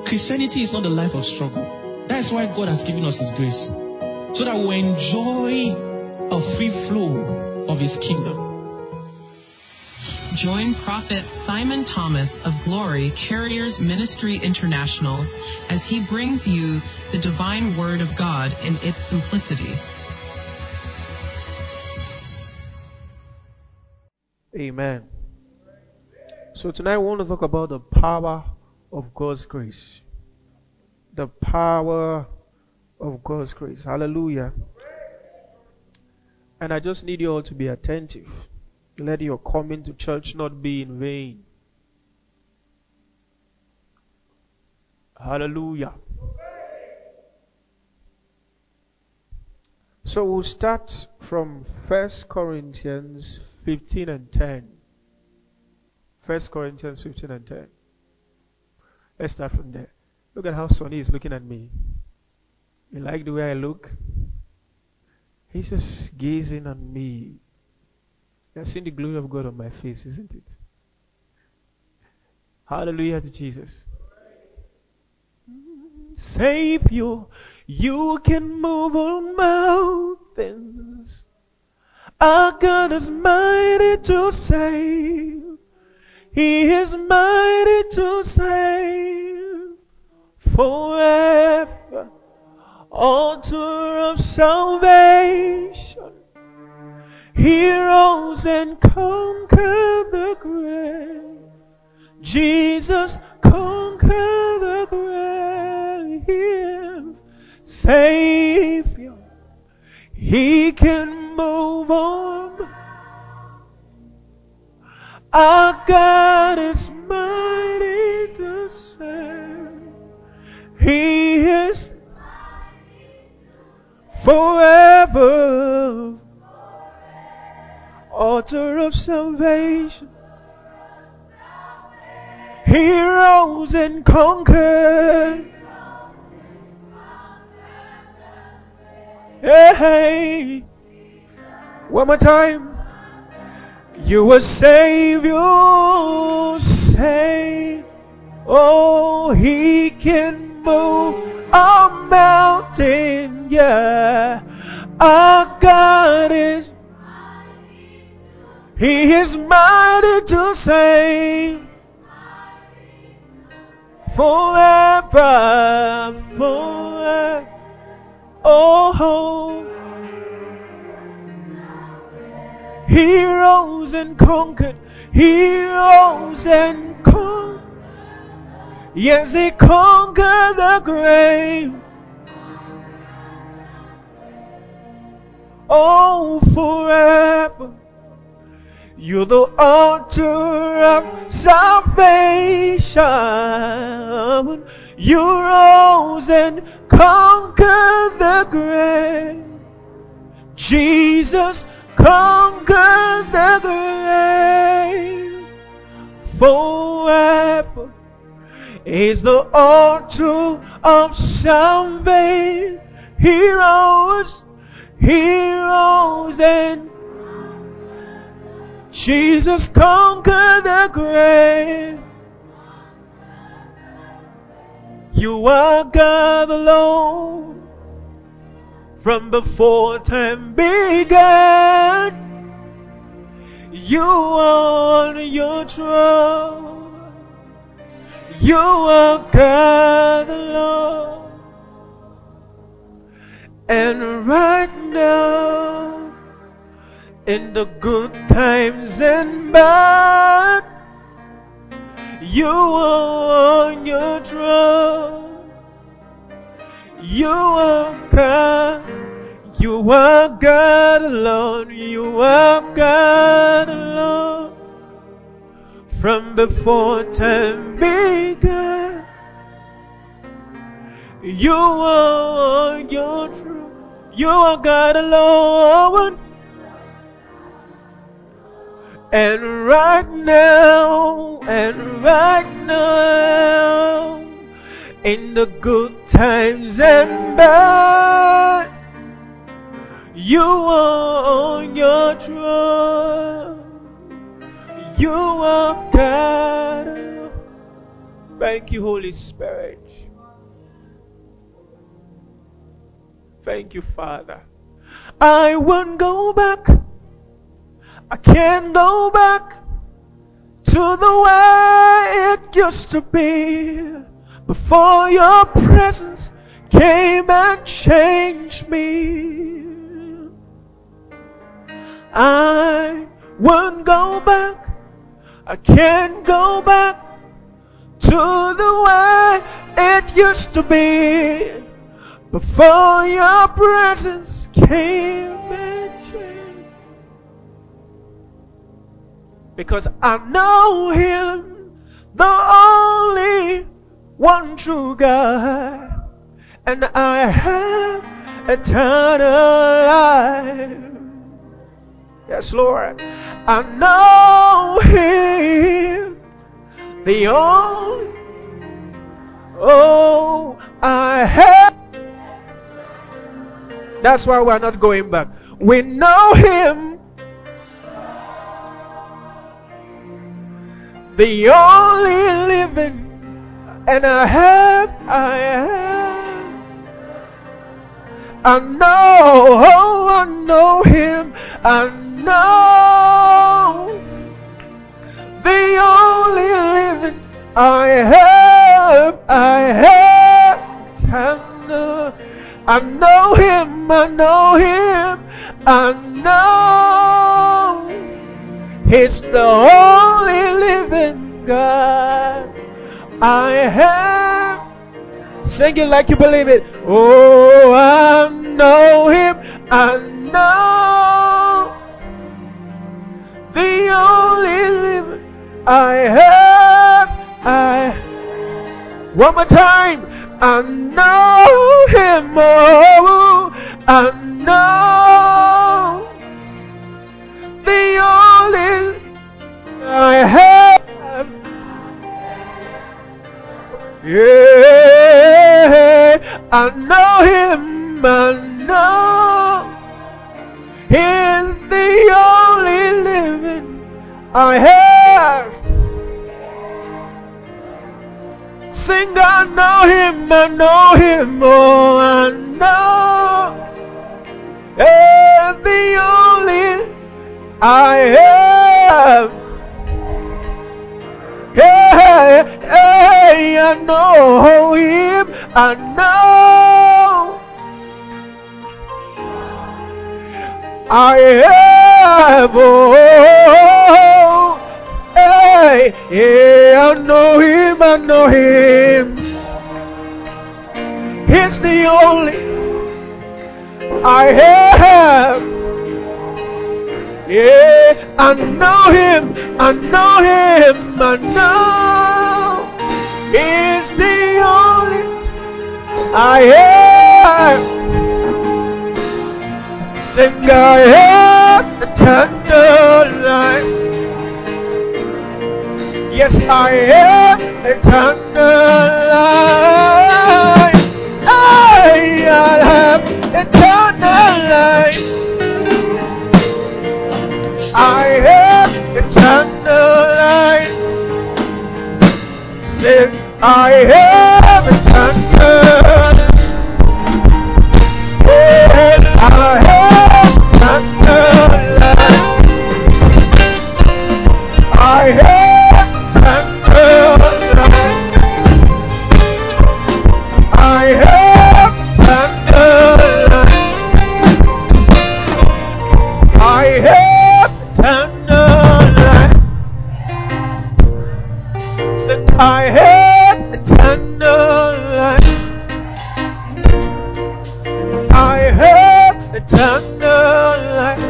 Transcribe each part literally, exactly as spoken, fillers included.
Christianity is not the life of struggle. That is why God has given us His grace, so that we enjoy a free flow of His kingdom. Join Prophet Simon Thomas of Glory Carriers Ministry International as he brings you the divine word of God in its simplicity. Amen. So tonight we want to talk about the power of God's grace. The power of God's grace. Hallelujah. And I just need you all to be attentive. Let your coming to church not be in vain. Hallelujah. So we'll start from First Corinthians fifteen and ten. First Corinthians fifteen and ten. Let's start from there. Look at how Sonny is looking at me. You like the way I look? He's just gazing on me. You've seen the glory of God on my face, isn't it? Hallelujah to Jesus. Savior, you can move all mountains. Our God is mighty to save. He is mighty to save forever. Author of salvation. He rose and conquered the grave. Jesus conquered the grave. Savior, He can move on. Our God is mighty to save. He is forever. Author of salvation. He rose and conquered. Hey, one more time. You were Savior, say, oh, He can move a mountain, yeah. Our God is He is mighty to save forever, forever. Oh, He rose and conquered. He rose and conquered. Yes, He conquered the grave. Oh, forever. You're the author of salvation. You rose and conquered the grave. Jesus conquered the grave. Forever is the author of salvation. He rose, He rose and Jesus conquered the grave. You are God alone. From before time began, you are on your throne. You are God alone. And right now, in the good times and bad, you are on your throne. You are God. You are God alone. You are God alone. From before time began, you are on your throne. You are God alone. And right now, and right now, in the good times and bad, you are on your throne. You are God. Thank you, Holy Spirit. Thank you, Father. I won't go back. I can't go back to the way it used to be before your presence came and changed me. I won't go back. I can't go back to the way it used to be before your presence came and changed. Because I know Him, the only one true God, and I have eternal life. Yes, Lord. I know Him, the only. Oh, I have. That's why we're not going back. We know Him, the only living, and I have, I have. I know, oh, I know Him, I know, the only living, I have, I have, tender. I know Him, I know Him, I know He's the only living God. I have. Sing it like you believe it. Oh, I know Him, I know the only living I have. I. One more time. I know Him, oh, I know the only I have. Yeah, I know Him, I know He's the only living I have. Sing, I know Him, I know Him, oh, I know. And the only I have. Hey, hey, I know Him, I know. I have, oh. Hey, yeah, I know Him, I know Him. He's the only I have. Yeah, I know Him, I know Him, I know He's the only I have. Sing, I have the tender life. Yes, I am eternal life. I have eternal life. I have eternal life. Say, I have eternal life. I have eternal life. I have I have eternal life. I have eternal life. Said I have eternal life. I have eternal life.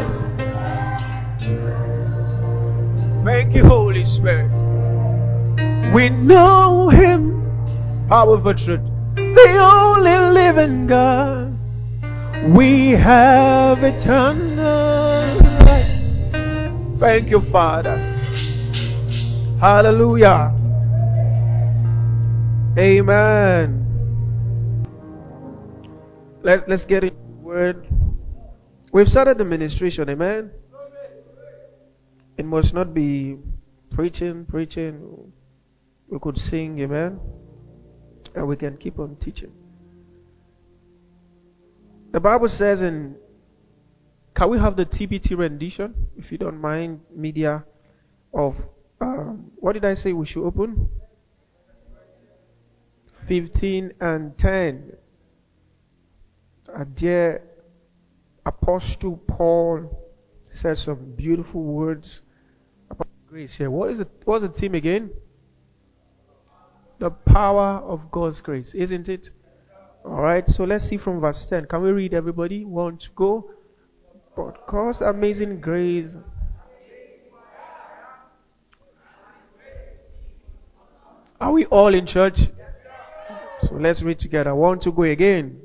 Thank you, Holy Spirit. We know Him, powerful truth, the only living God. We have eternal life. Thank you, Father. Hallelujah. Amen. Let, let's get into the word. We've started the ministration, amen. It must not be preaching, preaching. we could sing, amen, and we can keep on teaching. The Bible says in, can we have the T B T rendition, if you don't mind, media, of, um, what did I say we should open? fifteen and ten. A dear Apostle Paul said some beautiful words about grace here. What is it? What's the theme again? The power of God's grace, isn't it? Alright, so let's see from verse ten. Can we read, everybody? Want to go? But God's amazing grace. Are we all in church? So let's read together. Want to go again?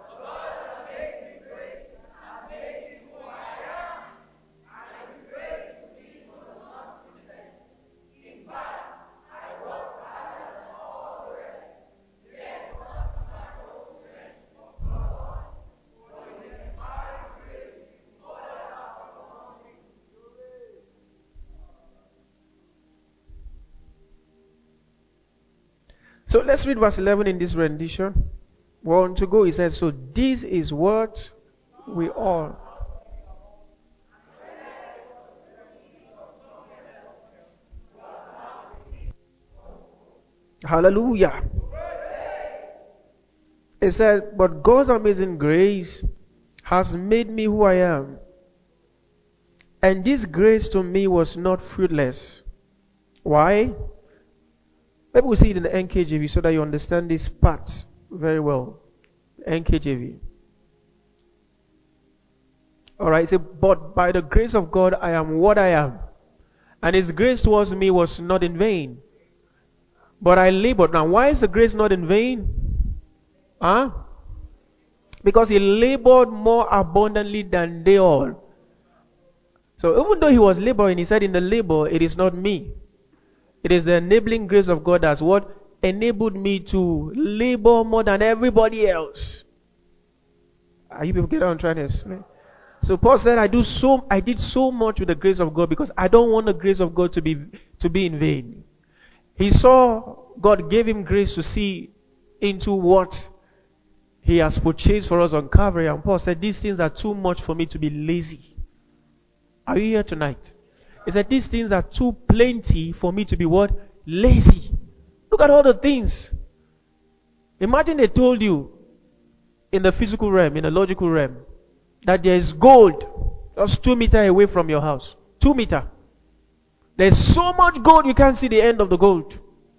So let's read verse eleven in this rendition. One to go, he says, so this is what we all. Hallelujah. It said, but God's amazing grace has made me who I am. And this grace to me was not fruitless. Why? Maybe we'll see it in the N K J V so that you understand this part very well. N K J V. Alright, say, but by the grace of God I am what I am. And His grace towards me was not in vain. But I labored. Now, why is the grace not in vain? Huh? Because He labored more abundantly than they all. So even though He was laboring, He said in the labor, it is not me. It is the enabling grace of God that's what enabled me to labor more than everybody else. Are you people getting what I'm trying to explain? So Paul said, I do so, I did so much with the grace of God because I don't want the grace of God to be to be in vain. He saw God gave him grace to see into what He has purchased for us on Calvary, and Paul said, these things are too much for me to be lazy. Are you here tonight? He said, these things are too plenty for me to be what? Lazy. Look at all the things. Imagine they told you in the physical realm, in the logical realm, that there is gold just two meters away from your house. Two meter. There's so much gold you can't see the end of the gold.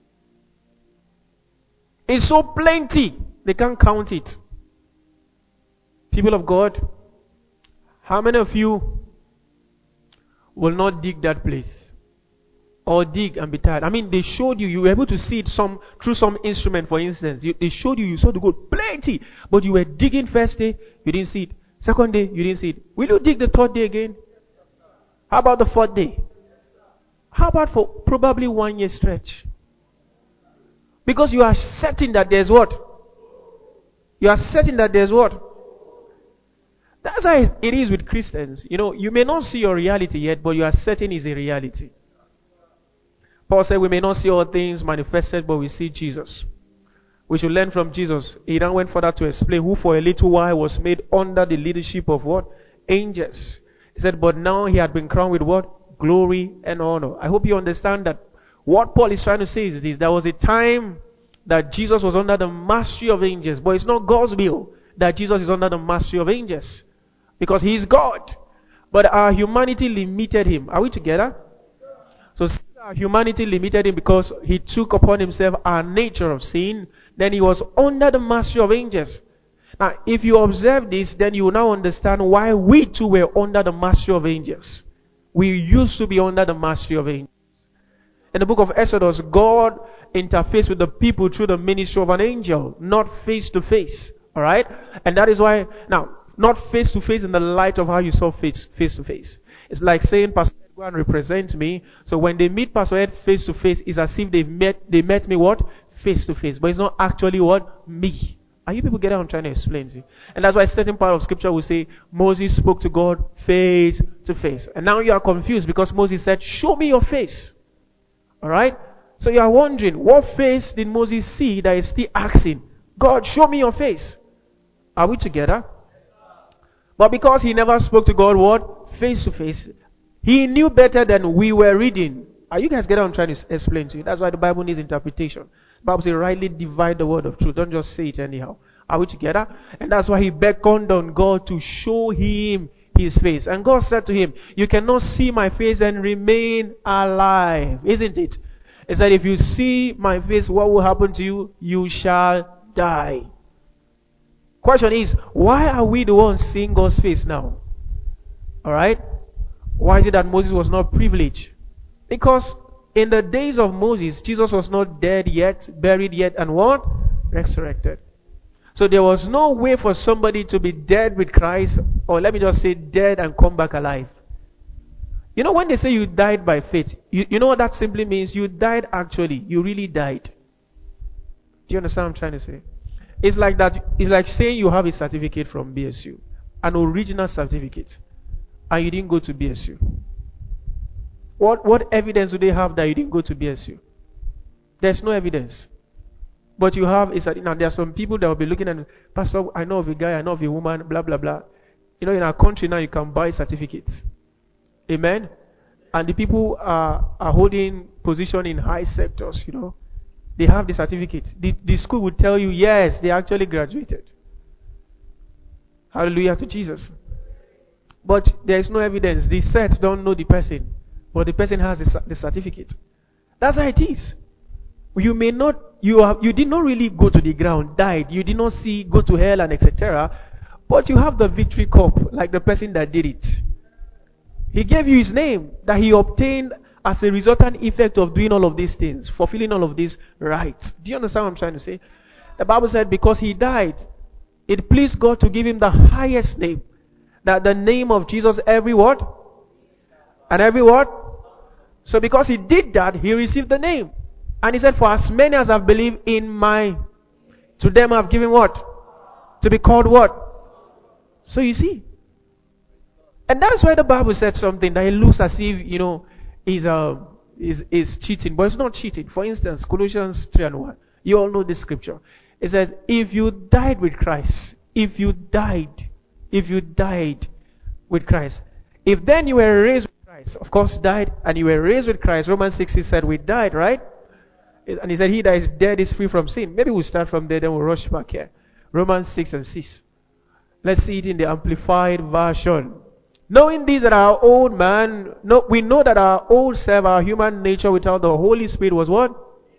It's so plenty, they can't count it. People of God, how many of you will not dig that place? Or dig and be tired? I mean, they showed you, you were able to see it some through some instrument, for instance. You, they showed you, you saw the gold, plenty. But you were digging first day, you didn't see it. Second day, you didn't see it. Will you dig the third day again? How about the fourth day? How about for probably one year stretch? Because you are certain that there's what? You are certain that there's what? That's how it is with Christians. You know, you may not see your reality yet, but you are certain it's a reality. Paul said we may not see all things manifested, but we see Jesus. We should learn from Jesus. He then went further to explain who for a little while was made under the leadership of what? Angels. He said, but now he had been crowned with what? Glory and honor. I hope you understand that what Paul is trying to say is this. There was a time that Jesus was under the mastery of angels, but it's not God's will that Jesus is under the mastery of angels. Because He is God. But our humanity limited Him. Are we together? So our humanity limited Him because He took upon Himself our nature of sin. Then He was under the mastery of angels. Now, if you observe this, then you will now understand why we too were under the mastery of angels. We used to be under the mastery of angels. In the book of Exodus, God interfaced with the people through the ministry of an angel, not face to face. Alright? And that is why, now, not face to face in the light of how you saw face, face to face. It's like saying, Pastor Ed, go and represent me. So when they meet Pastor Ed face to face, it's as if they met, they met me what? Face to face. But it's not actually what? Me. Are you people getting what I'm trying to explain to you? And that's why a certain part of scripture will say, Moses spoke to God face to face. And now you are confused because Moses said, show me your face. Alright? So you are wondering, what face did Moses see that is still asking, God, show me your face? Are we together? But because he never spoke to God, what? Face to face. He knew better than we were reading. Are you guys getting what I'm trying to explain to you? That's why the Bible needs interpretation. The Bible says, rightly divide the word of truth. Don't just say it anyhow. Are we together? And that's why he beckoned on God to show him his face. And God said to him, you cannot see my face and remain alive. Isn't it? He said, if you see my face, what will happen to you? You shall die. Question is, why are we the ones seeing God's face now? Alright? Why is it that Moses was not privileged? Because in the days of Moses, Jesus was not dead yet, buried yet, and what? Resurrected. So there was no way for somebody to be dead with Christ, or let me just say dead and come back alive. You know, when they say you died by faith, you, you know what that simply means? You died actually. You really died. Do you understand what I'm trying to say? It's like that. It's like saying you have a certificate from B S U, an original certificate, and you didn't go to B S U. What what evidence do they have that you didn't go to B S U? There's no evidence. But you have is now there are some people that will be looking at, Pastor, I know of a guy, I know of a woman, blah blah blah. You know, in our country now you can buy certificates. Amen. And the people are, are holding position in high sectors, you know. They have the certificate. The, the school would tell you, yes, they actually graduated. Hallelujah to Jesus. But there is no evidence. The sets don't know the person, but the person has the, the certificate. That's how it is. You may not, you have, you did not really go to the ground, died. You did not see, go to hell and et cetera. But you have the victory cup, like the person that did it. He gave you his name that he obtained as a resultant effect of doing all of these things, fulfilling all of these rights. Do you understand what I'm trying to say? The Bible said because he died, it pleased God to give him the highest name. That the name of Jesus, every what? And every what? So because he did that, he received the name. And he said, for as many as have believed in my, to them I've given what? To be called what? So you see. And that is why the Bible said something that it looks as if, you know, is uh, is is cheating. But it's not cheating. For instance, Colossians three and one. You all know this scripture. It says, if you died with Christ, if you died, if you died with Christ, if then you were raised with Christ, of course died, and you were raised with Christ, Romans six, he said we died, right? And he said, he that is dead is free from sin. Maybe we'll start from there, then we'll rush back here. Romans six and six. Let's see it in the Amplified Version. Knowing this, that our old man, no, we know that our old self, our human nature without the Holy Spirit was what?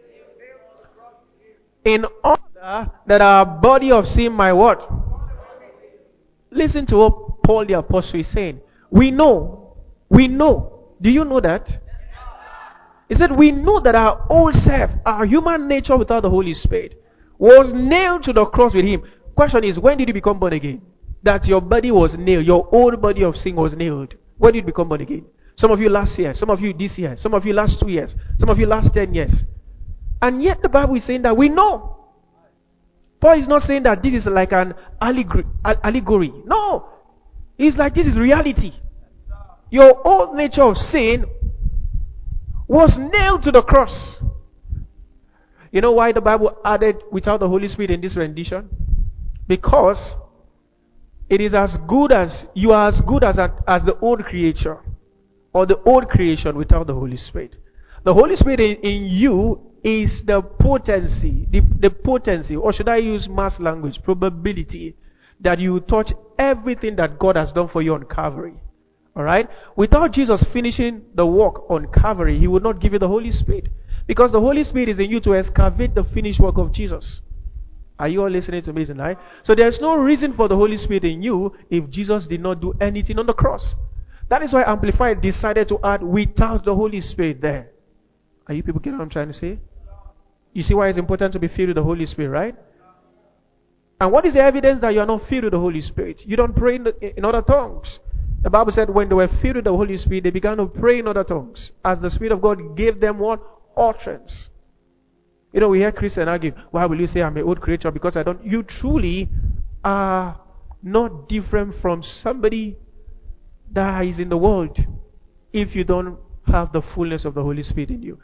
In order that our body of sin might what? Listen to what Paul the Apostle is saying. We know. We know. Do you know that? He said, we know that our old self, our human nature without the Holy Spirit, was nailed to the cross with him. Question is, when did you become born again? That your body was nailed, your old body of sin was nailed. When did you become born again? Some of you last year, some of you this year, some of you last two years, some of you last ten years. And yet the Bible is saying that we know. Paul is not saying that this is like an allegory. No. He's like, this is reality. Your old nature of sin was nailed to the cross. You know why the Bible added without the Holy Spirit in this rendition? Because it is as good as, you are as good as, a, as the old creature, or the old creation without the Holy Spirit. The Holy Spirit in, in you is the potency, the, the potency, or should I use mass language, probability, that you touch everything that God has done for you on Calvary. Alright? Without Jesus finishing the work on Calvary, he would not give you the Holy Spirit. Because the Holy Spirit is in you to excavate the finished work of Jesus. Are you all listening to me tonight? So there's no reason for the Holy Spirit in you if Jesus did not do anything on the cross. That is why Amplified decided to add without the Holy Spirit there. Are you people getting what I'm trying to say? You see why it's important to be filled with the Holy Spirit, right? And what is the evidence that you are not filled with the Holy Spirit? You don't pray in, the, in other tongues. The Bible said when they were filled with the Holy Spirit, they began to pray in other tongues, as the Spirit of God gave them what? Utterance. You know, we hear Christians argue, why will you say I'm an old creature? Because I don't. You truly are not different from somebody that is in the world if you don't have the fullness of the Holy Spirit in you.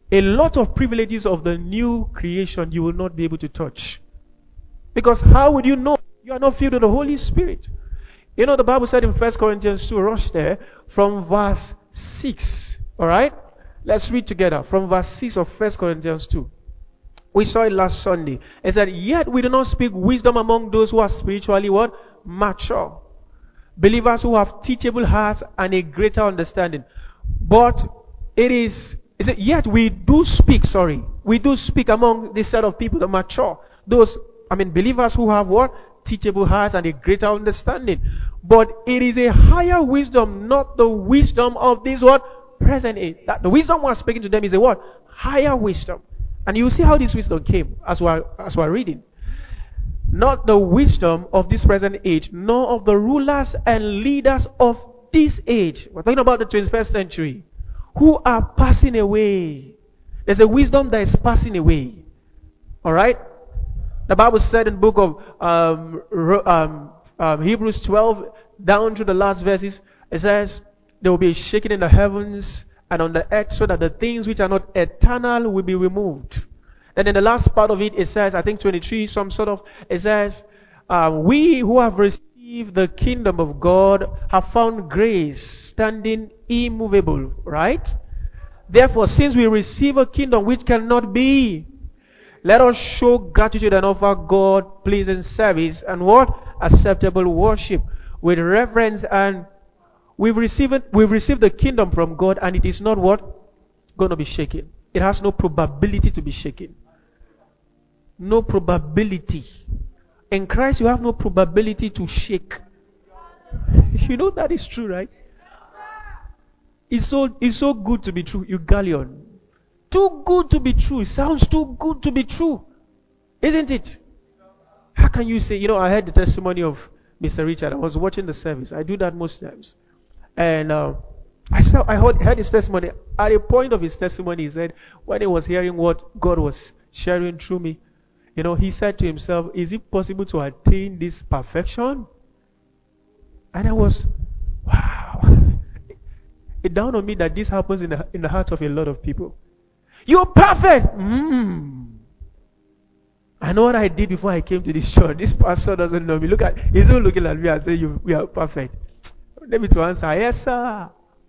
a lot of privileges of the new creation you will not be able to touch. Because how would you know? You are not filled with the Holy Spirit. You know, the Bible said in First Corinthians two, rush there, from verse six. Alright? Let's read together from verse six of First Corinthians two. We saw it last Sunday. It said, yet we do not speak wisdom among those who are spiritually what? Mature. Believers who have teachable hearts and a greater understanding. But it is, is it, yet we do speak, sorry. We do speak among this set of people, the mature. Those, I mean, believers who have what? Teachable hearts and a greater understanding. But it is a higher wisdom, not the wisdom of this what? Present age. That the wisdom we're speaking to them is a what? Higher wisdom. And you see how this wisdom came as we're, as we're reading. Not the wisdom of this present age, nor of the rulers and leaders of this age. We're talking about the twenty-first century. Who are passing away. There's a wisdom that is passing away. Alright? The Bible said in the book of um, um, um, Hebrews twelve, down to the last verses, it says, there will be a shaking in the heavens and on the earth, so that the things which are not eternal will be removed. And in the last part of it, it says, I think twenty-three, some sort of, it says, uh, we who have received the kingdom of God have found grace standing immovable, right? Therefore, since we receive a kingdom which cannot be, let us show gratitude and offer God pleasing service and what? Acceptable worship with reverence. And we've received it, we've received the kingdom from God, and it is not what? Going to be shaken. It has no probability to be shaken. No probability. In Christ you have no probability to shake. You know that is true, right? It's so, it's so good to be true. You galleon. Too good to be true. It sounds too good to be true. Isn't it? How can you say, you know, I heard the testimony of Mister Richard. I was watching the service. I do that most times. And uh, I saw, I heard, heard his testimony. At a point of his testimony, he said, when he was hearing what God was sharing through me, you know, he said to himself, is it possible to attain this perfection? And I was, wow. It dawned on me that this happens in the, in the hearts of a lot of people. You're perfect! Mm. I know what I did before I came to this church. This pastor doesn't know me. Look at, he's not looking at me and saying, you, we are perfect. Let me to answer, yes sir.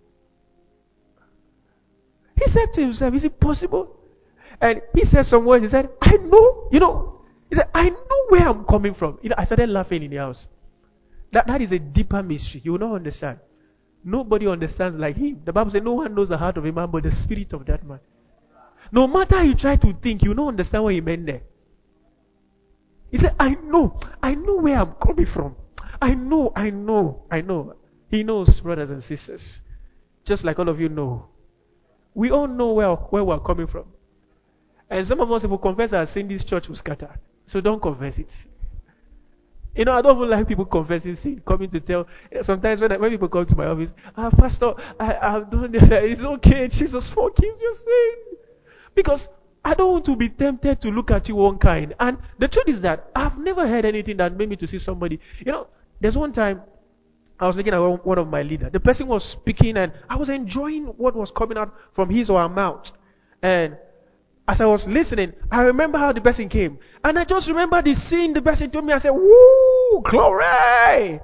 He said to himself, is it possible? And he said some words. He said, I know, you know, he said, I know where I'm coming from. You know, I started laughing in the house. That, that is a deeper mystery. You will not understand. Nobody understands like him. The Bible says no one knows the heart of a man but the spirit of that man. No matter how you try to think, you will not understand what he meant there. He said, I know, I know where I'm coming from. I know, I know, I know. He knows, brothers and sisters. Just like all of you know. We all know where, where we're coming from. And some of us, if we confess our sin, this church will scatter. So don't confess it. You know, I don't even like people confessing sin, coming to tell. Sometimes when, I, when people come to my office, ah, Pastor, I, I've done that. It's okay. Jesus forgives your sin. Because I don't want to be tempted to look at you one kind. And the truth is that I've never heard anything that made me to see somebody. You know, there's one time I was looking at one of my leaders. The person was speaking and I was enjoying what was coming out from his or her mouth. And as I was listening, I remember how the person came. And I just remember the scene the person told me. I said, woo, glory!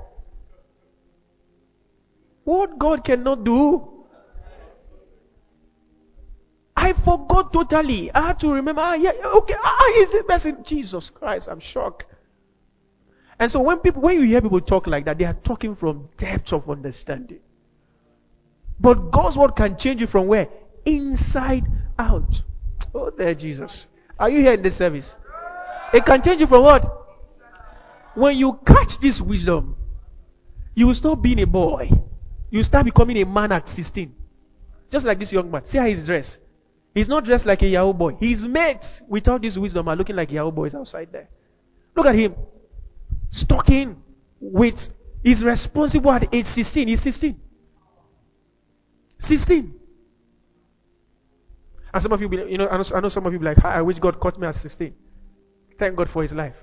What God cannot do, I forgot totally. I had to remember, ah, yeah, okay, ah, is this person? Jesus Christ, I'm shocked. And so when people, when you hear people talk like that, they are talking from depths of understanding. But God's word can change you from where? Inside out. Oh, there, Jesus. Are you here in this service? It can change you from what? When you catch this wisdom, you will stop being a boy. You will start becoming a man at sixteen. Just like this young man. See how he's dressed. He's not dressed like a Yahoo boy. His mates, without this wisdom, are looking like Yahoo boys outside there. Look at him. Stalking with, he's responsible at age sixteen. He's sixteen. sixteen. And some of you, be, you know, I know, I know some of you be like, I wish God caught me at sixteen. Thank God for his life.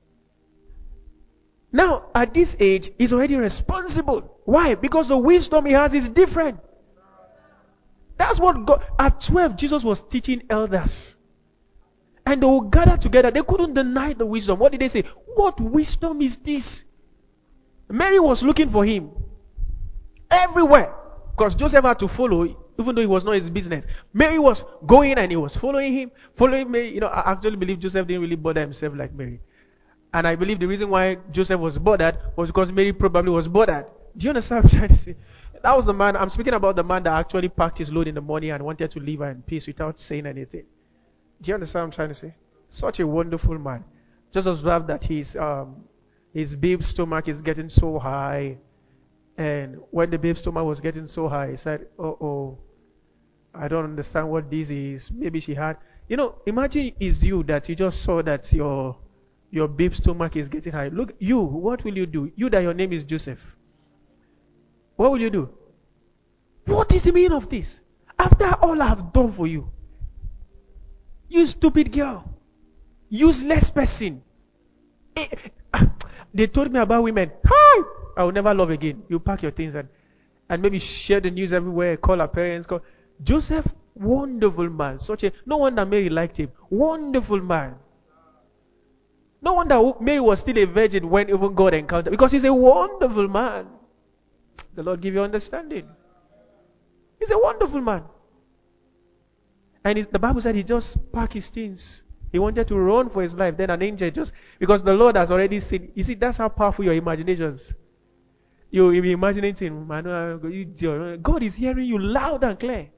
Now, at this age, he's already responsible. Why? Because the wisdom he has is different. That's what God, at twelve, Jesus was teaching elders. And they would gather together. They couldn't deny the wisdom. What did they say? What wisdom is this? Mary was looking for him everywhere. Because Joseph had to follow, even though it was not his business. Mary was going and he was following him. Following Mary. You know, I actually believe Joseph didn't really bother himself like Mary. And I believe the reason why Joseph was bothered was because Mary probably was bothered. Do you understand what I'm trying to say? That was the man, I'm speaking about the man that actually packed his load in the morning and wanted to leave her in peace without saying anything. Do you understand what I'm trying to say? Such a wonderful man. Just observe that his, um, his babe's stomach is getting so high. And when the babe's stomach was getting so high, he said, oh, oh, I don't understand what this is. Maybe she had, you know, imagine it's you that you just saw that your, your babe's stomach is getting high. Look, you, what will you do? You that your name is Joseph. What will you do? What is the meaning of this? After all I have done for you, you stupid girl, useless person. Eh, they told me about women. Hi! I will never love again. You pack your things and, and maybe share the news everywhere. Call her parents. Call Joseph, wonderful man. Such a no wonder Mary liked him. Wonderful man. No wonder Mary was still a virgin when even God encountered, because he's a wonderful man. The Lord give you understanding. He's a wonderful man. And the Bible said he just packed his things. He wanted to run for his life. Then an angel just, because the Lord has already seen. You see, that's how powerful your imaginations. You, you'll be imagining things. God is hearing you loud and clear.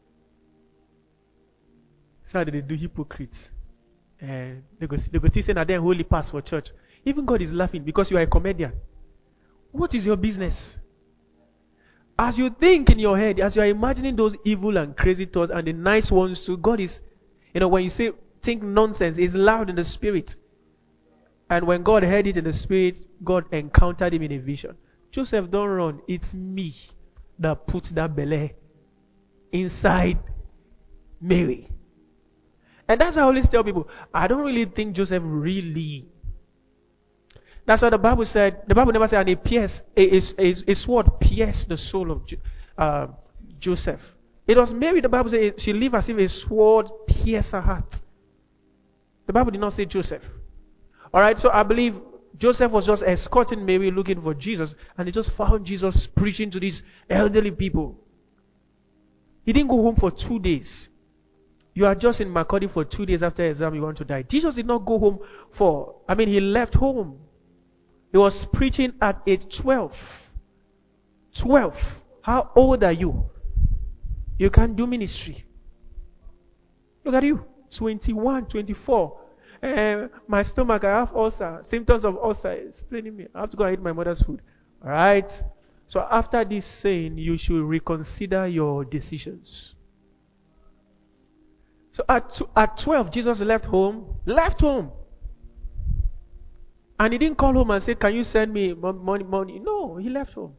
So how do they do, hypocrites? And they go, they go say that they're holy pass for church. Even God is laughing because you are a comedian. What is your business? As you think in your head, as you are imagining those evil and crazy thoughts and the nice ones too, God is, you know, when you say think nonsense, it's loud in the spirit. And when God heard it in the spirit, God encountered him in a vision. Joseph, don't run. It's me that put that belly inside Mary. And that's why I always tell people, I don't really think Joseph really. That's what the Bible said. The Bible never said, and a, pierce, a, a, a sword pierced the soul of uh, Joseph. It was Mary, the Bible said, she lived as if a sword pierced her heart. The Bible did not say Joseph. Alright, so I believe Joseph was just escorting Mary looking for Jesus, and he just found Jesus preaching to these elderly people. He didn't go home for two days. You are just in Makurdi for two days after exam, you want to die. Jesus did not go home for, I mean, he left home. He was preaching at age twelve. twelve. How old are you? You can't do ministry. Look at you. twenty-one, twenty-four. Uh, my stomach, I have ulcer. Symptoms of ulcer. Explaining me. I have to go and eat my mother's food. Alright? So after this saying, you should reconsider your decisions. So at, at twelve, Jesus left home. Left home. And he didn't call home and say, can you send me money, money? No, he left home.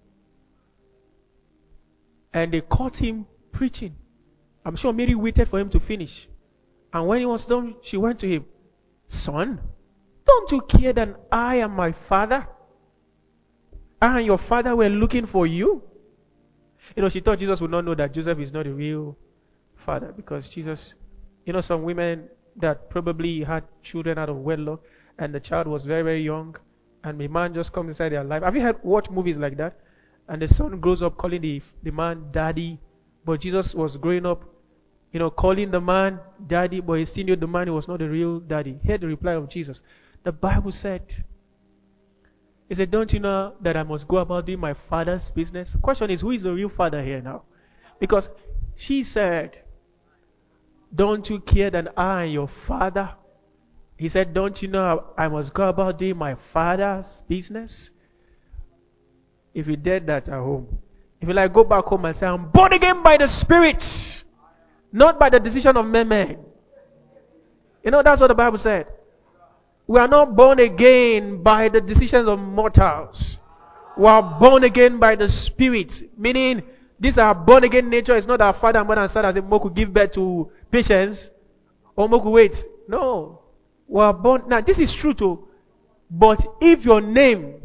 And they caught him preaching. I'm sure Mary waited for him to finish. And when he was done, she went to him. Son, don't you care that I and my father, I and your father were looking for you? You know, she thought Jesus would not know that Joseph is not a real father. Because Jesus, you know, some women that probably had children out of wedlock, and the child was very, very young, and the man just comes inside their life. Have you heard watch movies like that? And the son grows up calling the, the man daddy, but Jesus was growing up, you know, calling the man daddy, but he still knew the man was not the real daddy. Hear the reply of Jesus. The Bible said, he said, don't you know that I must go about doing my father's business? The question is, who is the real father here now? Because she said, don't you care that I am your father? He said, don't you know I must go about doing my father's business? If you did that at home, if you like go back home and say, I'm born again by the Spirit, not by the decision of men. You know, that's what the Bible said. We are not born again by the decisions of mortals. We are born again by the Spirit. Meaning, this our born again nature is not our father, mother, and son as a moku give birth to patience or moku wait. No. We are born. Now, this is true too. But if your name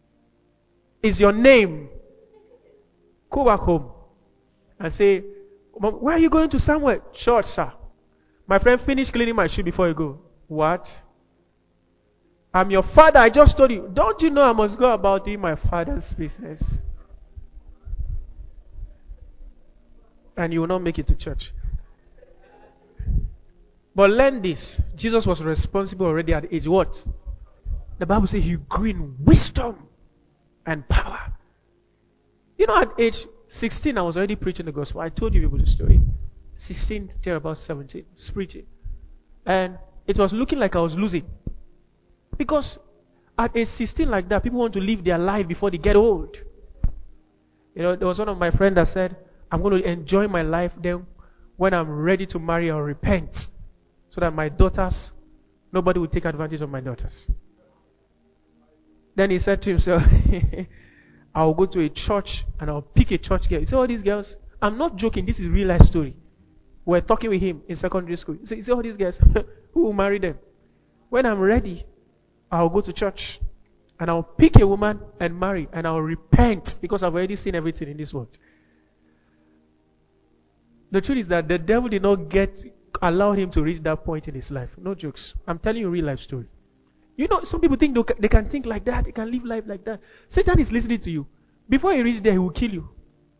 is your name, go back home and say, Mom, where are you going to somewhere? Church, sir. My friend finished cleaning my shoe before you go. What? I'm your father. I just told you. Don't you know I must go about doing my father's business? And you will not make it to church. But learn this. Jesus was responsible already at age what? The Bible says he grew in wisdom and power. You know, at age sixteen, I was already preaching the gospel. I told you people the story. sixteen till about seventeen, preaching. And it was looking like I was losing. Because at age sixteen like that, people want to live their life before they get old. You know, there was one of my friends that said, I'm going to enjoy my life then when I'm ready to marry or repent. So that my daughters, nobody will take advantage of my daughters. Then he said to himself, I'll go to a church and I'll pick a church girl. You see all these girls? I'm not joking, this is a real life story. We're talking with him in secondary school. You see, you see all these girls? Who will marry them? When I'm ready, I'll go to church and I'll pick a woman and marry and I'll repent because I've already seen everything in this world. The truth is that the devil did not get allow him to reach that point in his life. No jokes. I'm telling you a real life story. You know, some people think they can think like that, they can live life like that. Satan is listening to you. Before he reaches there, he will kill you.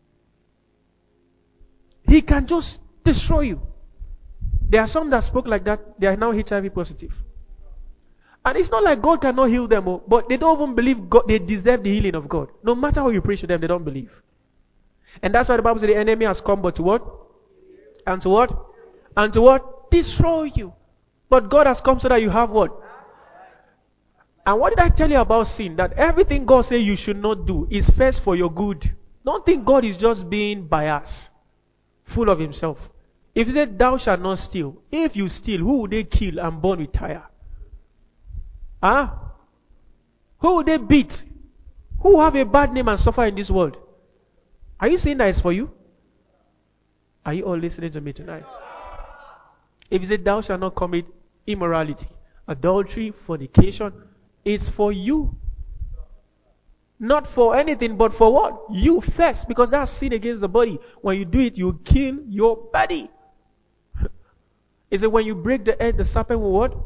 He can just destroy you. There are some that spoke like that, they are now H I V positive. And it's not like God cannot heal them, but they don't even believe God, they deserve the healing of God. No matter how you preach to them, they don't believe. And that's why the Bible says the enemy has come but to what? And to what? And to what? Destroy you. But God has come so that you have what? And what did I tell you about sin? That everything God says you should not do is first for your good. Don't think God is just being biased, full of himself. If he said, thou shalt not steal, if you steal, who would they kill and burn with fire? Huh? Who would they beat? Who have a bad name and suffer in this world? Are you saying that it's for you? Are you all listening to me tonight? If you say, thou shalt not commit immorality, adultery, fornication, it's for you. Not for anything, but for what? You first, because that's sin against the body. When you do it, you kill your body. Is it when you break the egg, the serpent will what?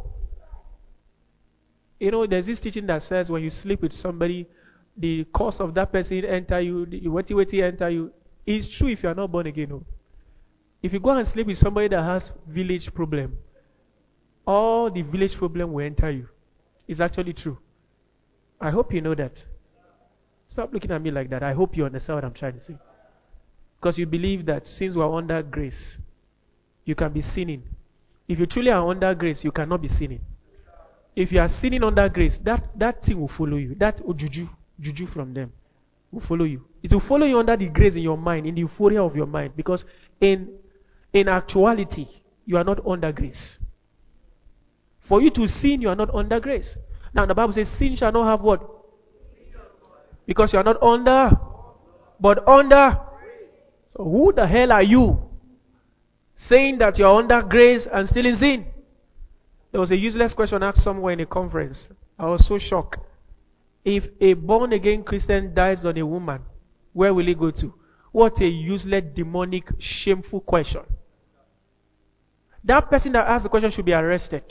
You know, there's this teaching that says when you sleep with somebody, the cause of that person enter you, the wetty wetty enter you. It's true if you are not born again. No. If you go and sleep with somebody that has village problem, all the village problem will enter you. It's actually true. I hope you know that. Stop looking at me like that. I hope you understand what I'm trying to say. Because you believe that since we are under grace, you can be sinning. If you truly are under grace, you cannot be sinning. If you are sinning under grace, that, that thing will follow you. That juju, juju from them will follow you. It will follow you under the grace in your mind, in the euphoria of your mind. Because in, in actuality, you are not under grace. For you to sin, you are not under grace. Now the Bible says, sin shall not have what? Because you are not under, but under. So who the hell are you? Saying that you are under grace and still in sin. There was a useless question asked somewhere in a conference. I was so shocked. If a born again Christian dies on a woman, where will he go to? What a useless, demonic, shameful question. That person that asked the question should be arrested.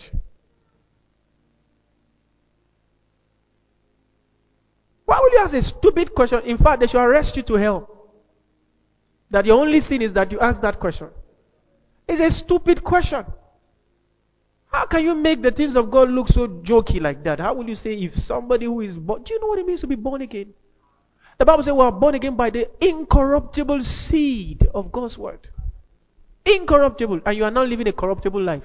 Why will you ask a stupid question? In fact, they should arrest you to hell. That your only sin is that you ask that question. It's a stupid question. How can you make the things of God look so jokey like that? How will you say if somebody who is born... Do you know what it means to be born again? The Bible says we are born again by the incorruptible seed of God's word. Incorruptible. And you are not living a corruptible life.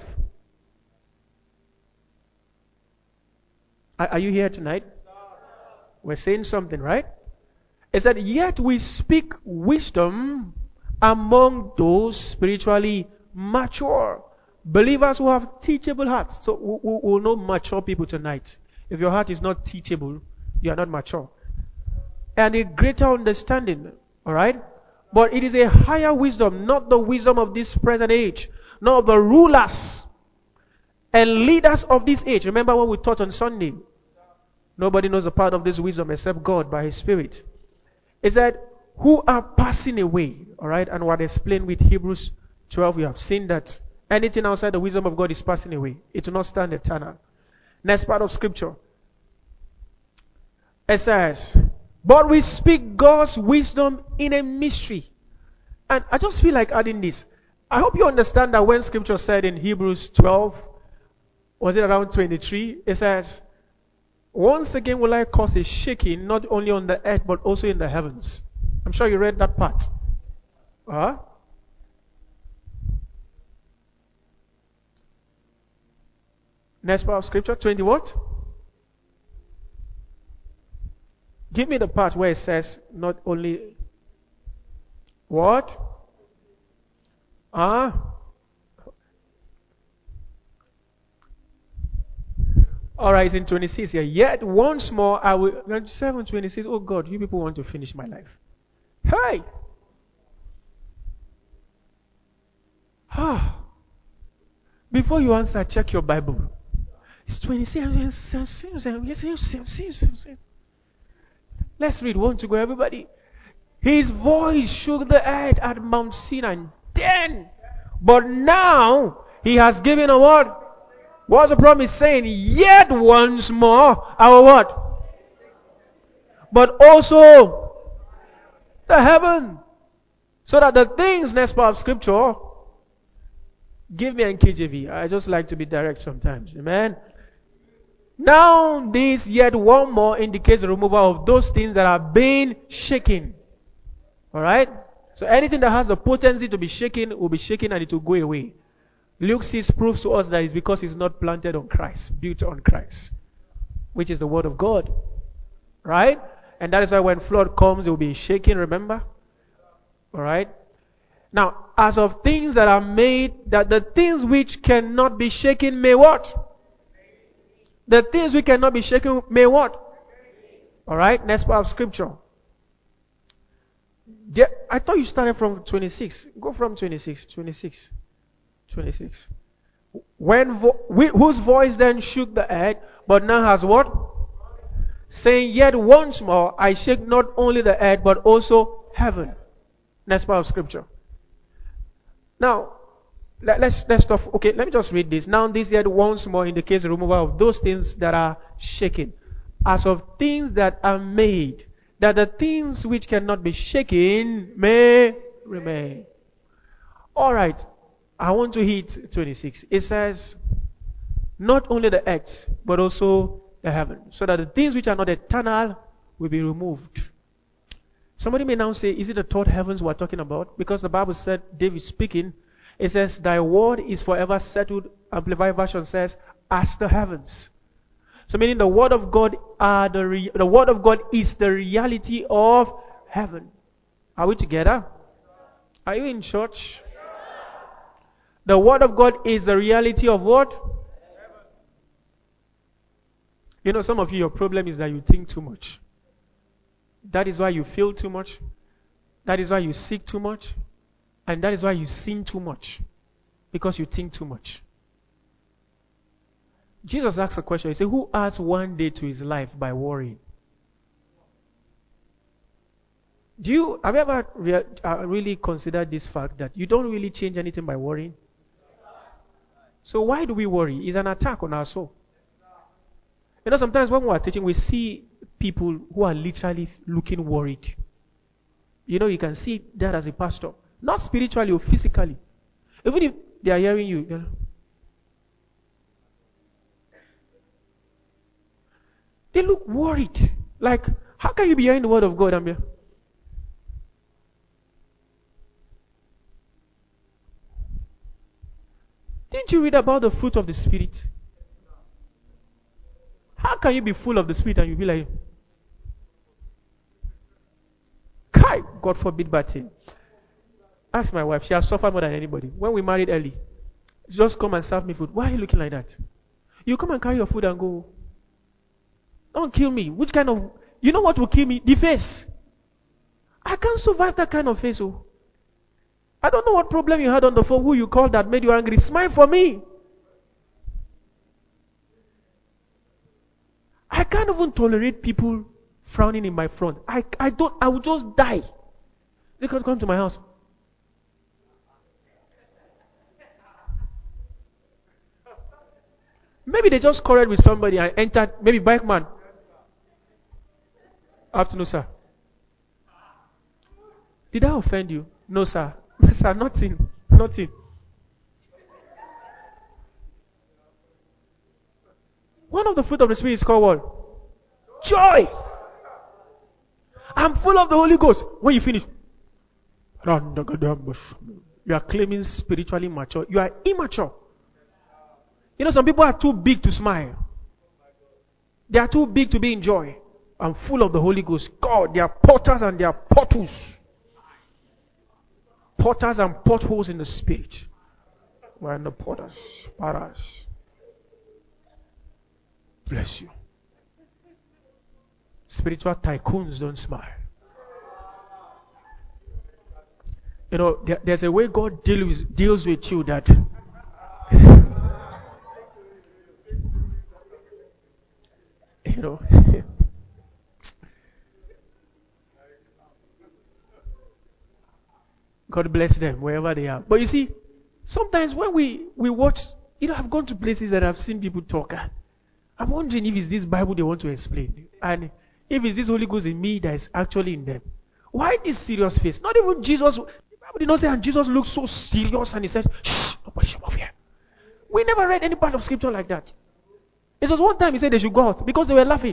Are, are you here tonight? We're saying something, right? It said, yet we speak wisdom among those spiritually mature. Believers who have teachable hearts. So we, we, we will know mature people tonight. If your heart is not teachable, you are not mature. And a greater understanding. Alright? But it is a higher wisdom, not the wisdom of this present age. Not of the rulers and leaders of this age. Remember what we taught on Sunday? Nobody knows a part of this wisdom except God by His Spirit. It said, who are passing away. Alright, and what I explained with Hebrews twelve, we have seen that anything outside the wisdom of God is passing away. It will not stand eternal. Next part of scripture. It says, but we speak God's wisdom in a mystery. And I just feel like adding this. I hope you understand that when scripture said in Hebrews twelve, was it around twenty-three? It says, once again will I cause a shaking, not only on the earth, but also in the heavens. I'm sure you read that part. Huh? Next part of scripture, twenty what? Give me the part where it says, not only what? Ah? Huh? Alright, it's in twenty-six here. Yet once more I will. seven twenty-six. Oh God, you people want to finish my life. Hey! Ah. Before you answer, check your Bible. It's twenty-six. Let's read. One to go, everybody. His voice shook the earth at Mount Sinai. Then, but now he has given a word. What's the promise saying? Yet once more, our what? But also the heaven. So that the things, next part of scripture, give me an K J V. I just like to be direct sometimes. Amen. Now this yet one more indicates the removal of those things that are being shaken. Alright? So anything that has the potency to be shaken will be shaken and it will go away. Luke six proves to us that it's because it's not planted on Christ, built on Christ, which is the word of God. Right? And that is why when flood comes, it will be shaken, remember? Alright? Now, as of things that are made, that the things which cannot be shaken may what? The things which cannot be shaken may what? Alright? Next part of scripture. There, I thought you started from twenty-six. Go from twenty-six. twenty-six. twenty-six. When vo- we, whose voice then shook the earth, but now has what? Saying, yet once more I shake not only the earth, but also heaven. Next part of scripture. Now, let, let's let's stop. Okay, let me just read this. Now this yet once more indicates the removal of those things that are shaken, as of things that are made, that the things which cannot be shaken may remain. Alright. I want to hit twenty-six. It says, not only the earth, but also the heaven. So that the things which are not eternal will be removed. Somebody may now say, is it the third heavens we're talking about? Because the Bible said, David speaking, it says, thy word is forever settled. Amplified version says, as the heavens. So meaning the word of God are the re- the word of God is the reality of heaven. Are we together? Are you in church? The word of God is the reality of what? You know, some of you, your problem is that you think too much. That is why you feel too much. That is why you seek too much. And that is why you sin too much. Because you think too much. Jesus asked a question. He said, who adds one day to his life by worrying? Do you, have you ever rea- uh, really considered this fact that you don't really change anything by worrying? So why do we worry? It's an attack on our soul. You know, sometimes when we are teaching, we see people who are literally looking worried. You know, you can see that as a pastor. Not spiritually or physically. Even if they are hearing you, you know, they look worried. Like, how can you be hearing the word of God, Amir? Didn't you read about the fruit of the Spirit? How can you be full of the Spirit and you be like, Kai, God forbid bad thing. Ask my wife, she has suffered more than anybody. When we married early, she just come and serve me food. Why are you looking like that? You come and carry your food and go. Don't kill me. Which kind of, you know what will kill me? The face. I can't survive that kind of face. Oh. I don't know what problem you had on the phone, who you called that made you angry. Smile for me. I can't even tolerate people frowning in my front. I, I don't, I will just die. They could come to my house. Maybe they just quarreled with somebody and entered, maybe bike man. Afternoon, sir. Did I offend you? No, sir. Sir, nothing. Nothing. One of the fruit of the Spirit is called what? Joy. I'm full of the Holy Ghost. When you finish, you are claiming spiritually mature. You are immature. You know, some people are too big to smile. They are too big to be in joy. I'm full of the Holy Ghost. God, they are potters and they are potholes. Potters and potholes in the Spirit. We're in the potters. Paras. Bless you. Spiritual tycoons don't smile. You know, there, there's a way God deals, deals with you that you know. God bless them wherever they are. But you see, sometimes when we, we watch, you know, I've gone to places that I've seen people talk. And I'm wondering if it's this Bible they want to explain. And if it's this Holy Ghost in me that is actually in them. Why this serious face? Not even Jesus. The Bible did not say, and Jesus looked so serious and he said, shh, nobody should move here. We never read any part of scripture like that. It was one time he said they should go out because they were laughing.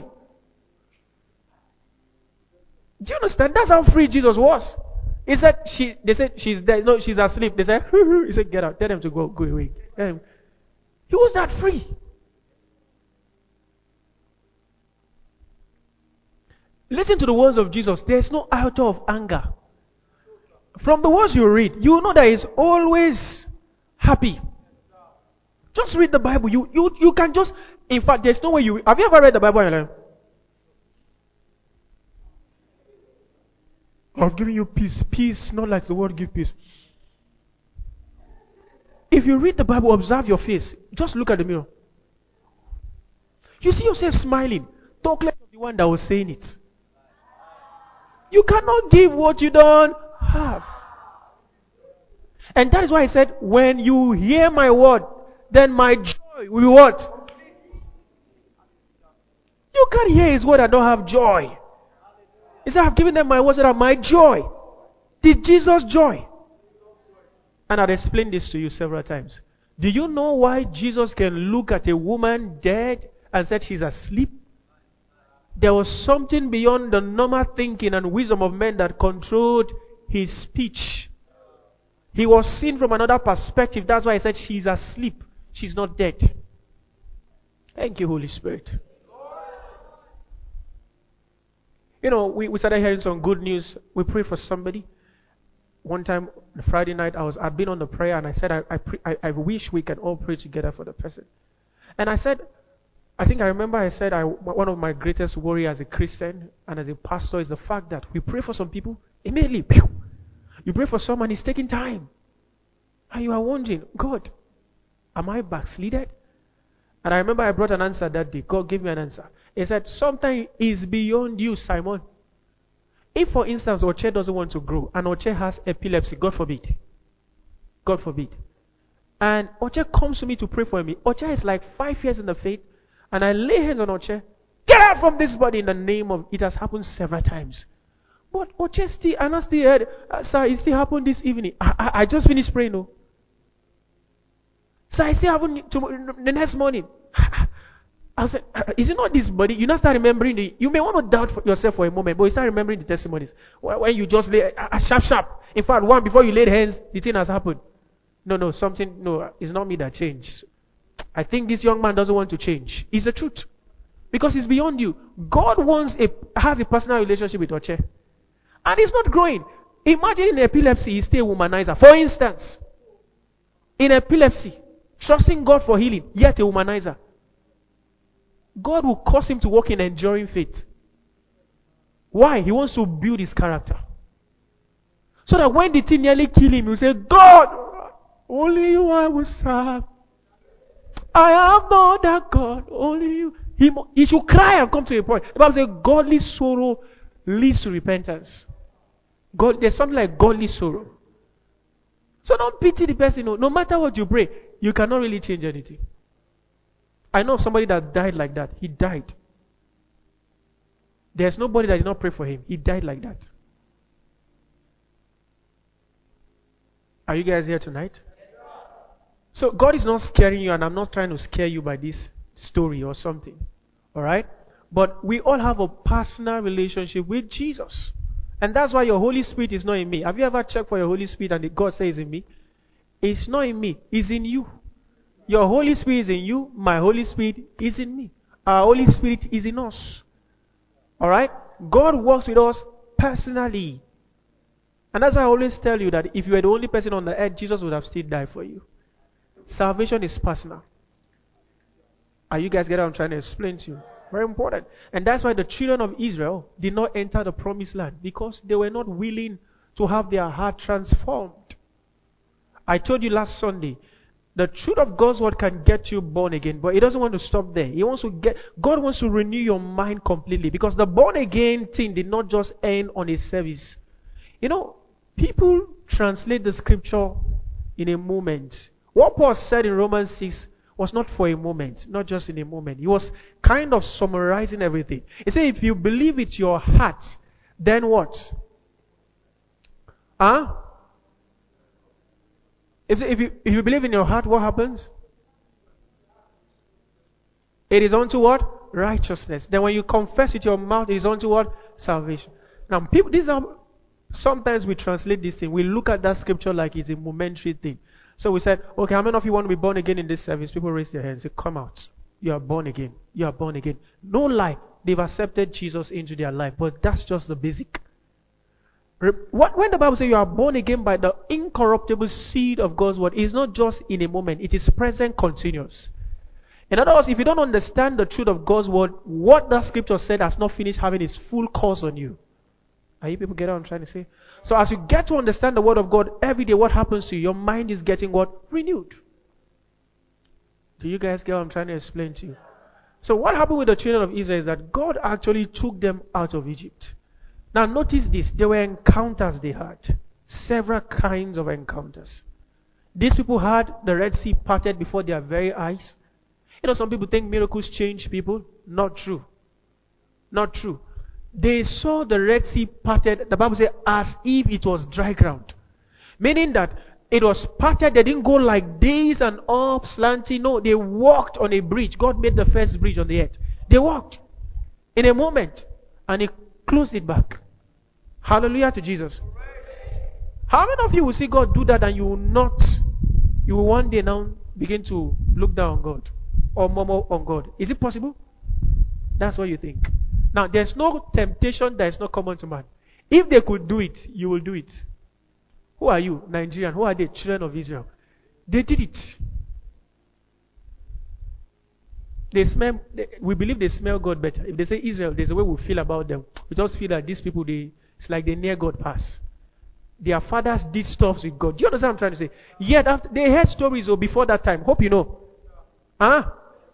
Do you understand? That's how free Jesus was. He said, she, they said, she's dead. No, she's asleep. They said, he said, get out. Tell them to go, go away. He was that free. Listen to the words of Jesus. There is no iota of anger. From the words you read, you know that he's always happy. Just read the Bible. You, you, you can just, in fact, there's no way you, have you ever read the Bible in your life? I've given you peace. Peace, not like the world give peace. If you read the Bible, observe your face. Just look at the mirror. You see yourself smiling. Talk less of the one that was saying it. You cannot give what you don't have. And that is why I said, when you hear my word, then my joy will be what? You can't hear his word and don't have joy. He said, I've given them my words that are my joy. Did Jesus joy? And I've explained this to you several times. Do you know why Jesus can look at a woman dead and said she's asleep? There was something beyond the normal thinking and wisdom of men that controlled his speech. He was seen from another perspective. That's why he said she's asleep. She's not dead. Thank you, Holy Spirit. You know, we, we started hearing some good news. We prayed for somebody. One time, the Friday night, I was I'd been on the prayer and I said, I I, pre, I I wish we can all pray together for the person. And I said, I think I remember I said, I one of my greatest worry as a Christian and as a pastor is the fact that we pray for some people immediately. Pew, you pray for someone, it's taking time, and you are wondering, God, am I backslided? And I remember I brought an answer that day. God gave me an answer. He said, sometimes it's beyond you, Simon. If, for instance, Oche doesn't want to grow, and Oche has epilepsy, God forbid. God forbid. And Oche comes to me to pray for me. Oche is like five years in the faith, and I lay hands on Oche. Get out from this body in the name of... It has happened several times. But Oche still, and I still heard, uh, sir, it still happened this evening. I, I, I just finished praying, no? So I still happened tomorrow, the next morning. I said, is it not this body? You now start remembering the, you may want to doubt for yourself for a moment, but you start remembering the testimonies. When you just lay, uh, sharp, sharp. In fact, one, before you laid hands, the thing has happened. No, no, something, no, it's not me that changed. I think this young man doesn't want to change. It's the truth. Because it's beyond you. God wants a, has a personal relationship with Oche. And it's not growing. Imagine in epilepsy, he's still a womanizer. For instance, in epilepsy, trusting God for healing, yet a womanizer. God will cause him to walk in enduring faith. Why? He wants to build his character. So that when the thing nearly kill him, he'll say, God, only you I will serve. I have no other God, only you. He, he should cry and come to a point. The Bible says, godly sorrow leads to repentance. God, there's something like godly sorrow. So don't pity the person. No, no matter what you pray, you cannot really change anything. I know somebody that died like that. He died. There's nobody that did not pray for him. He died like that. Are you guys here tonight? So God is not scaring you, and I'm not trying to scare you by this story or something. Alright? But we all have a personal relationship with Jesus. And that's why your Holy Spirit is not in me. Have you ever checked for your Holy Spirit and God says in me? It's not in me. It's in you. Your Holy Spirit is in you. My Holy Spirit is in me. Our Holy Spirit is in us. Alright? God works with us personally. And that's why I always tell you that if you were the only person on the earth, Jesus would have still died for you. Salvation is personal. Are you guys getting what I'm trying to explain to you? Very important. And that's why the children of Israel did not enter the promised land, because they were not willing to have their heart transformed. I told you last Sunday, the truth of God's word can get you born again, but it doesn't want to stop there. He wants to get, God wants to renew your mind completely, because the born again thing did not just end on a service. You know, people translate the scripture in a moment. What Paul said in Romans six was not for a moment, not just in a moment. He was kind of summarizing everything. He said, if you believe with your heart, then what? Huh? If, if, you, if you believe in your heart, what happens? It is unto what? Righteousness. Then when you confess with your mouth, it is unto what? Salvation. Now, people, these are, sometimes we translate this thing. We look at that scripture like it's a momentary thing. So we said, okay, how many of you want to be born again in this service? People raise their hands. Say, come out. You are born again. You are born again. No lie. They've accepted Jesus into their life. But that's just the basic. What, when the Bible says you are born again by the incorruptible seed of God's word, it's not just in a moment. It is present, continuous. In other words, if you don't understand the truth of God's word, what that scripture said has not finished having its full course on you. Are you people get what I'm trying to say? So as you get to understand the word of God every day, what happens to you? Your mind is getting what? Renewed. Do you guys get what I'm trying to explain to you? So what happened with the children of Israel is that God actually took them out of Egypt. Now notice this. There were encounters they had. Several kinds of encounters. These people had the Red Sea parted before their very eyes. You know, some people think miracles change people. Not true. Not true. They saw the Red Sea parted, the Bible says, as if it was dry ground. Meaning that it was parted, they didn't go like this and up, slanting. No, they walked on a bridge. God made the first bridge on the earth. They walked in a moment and He closed it back. Hallelujah to Jesus. How many of you will see God do that and you will not, you will one day now begin to look down on God or murmur on God? Is it possible? That's what you think. Now, there's no temptation that is not common to man. If they could do it, you will do it. Who are you? Nigerian. Who are they? Children of Israel. They did it. They smell, they, we believe they smell God better. If they say Israel, there's a way we feel about them. We just feel that these people, they, it's like they near God pass. Their fathers did stuff with God. Do you understand what I'm trying to say? Yet, after, they heard stories oh, before that time. Hope you know. Huh?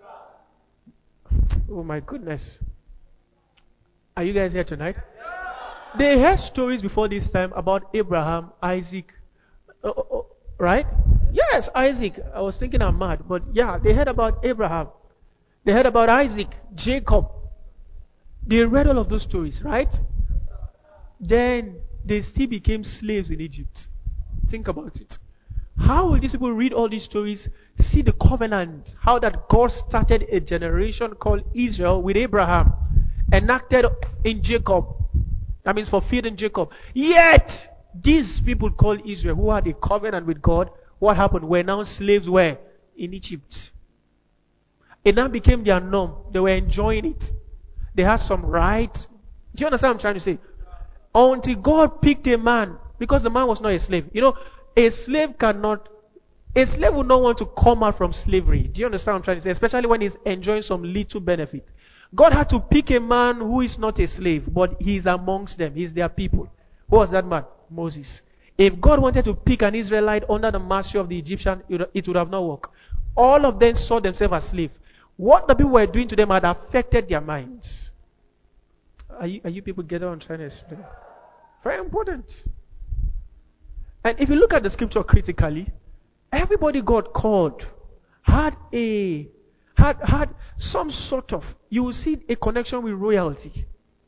Oh my goodness. Are you guys here tonight? They heard stories before this time about Abraham, Isaac, uh, uh, right? Yes, Isaac. I was thinking I'm mad, but yeah, they heard about Abraham. They heard about Isaac, Jacob. They read all of those stories, right? Then they still became slaves in Egypt. Think about it. How will these people read all these stories, see the covenant, how that God started a generation called Israel with Abraham, enacted in Jacob. That means fulfilled in Jacob. Yet, these people called Israel, who had a covenant with God, what happened? Were now slaves where? In Egypt. It now became their norm. They were enjoying it. They had some rights. Do you understand what I'm trying to say? Until God picked a man, because the man was not a slave. You know, a slave cannot, a slave would not want to come out from slavery. Do you understand what I'm trying to say? Especially when he's enjoying some little benefit. God had to pick a man who is not a slave, but he is amongst them. He's their people. Who was that man? Moses. If God wanted to pick an Israelite under the mastery of the Egyptian, it would have not worked. All of them saw themselves as slaves. What the people were doing to them had affected their minds. Are you, are you people getting what I'm trying to explain? Very important. And if you look at the scripture critically, everybody God called had a had had some sort of, you will see a connection with royalty.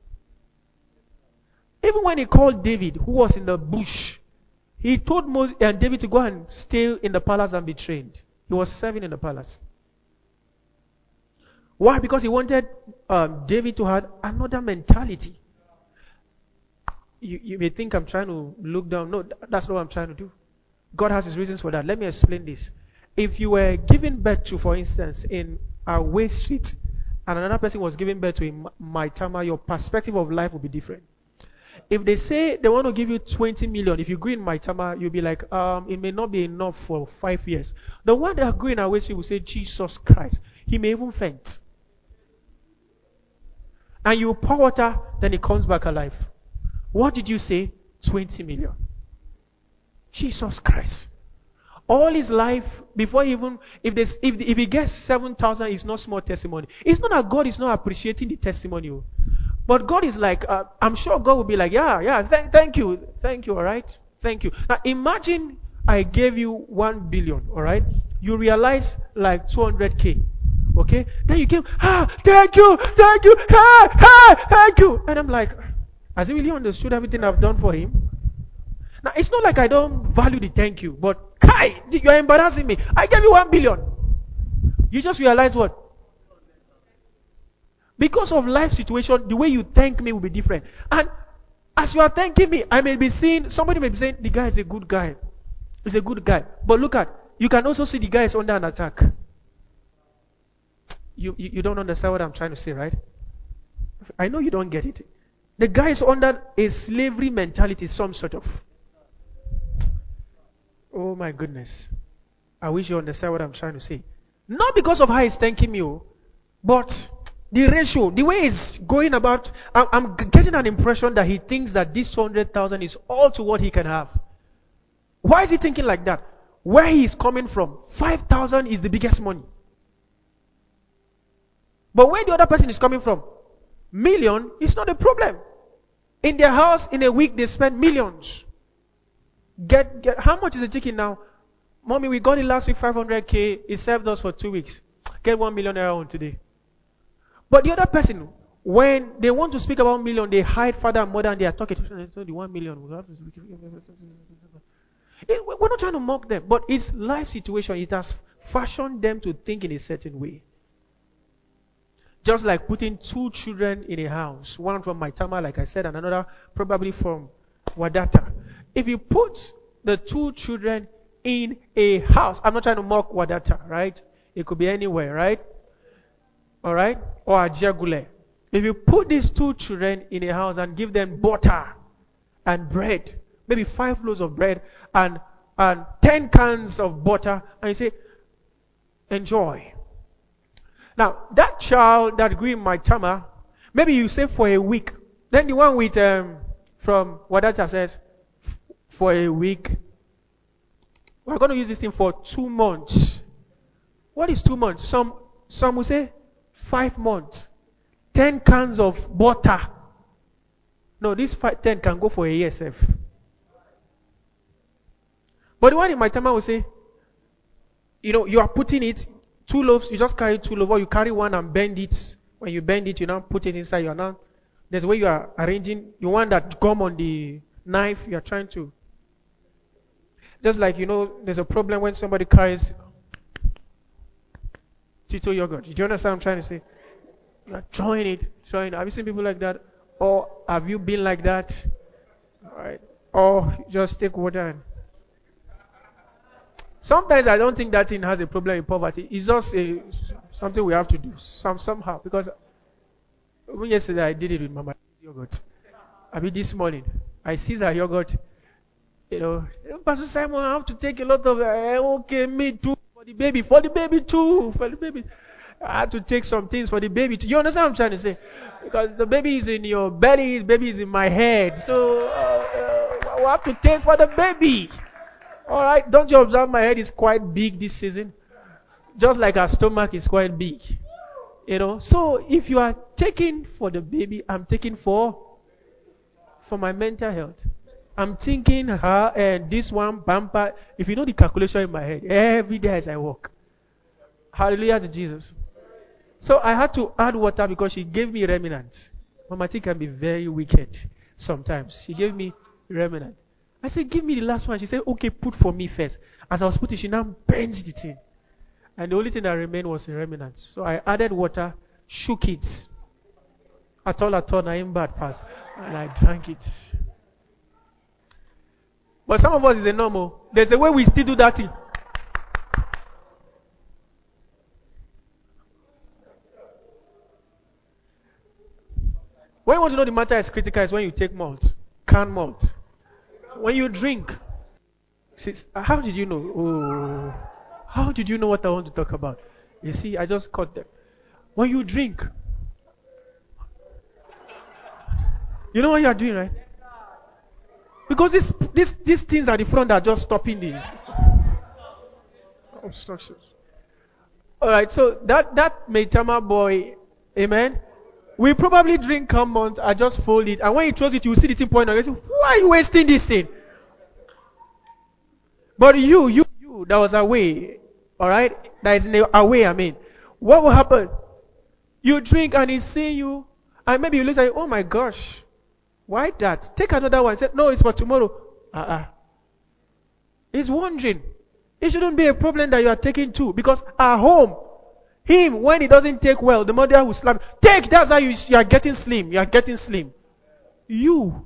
Even when he called David, who was in the bush, he told Moses and David to go and stay in the palace and be trained. He was serving in the palace. Why? Because he wanted um, David to have another mentality. You, you may think I'm trying to look down. No, that's not what I'm trying to do. God has his reasons for that. Let me explain this. If you were given birth to, for instance, in Away Street, and another person was given birth to in Maitama, your perspective of life will be different. If they say they want to give you twenty million, if you grew in Maitama, you'll be like, um, it may not be enough for five years. The one that grew in Away Street will say, Jesus Christ. He may even faint. And you pour water, then he comes back alive. What did you say? twenty million. Jesus Christ. All his life, before even, if there's, if, if he gets seven thousand, it's not small testimony. It's not that God is not appreciating the testimony. But God is like, uh, I'm sure God will be like, yeah, yeah, th- thank you, thank you, all right? Thank you. Now imagine I gave you one billion, all right? You realize like two hundred K, okay? Then you came, ah, thank you, thank you, hey, hey, thank you. And I'm like, has he really understood everything I've done for him? Now, it's not like I don't value the thank you, but Kai, you're embarrassing me. I gave you one billion. You just realize what? Because of life situation, the way you thank me will be different. And as you are thanking me, I may be seeing, somebody may be saying, the guy is a good guy. He's a good guy. But look at, you can also see the guy is under an attack. You, you, you don't understand what I'm trying to say, right? I know you don't get it. The guy is under a slavery mentality, some sort of. Oh my goodness. I wish you understand what I'm trying to say. Not because of how he's thanking you, but the ratio, the way he's going about, I'm, I'm getting an impression that he thinks that this two hundred thousand is all to what he can have. Why is he thinking like that? Where he is coming from, five thousand is the biggest money. But where the other person is coming from, million is not a problem. In their house, in a week, they spend millions. Get, get, how much is the chicken now? Mommy, we got it last week, five hundred K. It served us for two weeks. Get one million naira on today. But the other person, when they want to speak about million, they hide father and mother and they are talking. So the one million. We're not trying to mock them, but it's life situation. It has fashioned them to think in a certain way. Just like putting two children in a house, one from Maitama, like I said, and another probably from Wadata. If you put the two children in a house, I'm not trying to mock Wadata, right? It could be anywhere, right? All right? Or Ajagule. If you put these two children in a house and give them butter and bread, maybe five loaves of bread and, and ten cans of butter, and you say, enjoy. Now, that child that grew in Maitama, maybe you say for a week. Then the one with um, from Wadata says, for a week. We're going to use this thing for two months. What is two months? Some some will say five months. Ten cans of butter. No, this five, ten can go for a year, self. But the one in Maitama will say, you know, you are putting it, two loaves, you just carry two loaves, or you carry one and bend it. When you bend it, you now put it inside. You are now, there's a way you are arranging. You want that gum on the knife, you are trying to. Just like, you know, there's a problem when somebody carries Tito yogurt. Do you understand what I'm trying to say? You are trying it, trying it. Have you seen people like that? Or have you been like that? Alright. Or just take water and. Sometimes I don't think that thing has a problem with poverty. It's just a, something we have to do some somehow. Because even yesterday I did it with Mama yogurt. I mean this morning I seized her yogurt. You know, Pastor Simon, I have to take a lot of. Uh, okay, me too for the baby, for the baby too, for the baby. I have to take some things for the baby too. You understand what I'm trying to say? Because the baby is in your belly, the baby is in my head, so uh, uh, I have to take for the baby. All right, don't you observe my head is quite big this season? Just like our stomach is quite big. You know, so if you are taking for the baby, I'm taking for. for my mental health. I'm thinking her and this one bumper. If you know the calculation in my head, every day as I walk. Hallelujah to Jesus. So I had to add water because she gave me remnants. Mama T can be very wicked sometimes. She gave me remnant. I said, give me the last one. She said, okay, put for me first. As I was putting, she now bent the thing. And the only thing that remained was the remnant. So I added water, shook it. At all, at all, I am bad pass. And I drank it. But some of us is a normal. There's a way we still do that thing. When you want to know the matter is critical is when you take malt, canned malt. When you drink, says, how did you know? Oh, how did you know what I want to talk about? You see, I just caught them. When you drink, you know what you are doing, right? Because this, this, these things at the front are just stopping the obstructions. All right, so that that Maitama boy, amen. We probably drink come months. I just fold it, and when he throws it, you see the thing point out. You say, "Why are you wasting this thing?" But you, you, you, that was away. All right, that is away. I mean, what will happen? You drink, and he's seeing you, and maybe you look like, "Oh my gosh, why that? Take another one." Say, "No, it's for tomorrow." Uh uh He's wondering. It shouldn't be a problem that you are taking two, because at home. Him, when he doesn't take well, the mother will slap. Take, that's how you, you are getting slim. You are getting slim. You.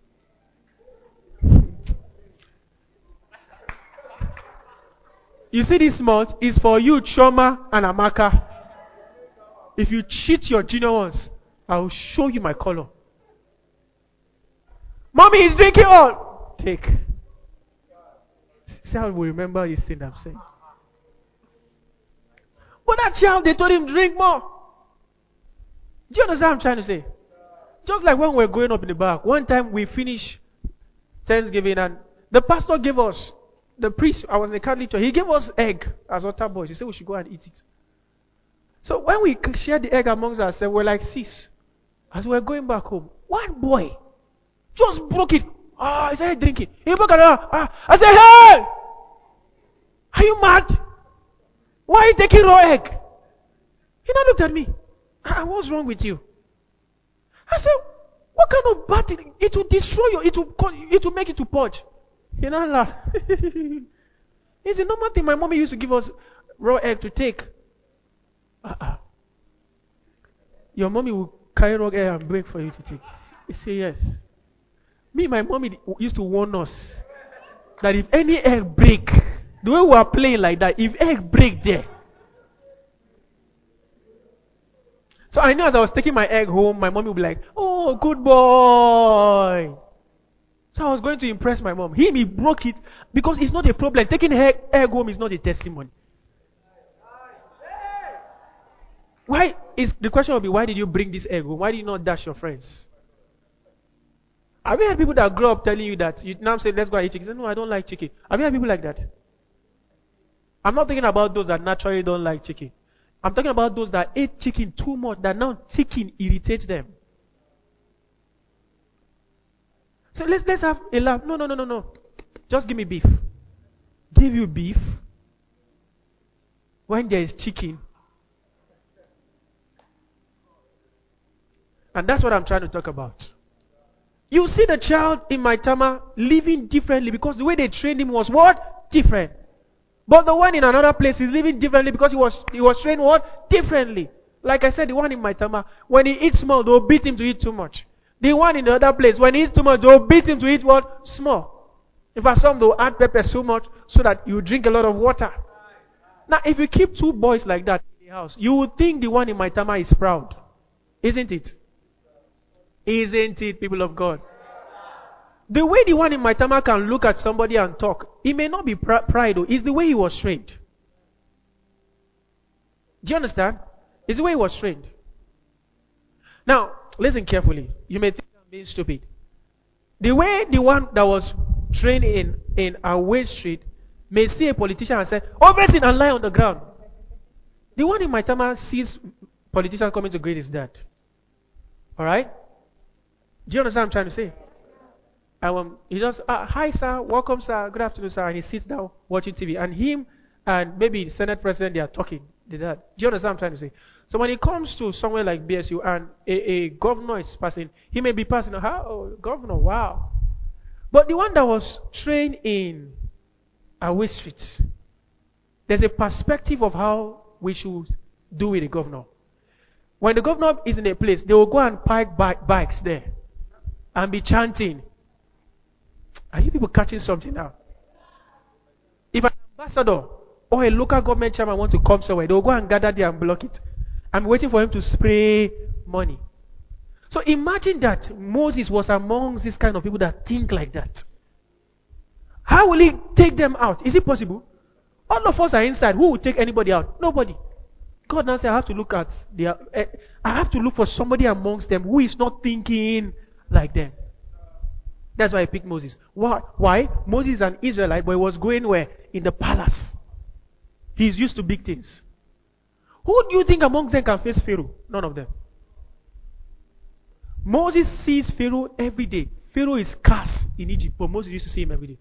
You see this month is for you, Choma and Amaka. If you cheat your junior ones, I will show you my color. Mommy is drinking all. Take. See how we remember this thing I'm saying. But that child, they told him drink more. Do you understand what I'm trying to say? Just like when we were growing up in the back, one time we finished Thanksgiving and the pastor gave us, the priest, I was in the Catholic church, he gave us egg as altar boys. He said we should go and eat it. So when we shared the egg amongst ourselves, we were like six. As we were going back home, one boy just broke it. Ah, oh, he started drinking. He broke it. Ah, I said, hey! Are you mad? Why are you taking raw egg? He now looked at me. Ah, what's wrong with you? I said, what kind of bad thing? It will destroy you. It will, it will make it to purge. He now laughed. It's a normal thing. My mommy used to give us raw egg to take. Uh-uh. Your mommy will carry raw egg and break for you to take. He said, yes. Me, my mommy used to warn us that if any egg break, the way we are playing like that, if egg break there. So I knew as I was taking my egg home, my mommy would be like, oh, good boy. So I was going to impress my mom. Him, he broke it because it's not a problem. Taking egg, egg home is not a testimony. Why is the question will be, why did you bring this egg home? Why did you not dash your friends? Have you had people that grow up telling you that you now say, let's go and eat chicken? You say, no, I don't like chicken. Have you had people like that? I'm not thinking about those that naturally don't like chicken. I'm talking about those that ate chicken too much, that now chicken irritates them. So let's let's have a laugh. No, no, no, no, no. Just give me beef. Give you beef when there is chicken. And that's what I'm trying to talk about. You see the child in Maitama living differently because the way they trained him was what? Different. But the one in another place is living differently because he was he was trained what? Differently. Like I said, the one in Maitama, when he eats small, they'll beat him to eat too much. The one in the other place, when he eats too much, they'll beat him to eat what? Small. In fact, some they'll add pepper so much so that you drink a lot of water. Now, if you keep two boys like that in the house, you would think the one in Maitama is proud. Isn't it? Isn't it, people of God? The way the one in Maitama can look at somebody and talk, it may not be pr- pride, though. It's the way he was trained. Do you understand? It's the way he was trained. Now, listen carefully. You may think I'm being stupid. The way the one that was trained in, in Away Street may see a politician and say, "Overthink and lie on the ground." The one in Maitama sees politician coming to greet his dad. Alright? Do you understand what I'm trying to say? And um, he just, uh, hi sir, welcome sir, good afternoon sir, and he sits down watching T V. And him and maybe the Senate President, they are talking. They are. Do you understand what I'm trying to say? So when it comes to somewhere like B S U and a, a governor is passing, he may be passing, oh, governor, wow. But the one that was trained in Away Street, there's a perspective of how we should do with the governor. When the governor is in a place, they will go and park bi- bikes there and be chanting. Are you people catching something now? If an ambassador or a local government chairman want to come somewhere, they will go and gather there and block it. I'm waiting for him to spray money. So imagine that Moses was amongst these kind of people that think like that. How will he take them out? Is it possible? All of us are inside. Who will take anybody out? Nobody. God now said, I have to look at their, uh, I have to look for somebody amongst them who is not thinking like them. That's why I picked Moses. Why? Why? Moses is an Israelite, but he was going where? In the palace. He's used to big things. Who do you think amongst them can face Pharaoh? None of them. Moses sees Pharaoh every day. Pharaoh is cursed in Egypt, but Moses used to see him every day.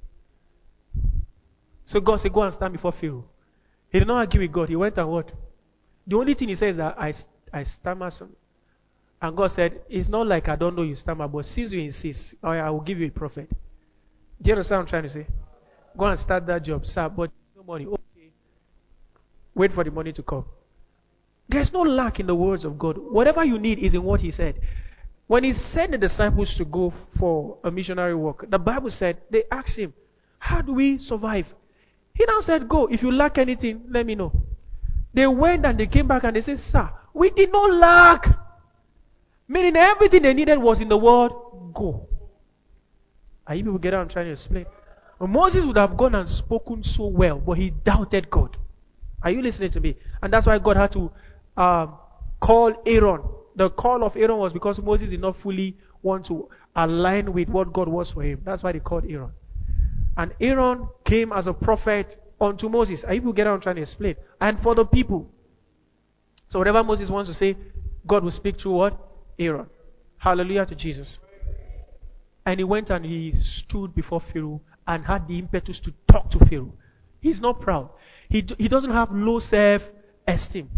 So God said, go and stand before Pharaoh. He did not argue with God. He went and what? The only thing he says is that I, I stammer some. And God said, it's not like I don't know you stammer, but since you insist, I will give you a prophet. Do you understand what I'm trying to say? Go and start that job, sir, but no money. Okay. Wait for the money to come. There's no lack in the words of God. Whatever you need is in what he said. When he sent the disciples to go for a missionary work, the Bible said, they asked him, how do we survive? He now said, go. If you lack anything, let me know. They went and they came back and they said, sir, we did not lack. Meaning everything they needed was in the word, go. Are you people get what I'm trying to explain? Well, Moses would have gone and spoken so well, but he doubted God. Are you listening to me? And that's why God had to um, call Aaron. The call of Aaron was because Moses did not fully want to align with what God was for him. That's why they called Aaron. And Aaron came as a prophet unto Moses. Are you people get what I'm trying to explain? And for the people. So whatever Moses wants to say, God will speak through what? Aaron. Hallelujah to Jesus. And he went and he stood before Pharaoh and had the impetus to talk to Pharaoh. He's not proud. He, he doesn't have low self-esteem.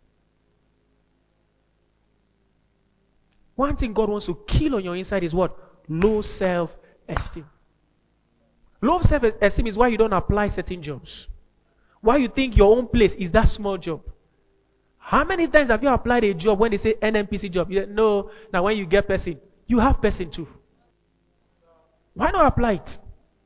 One thing God wants to kill on your inside is what? Low self-esteem. Low self-esteem is why you don't apply certain jobs. Why you think your own place is that small job. How many times have you applied a job when they say N M P C job? You say, no, now when you get person, you have person too. Why not apply it?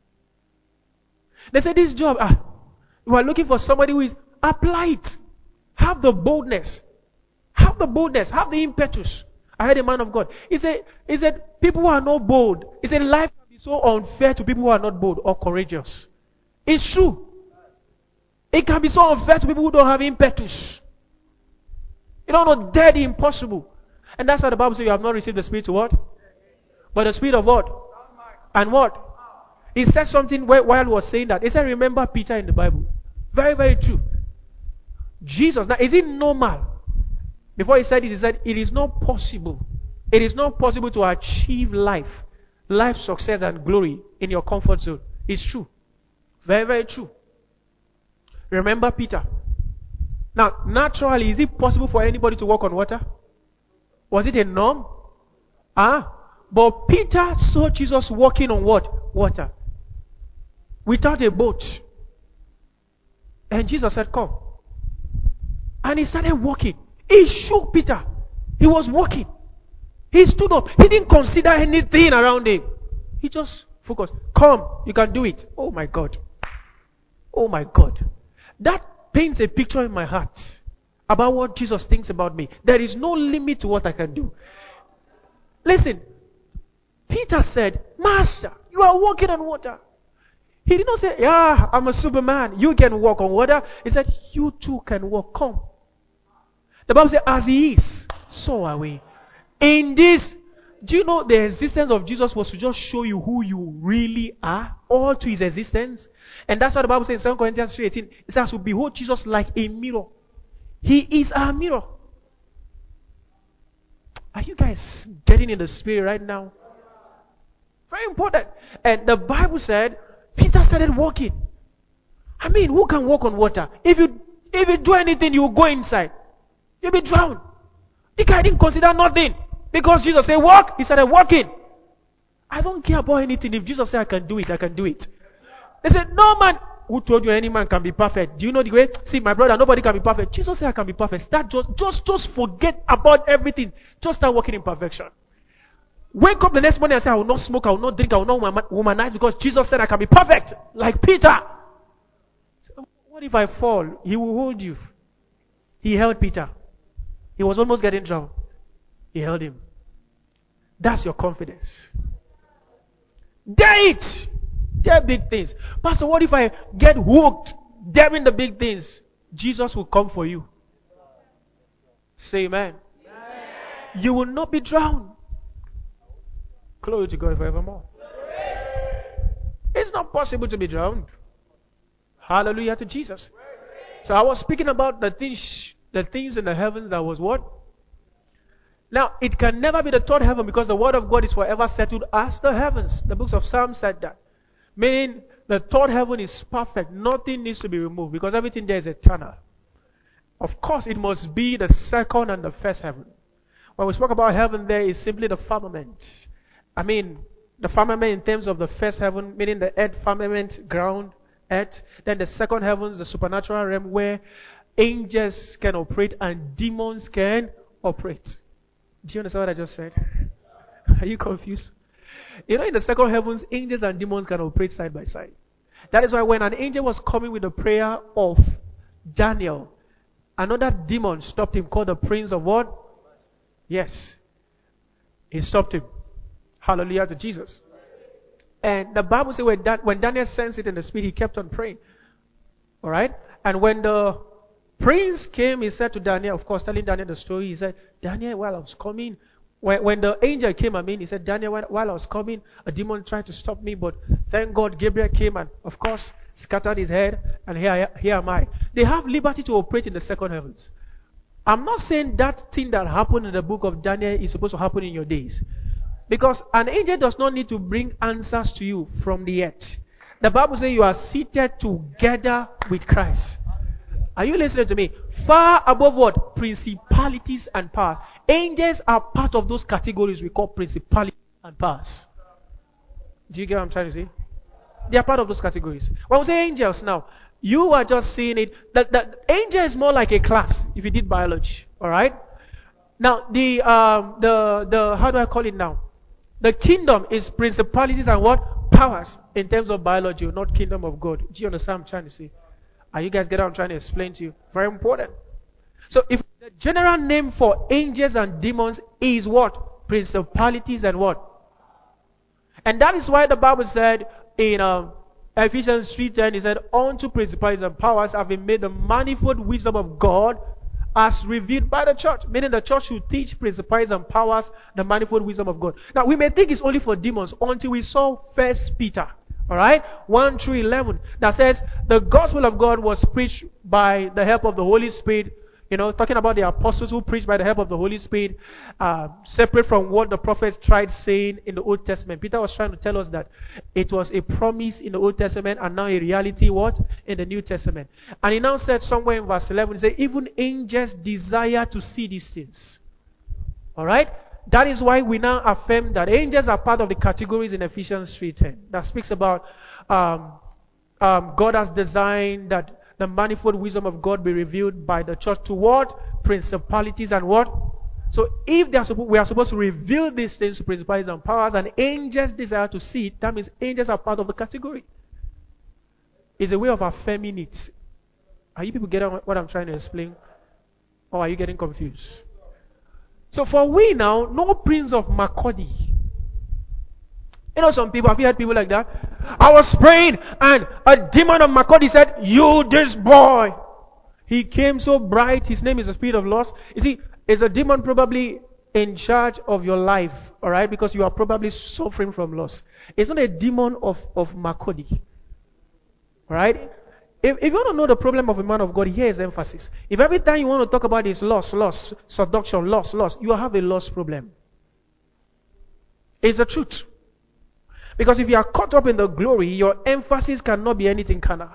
They say this job, ah, you are looking for somebody who is, apply it. Have the boldness. Have the boldness. Have the impetus. I heard a man of God. He said, he said, people who are not bold. He said, life can be so unfair to people who are not bold or courageous. It's true. It can be so unfair to people who don't have impetus. You don't know, dead impossible. And that's why the Bible says you have not received the spirit to what? But the spirit of what? And what? He said something while he was saying that. He said, remember Peter in the Bible. Very, very true. Jesus. Now, is it normal? Before he said it, he said, it is not possible. It is not possible to achieve life, life success and glory in your comfort zone. It's true. Very, very true. Remember Peter. Now, naturally, is it possible for anybody to walk on water? Was it a norm? Ah, but Peter saw Jesus walking on what? Water. Without a boat. And Jesus said, come. And he started walking. He shook Peter. He was walking. He stood up. He didn't consider anything around him. He just focused. Come, you can do it. Oh my God. Oh my God. That paints a picture in my heart about what Jesus thinks about me. There is no limit to what I can do. Listen, Peter said, Master, you are walking on water. He did not say, yeah, I'm a superman. You can walk on water. He said, you too can walk. Come. The Bible says, as he is, so are we. In this, do you know the existence of Jesus was to just show you who you really are? All to his existence. And that's what the Bible says in Second Corinthians three eighteen. It says, we behold Jesus like a mirror. He is our mirror. Are you guys getting in the spirit right now? Very important. And the Bible said, Peter started walking. I mean, who can walk on water? If you if you do anything, you will go inside. You'll be drowned. The guy didn't consider nothing. Because Jesus said, walk, he started walking. I don't care about anything. If Jesus said I can do it, I can do it. They said, no man. Who told you any man can be perfect? Do you know the way? See, my brother, nobody can be perfect. Jesus said I can be perfect. Start just, just, just forget about everything. Just start walking in perfection. Wake up the next morning and say, I will not smoke, I will not drink, I will not womanize because Jesus said I can be perfect. Like Peter. So what if I fall? He will hold you. He held Peter. He was almost getting drowned. He held him. That's your confidence. Dare it. Dare big things. Pastor, what if I get hooked daring the big things? Jesus will come for you. Say amen. Amen. You will not be drowned. Glory to God forevermore. It's not possible to be drowned. Hallelujah to Jesus. So I was speaking about the things, the things in the heavens that was what? Now, it can never be the third heaven because the word of God is forever settled as the heavens. The books of Psalms said that. Meaning, the third heaven is perfect. Nothing needs to be removed because everything there is eternal. Of course, it must be the second and the first heaven. When we spoke about heaven there, is simply the firmament. I mean, the firmament in terms of the first heaven, meaning the earth, firmament, ground, earth. Then the second heavens, the supernatural realm where angels can operate and demons can operate. Do you understand what I just said? Are you confused? You know, in the second heavens, angels and demons can operate side by side. That is why when an angel was coming with the prayer of Daniel, another demon stopped him, called the prince of what? Yes. He stopped him. Hallelujah to Jesus. And the Bible says when, that, when Daniel sensed it in the spirit, he kept on praying. Alright? And when the prince came, he said to Daniel, of course, telling Daniel the story, he said, Daniel, while I was coming, when, when the angel came, I mean, he said, Daniel, while I was coming, a demon tried to stop me, but thank God Gabriel came and, of course, scattered his head, and here, here am I. They have liberty to operate in the second heavens. I'm not saying that thing that happened in the book of Daniel is supposed to happen in your days. Because an angel does not need to bring answers to you from the earth. The Bible says you are seated together with Christ. Are you listening to me? Far above what? Principalities and powers. Angels are part of those categories we call principalities and powers. Do you get what I'm trying to say? They are part of those categories. When we say angels now, you are just seeing it. That the angel is more like a class if you did biology. Alright? Now, the, um, the, the, how do I call it now? The kingdom is principalities and what? Powers in terms of biology, not kingdom of God. Do you understand what I'm trying to say? Are you guys getting what I'm trying to explain to you? Very important. So if the general name for angels and demons is what? Principalities and what? And that is why the Bible said in um, Ephesians three ten, it said, unto principalities and powers have been made the manifold wisdom of God as revealed by the church. Meaning the church should teach principalities and powers the manifold wisdom of God. Now we may think it's only for demons until we saw First Peter. Alright? one through eleven. That says, the gospel of God was preached by the help of the Holy Spirit. You know, talking about the apostles who preached by the help of the Holy Spirit, uh, separate from what the prophets tried saying in the Old Testament. Peter was trying to tell us that it was a promise in the Old Testament and now a reality what? In the New Testament. And he now said somewhere in verse eleven, he said, even angels desire to see these things. Alright? That is why we now affirm that angels are part of the categories in Ephesians three ten. That speaks about um, um, God has designed that the manifold wisdom of God be revealed by the church to what? Principalities and what? So if they are suppo- we are supposed to reveal these things to principalities and powers, and angels desire to see it, that means angels are part of the category. It's a way of affirming it. Are you people getting what I'm trying to explain? Or are you getting confused? So for we now, no prince of Makodi. You know some people, have you heard people like that? I was praying and a demon of Makodi said, you this boy. He came so bright, his name is the spirit of loss. You see, is a demon probably in charge of your life, alright? Because you are probably suffering from loss. It's not a demon of, of Makodi. Alright? If, if you want to know the problem of a man of God, here is emphasis. If every time you want to talk about is loss, loss, seduction, loss, loss, you have a loss problem. It's the truth. Because if you are caught up in the glory, your emphasis cannot be anything carnal.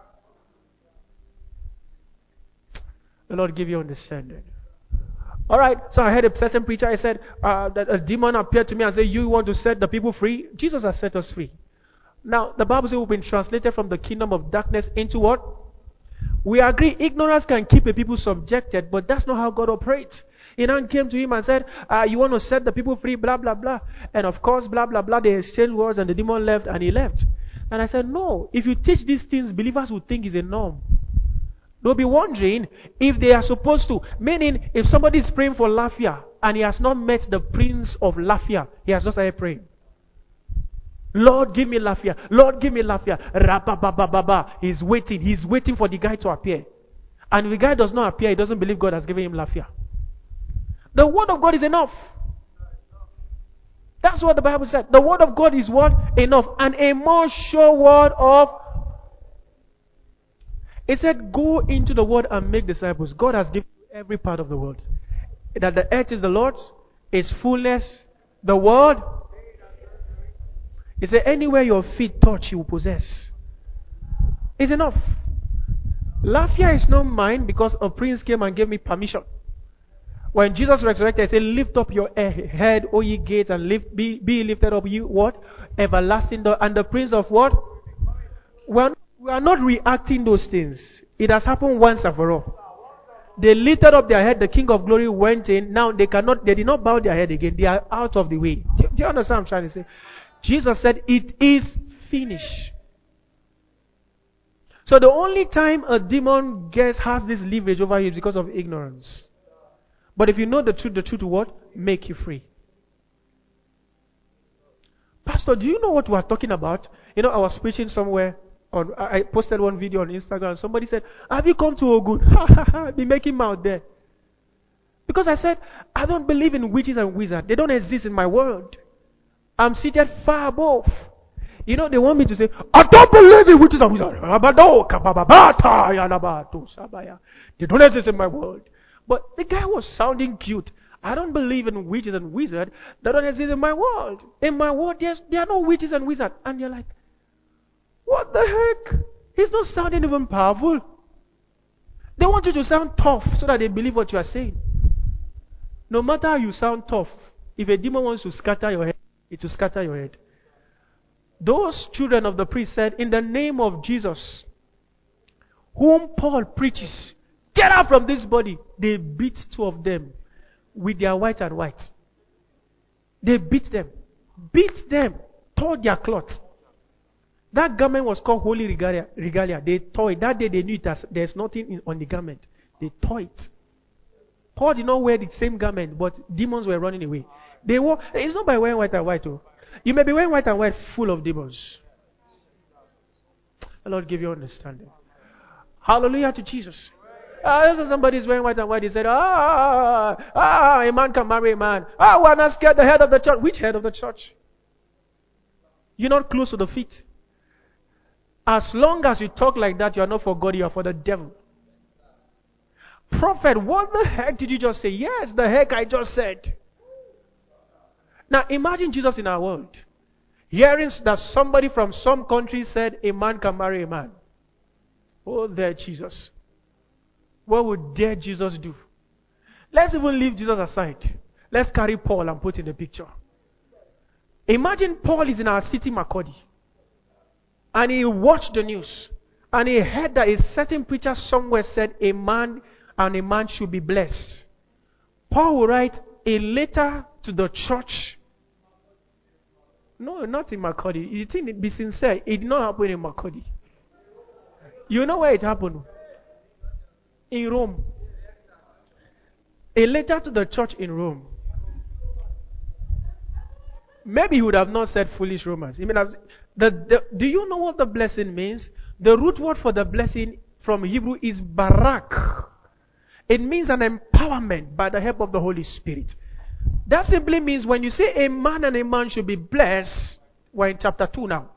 The Lord give you understanding. Alright, so I heard a certain preacher, I said, uh, that a demon appeared to me and said, you want to set the people free? Jesus has set us free. Now, the Bible says we've been translated from the kingdom of darkness into what? We agree, ignorance can keep a people subjected, but that's not how God operates. He then came to him and said, uh, you want to set the people free, blah, blah, blah. And of course, blah, blah, blah, they exchanged words and the demon left and he left. And I said, no, if you teach these things, believers will think it's a norm. They'll be wondering if they are supposed to. Meaning, if somebody is praying for Lafia and he has not met the prince of Lafia, he has just started praying. Lord, give me Lafia. Lord, give me Lafia. Rabba-ba-ba-ba-ba. He's waiting. He's waiting for the guy to appear. And if the guy does not appear, he doesn't believe God has given him Lafia. The word of God is enough. That's what the Bible said. The word of God is what? Enough. And a more sure word of... It said, go into the world and make disciples. God has given you every part of the world. That the earth is the Lord's, its fullness, the world. It said, anywhere your feet touch, you will possess. It's enough. Lafia is not mine because a prince came and gave me permission. When Jesus resurrected, he said, lift up your head, O ye gates, and lift, be, be lifted up, you what? Everlasting door. And the prince of what? Well, we are not reacting those things. It has happened once and for all. They lifted up their head, the King of Glory went in. Now they cannot, they did not bow their head again. They are out of the way. Do, do you understand what I'm trying to say? Jesus said, it is finished. So the only time a demon gets, has this leverage over you is because of ignorance. But if you know the truth, the truth will what? Make you free. Pastor, do you know what we are talking about? You know, I was preaching somewhere. On, I posted one video on Instagram. Somebody said, have you come to Ogun? Ha ha ha. Be making mouth there. Because I said, I don't believe in witches and wizards. They don't exist in my world. I'm seated far above. You know, they want me to say, I don't believe in witches and wizards. They don't exist in my world. But the guy was sounding cute. I don't believe in witches and wizards. They don't exist in my world. In my world, yes, there are no witches and wizards. And you're like, what the heck? He's not sounding even powerful. They want you to sound tough so that they believe what you are saying. No matter how you sound tough, if a demon wants to scatter your head, it will scatter your head. Those children of the priest said, in the name of Jesus, whom Paul preaches, get out from this body. They beat two of them with their white and white. They beat them. Beat them. Tore their clothes. That garment was called holy regalia. regalia. They tore it. That day they knew it as, there's nothing in, on the garment. They tore it. Paul did not wear the same garment, but demons were running away. They wore. It's not by wearing white and white. Oh. You may be wearing white and white full of demons. The Lord give you understanding. Hallelujah to Jesus. Uh, so somebody is wearing white and white. He said, ah, ah, a man can marry a man. Ah, we're not scared. The head of the church. Which head of the church? You're not close to the feet. As long as you talk like that, you are not for God, you are for the devil. Prophet, what the heck did you just say? Yes, the heck I just said. Now imagine Jesus in our world. Hearing that somebody from some country said a man can marry a man. Oh, there Jesus. What would dare Jesus do? Let's even leave Jesus aside. Let's carry Paul and put in the picture. Imagine Paul is in our city, Makurdi. And he watched the news. And he heard that a certain preacher somewhere said a man and a man should be blessed. Paul will write a letter to the church. No, not in Makurdi. You think, be sincere, it did not happen in Makurdi. You know where it happened? In Rome. A letter to the church in Rome. Maybe he would have not said foolish Romans. He may have, the, the, do you know what the blessing means? The root word for the blessing from Hebrew is barak. It means an empowerment by the help of the Holy Spirit. That simply means when you say a man and a man should be blessed, we're in chapter two now.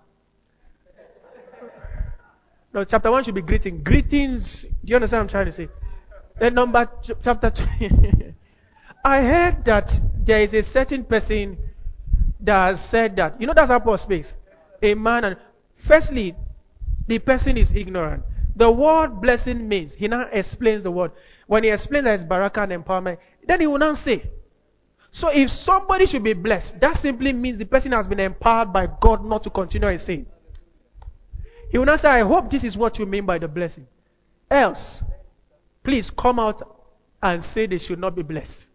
No, chapter one should be greeting. Greetings. Do you understand what I'm trying to say? Then number, ch- chapter two. I heard that there is a certain person that has said that. You know that's how Paul speaks. A man and firstly, the person is ignorant. The word blessing means, he now explains the word. When he explains that it's baraka and empowerment, then he will now say. So if somebody should be blessed, that simply means the person has been empowered by God not to continue in sin. He will now say, I hope this is what you mean by the blessing. Else, please come out and say they should not be blessed.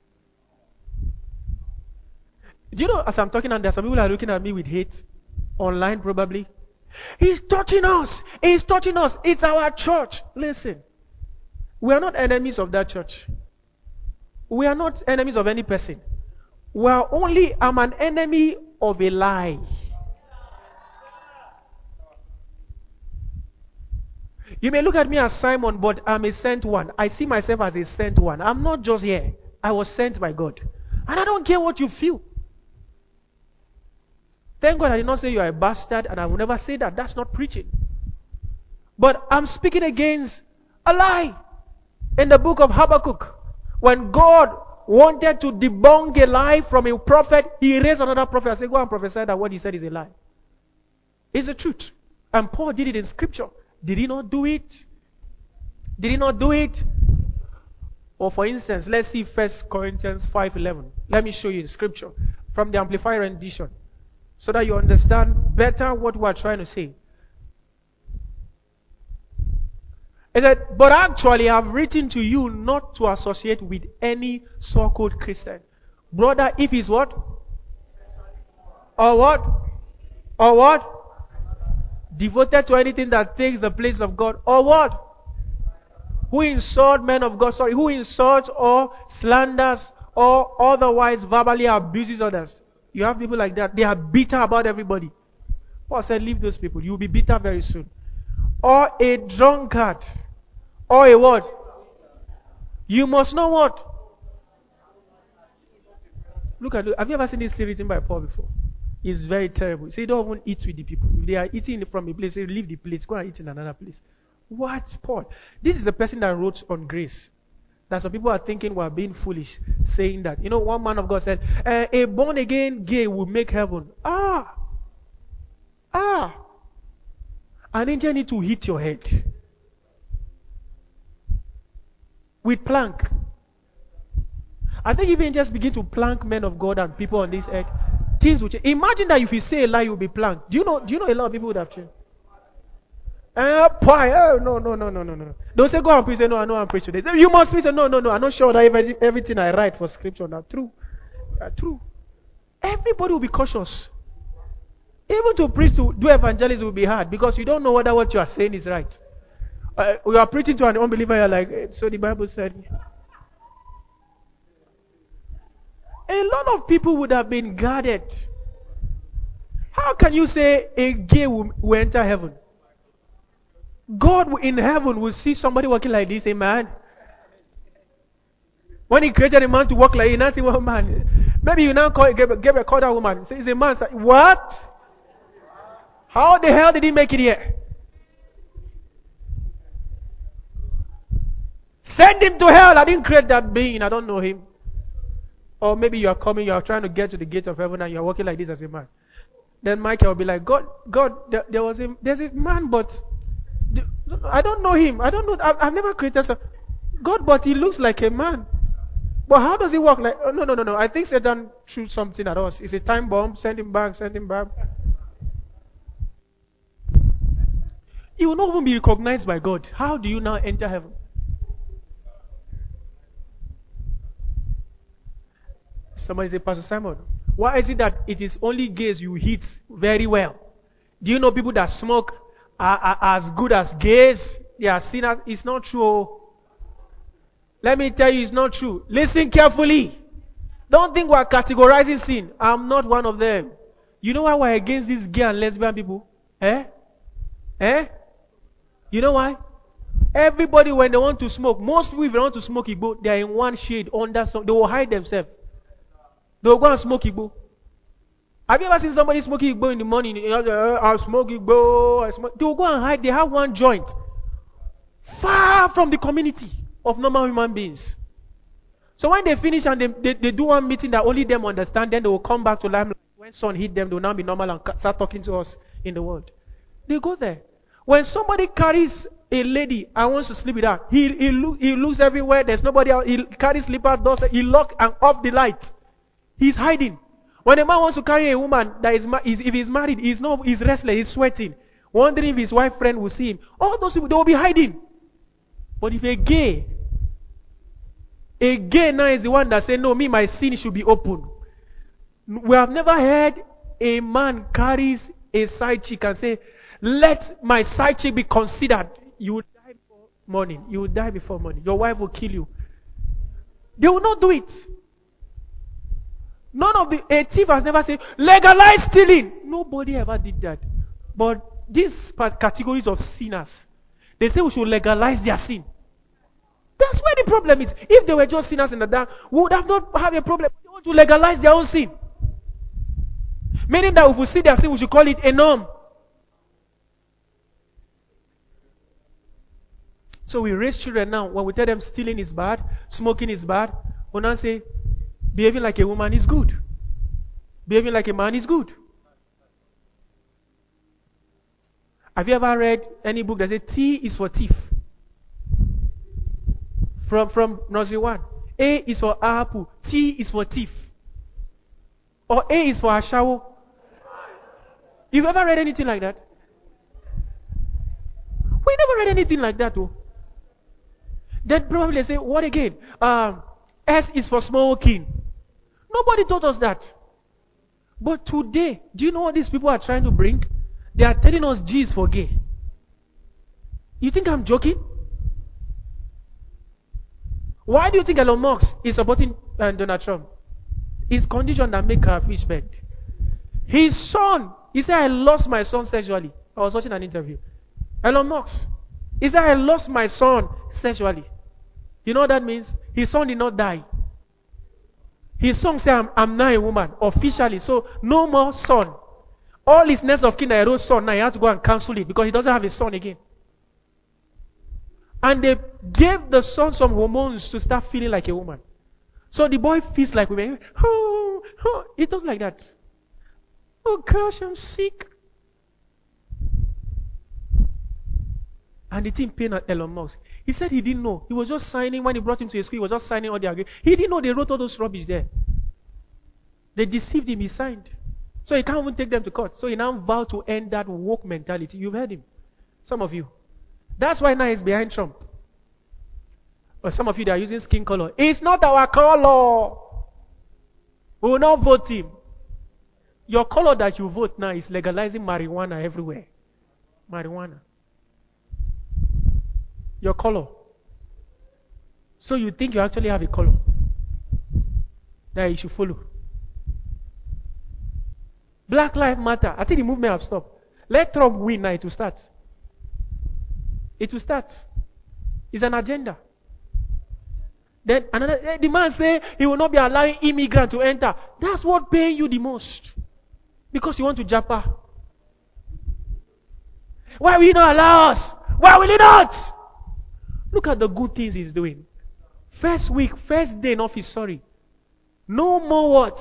Do you know, as I'm talking, and there some people are looking at me with hate, online probably. He's touching us. He's touching us. It's our church. Listen, we are not enemies of that church. We are not enemies of any person. We are only, I'm an enemy of a lie. You may look at me as Simon, but I'm a sent one. I see myself as a sent one. I'm not just here. I was sent by God. And I don't care what you feel. Thank God I did not say you are a bastard, and I will never say that. That's not preaching. But I'm speaking against a lie. In the book of Habakkuk, when God wanted to debunk a lie from a prophet, he raised another prophet and said, go and prophesy that what he said is a lie. It's the truth. And Paul did it in scripture. Did he not do it? Did he not do it? Or for instance, let's see First Corinthians five eleven. Let me show you in scripture from the Amplified Rendition, so that you understand better what we are trying to say. It said, but actually I have written to you not to associate with any so-called Christian. Brother, if he's what? Or what? Or what? Devoted to anything that takes the place of God. Or what? Who insult men of God, sorry, who insults or slanders or otherwise verbally abuses others. You have people like that. They are bitter about everybody. Paul said, leave those people. You will be bitter very soon. Or a drunkard. Or a what? You must know what? Look at, have you ever seen this thing written by Paul before? It's very terrible. Say, don't even eat with the people. If they are eating from a place, say, leave the place, go and eat in another place. What, Paul? This is the person that wrote on grace. That some people are thinking we are being foolish, saying that. You know, one man of God said, uh, a born again gay will make heaven. Ah! Ah! An angel need to hit your head with plank. I think if angels begin to plank men of God and people on this earth, things will change. Imagine that if you say a lie, you'll be planked. Do you know? Do you know a lot of people would have changed? Uh, oh, no, no, no, no, no, no. Don't say go and preach. Say, no, I know I'm preaching today. You must preach. Say, no, no, no. I'm not sure that everything I write for scripture now true. Uh, true. Everybody will be cautious. Even to preach, to do evangelism will be hard because you don't know whether what you are saying is right. Uh, you are preaching to an unbeliever, you're like, so the Bible said. A lot of people would have been guarded. How can you say a gay will, will enter heaven? God in heaven will see somebody walking like this, a man. When he created a man to walk like he now say, well, man, maybe you now call Gabriel, call that woman. Say, it's a man. Say, what? How the hell did he make it here? Send him to hell. I didn't create that being. I don't know him. Or maybe you are coming, you are trying to get to the gate of heaven and you are walking like this as a man. Then Michael will be like, God, God, there, there was a, there's a man, but I don't know him. I don't know. I've, I've never created some. God, but he looks like a man. But how does he walk like? Oh, no, no, no, no. I think Satan threw something at us. It's a time bomb. Send him back. Send him back. You will not even be recognized by God. How do you now enter heaven? Somebody say, Pastor Simon, why is it that it is only gays you hit very well? Do you know people that smoke are, are as good as gays? They are sinners. It's not true. Let me tell you, it's not true. Listen carefully. Don't think we're categorizing sin. I'm not one of them. You know why we're against these gay and lesbian people? Eh? Eh? You know why? Everybody, when they want to smoke, most people, if they want to smoke Igbo, they are in one shade under some, they will hide themselves. They will go and smoke Igbo. Have you ever seen somebody smoking Igbo in the morning? I'll smoke Igbo. I smoke. They will go and hide. They have one joint. Far from the community of normal human beings. So when they finish and they, they, they do one meeting that only them understand, then they will come back to limelight when when sun hit them, they will now be normal and start talking to us in the world. They go there. When somebody carries a lady and wants to sleep with her, he, he, look, he looks everywhere. There's nobody else. He carries slipper, doors, he lock and off the light. He's hiding. When a man wants to carry a woman that is, is if he's married, he's not, he's restless, he's sweating, wondering if his wife friend will see him. All those people, they will be hiding. But if a gay, a gay now is the one that say, no, me, my sin should be open. We have never heard a man carries a side chick and say, let my side chick be considered. You will die before morning. You will die before morning. Your wife will kill you. They will not do it. None of the, a thief has never said, legalize stealing. Nobody ever did that. But these categories of sinners, they say we should legalize their sin. That's where the problem is. If they were just sinners in the dark, we would have not have a problem. They want to legalize their own sin. Meaning that if we see their sin, we should call it a norm. So we raise children now. When we tell them stealing is bad, smoking is bad, we now say, behaving like a woman is good. Behaving like a man is good. Have you ever read any book that says T is for thief? From, from nursery one. A is for apple. T is for thief. Or A is for ashawo. You've ever read anything like that? We never read anything like that, though. Then probably say, what again? Um, S is for smoking. Nobody taught us that. But today, do you know what these people are trying to bring? They are telling us G is for gay. You think I'm joking? Why do you think Elon Musk is supporting uh, Donald Trump? It's condition that make our fish bend. His son, he said, I lost my son sexually. I was watching an interview. Elon Musk, he said, I lost my son sexually. You know what that means? His son did not die. His son said, I'm, I'm now a woman, officially. So, no more son. All his next of kin that wrote son, now he had to go and cancel it because he doesn't have a son again. And they gave the son some hormones to start feeling like a woman. So the boy feels like women. Oh, oh, he does like that. Oh gosh, I'm sick. And the thing pained Elon Musk. He said he didn't know. He was just signing, when he brought him to his school, he was just signing all the agreements. He didn't know they wrote all those rubbish there. They deceived him, he signed. So he can't even take them to court. So he now vowed to end that woke mentality. You've heard him. Some of you. That's why now he's behind Trump. Or some of you that are using skin color. It's not our color. We will not vote him. Your color that you vote now is legalizing marijuana everywhere. Marijuana. Your color. So you think you actually have a color that you should follow. Black Lives Matter. I think the movement have stopped. Let Trump win now, it will start. It will start. It's an agenda. Then another, the man say he will not be allowing immigrants to enter. That's what paying you the most. Because you want to japa. Why will you not allow us? Why will you not? Look at the good things he's doing. First week, first day in office, sorry. No more what?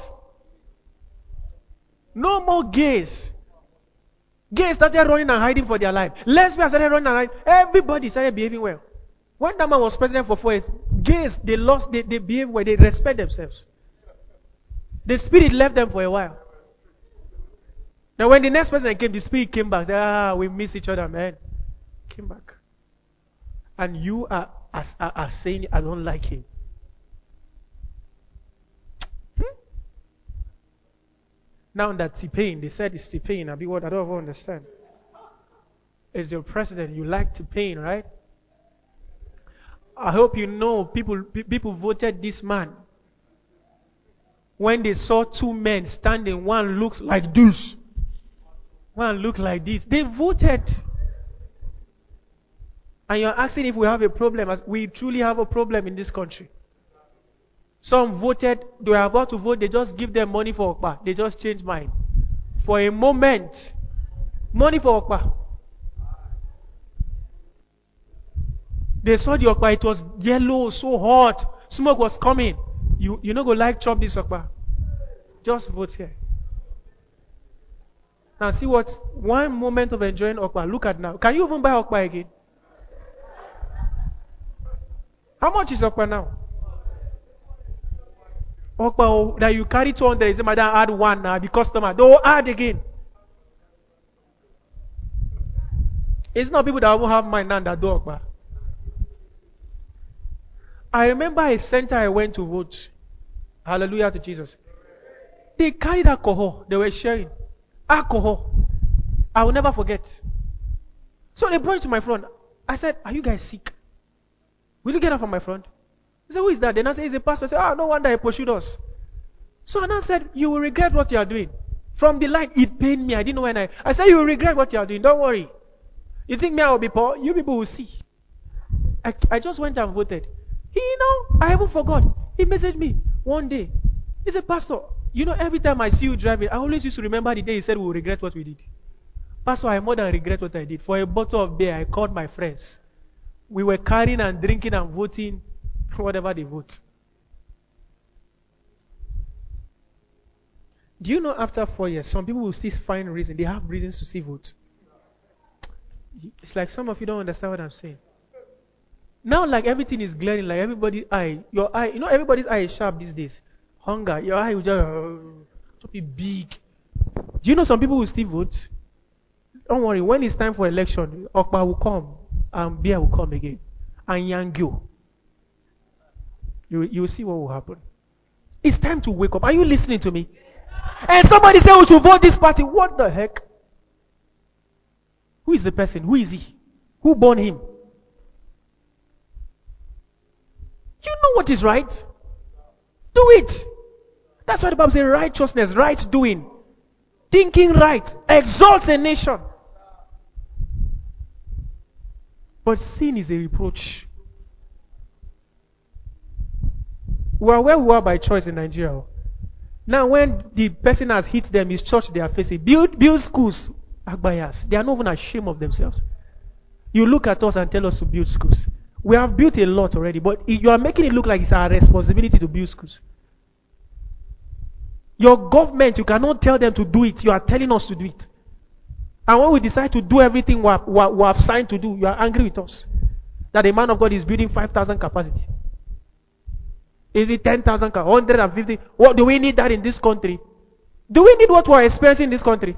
No more gays. Gays started running and hiding for their life. Lesbians started running and hiding. Everybody started behaving well. When that man was president for four years, gays, they lost, they, they behave well, they respect themselves. The spirit left them for a while. Now when the next president came, the spirit came back. Said, ah, we miss each other, man. Came back. And you are, are, are saying, I don't like him. Hmm? Now that T-Pain, they said it's T-Pain. I, be what, I don't even understand. It's your president. You like T-Pain, right? I hope you know people, people voted this man. When they saw two men standing, one looks like this. One looked like this. They voted. And you're asking if we have a problem. As we truly have a problem in this country. Some voted, they were about to vote, they just give them money for Okpa. They just changed mind. For a moment. Money for Okpa. They saw the Okpa, it was yellow, so hot. Smoke was coming. You you not go like chop this Okpa. Just vote here. Now see what one moment of enjoying Okpa. Look at now. Can you even buy Okpa again? How much is Okpa now? Okpa that you carry two hundred. You say, madam, add one now. The customer. They will add again. It's not people that won't have mind now that do Okpa. I remember a center I went to vote. Hallelujah to Jesus. They carried alcohol. They were sharing. Alcohol. I will never forget. So they brought it to my front. I said, are you guys sick? Will you get out from my front? He said, who is that? Then I said, he's a pastor. I said, ah, no wonder he pursued us. So I said, you will regret what you are doing. From the line, it pained me. I didn't know when I... I said, you will regret what you are doing. Don't worry. You think me I will be poor? You people will see. I, I just went and voted. He, you know, I haven't forgot. He messaged me one day. He said, Pastor, you know, every time I see you driving, I always used to remember the day he said we will regret what we did. Pastor, I more than regret what I did. For a bottle of beer, I called my friends. We were carrying and drinking and voting whatever they vote. Do you know after four years, some people will still find reason. They have reasons to still vote. It's like some of you don't understand what I'm saying. Now, like everything is glaring, like everybody's eye, your eye, you know, everybody's eye is sharp these days. Hunger, your eye will just uh, be big. Do you know some people will still vote? Don't worry, when it's time for election, Okpa will come and beer will come again. And Yangyo. You, you will see what will happen. It's time to wake up. Are you listening to me? And somebody say we should vote this party. What the heck? Who is the person? Who is he? Who born him? You know what is right. Do it. That's why the Bible says righteousness, right doing, thinking right, exalts a nation. But sin is a reproach. We are where we are by choice in Nigeria. Now when the person has hit them, his church they are facing. Build, build schools, Agbayas. They are not even ashamed of themselves. You look at us and tell us to build schools. We have built a lot already, but you are making it look like it's our responsibility to build schools. Your government, you cannot tell them to do it. You are telling us to do it. And when we decide to do everything we have, we have signed to do, you are angry with us. That a man of God is building five thousand capacity. Maybe ten thousand, one hundred fifty. What do we need that in this country? Do we need what we are experiencing in this country?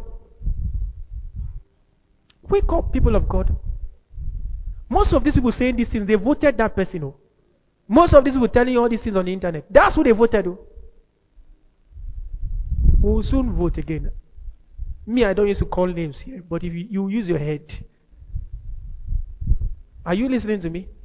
Wake up, people of God. Most of these people saying these things, they voted that person. Oh. Most of these people telling you all these things on the internet. That's who they voted. Oh. We will soon vote again. Me, I don't used to call names here, but if you, you use your head. Are you listening to me?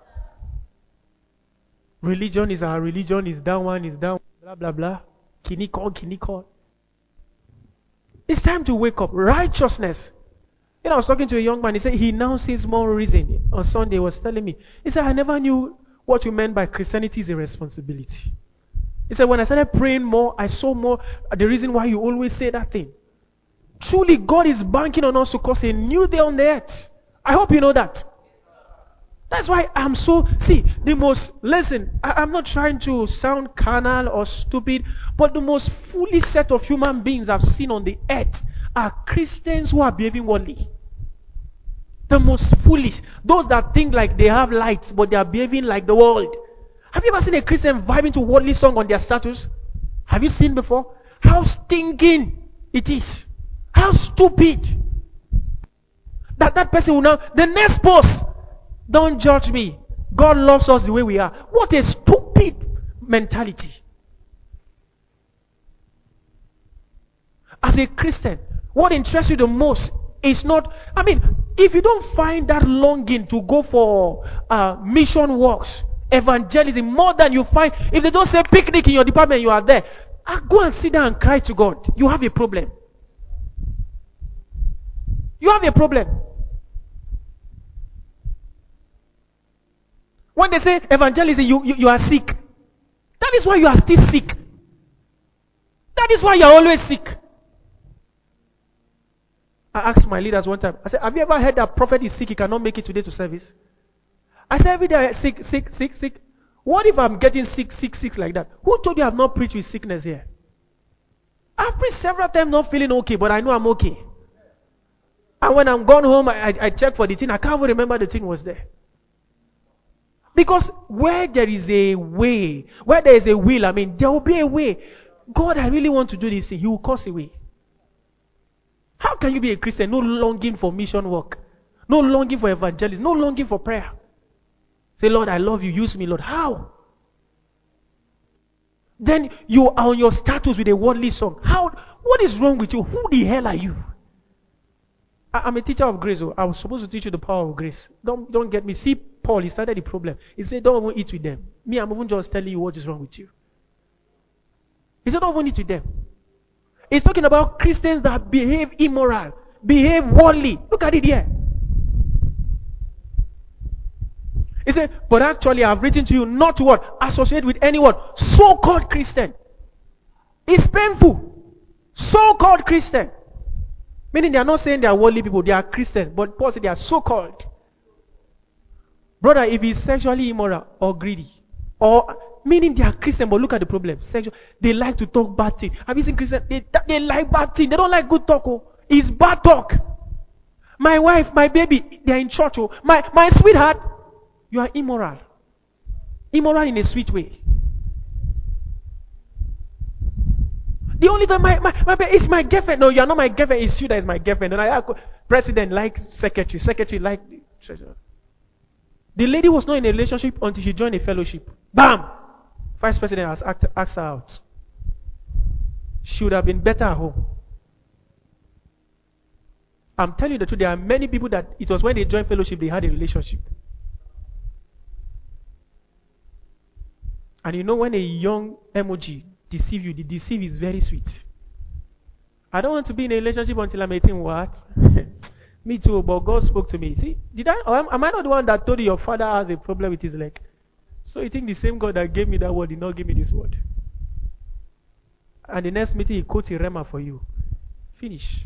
Religion is our religion, is that one, is that one, blah, blah, blah. Kinikon, kinikon. It's time to wake up. Righteousness. You know, I was talking to a young man. He said he now sees more reason. On Sunday, he was telling me. He said, I never knew what you meant by Christianity is a responsibility. He said, when I started praying more, I saw more the reason why you always say that thing. Truly, God is banking on us to cause a new day on the earth. I hope you know that. That's why I'm so, see, the most, listen, I, I'm not trying to sound carnal or stupid, but the most foolish set of human beings I've seen on the earth are Christians who are behaving worldly. The most foolish. Those that think like they have light, but they are behaving like the world. Have you ever seen a Christian vibing to worldly song on their status? Have you seen before? How stinking it is. How stupid. That that person will now, the next post, don't judge me. God loves us the way we are. What a stupid mentality. As a Christian, what interests you the most is not, I mean, if you don't find that longing to go for uh, mission works, evangelism, more than you find, if they don't say picnic in your department, you are there, uh, go and sit down and cry to God. You have a problem. You have a problem. When they say evangelism, you, you, you are sick. That is why you are still sick. That is why you are always sick. I asked my leaders one time, I said, have you ever heard that prophet is sick, he cannot make it today to service? I said, every day I sick, sick, sick, sick. What if I'm getting sick, sick, sick like that? Who told you I have not preached with sickness here? I've preached several times not feeling okay, but I know I'm okay. And when I'm gone home, I, I, I check for the thing. I can't even remember the thing was there. Because where there is a way, where there is a will, I mean, there will be a way. God, I really want to do this thing. He will cause a way. How can you be a Christian? No longing for mission work. No longing for evangelism. No longing for prayer. Say, Lord, I love you. Use me, Lord. How? Then you are on your status with a worldly song. How? What is wrong with you? Who the hell are you? I, I'm a teacher of grace. Oh. I was supposed to teach you the power of grace. Don't, don't get me. See, Paul, he started the problem. He said, don't even eat with them. Me, I'm even just telling you what is wrong with you. He said, don't even eat with them. He's talking about Christians that behave immoral, behave worldly. Look at it here. He said, but actually I've written to you not to what? Associate with anyone. So-called Christian. It's painful. So-called Christian. Meaning they are not saying they are worldly people, they are Christians. But Paul said they are so-called. Brother, if he's sexually immoral or greedy, or meaning they are Christian, but look at the problem. Sexual, they like to talk bad things. Have you seen Christians? They, they like bad things. They don't like good talk. Oh. It's bad talk. My wife, my baby, they are in church. Oh. My, my sweetheart, you are immoral. Immoral in a sweet way. The only time my, my, my it's my girlfriend. No, you are not my girlfriend. It's you that is my girlfriend. And I, president like secretary. Secretary like treasurer. The lady was not in a relationship until she joined a fellowship. Bam! Vice president has asked, asked her out. She would have been better at home. I'm telling you the truth. There are many people that it was when they joined fellowship they had a relationship. And you know when a young emoji deceive you, the deceive is very sweet. I don't want to be in a relationship until I'm eighteen. What? Me too, but God spoke to me. See, did I? Or am, am I not the one that told you your father has a problem with his leg? So you think the same God that gave me that word did not give me this word? And the next meeting he quotes a rema for you. Finish.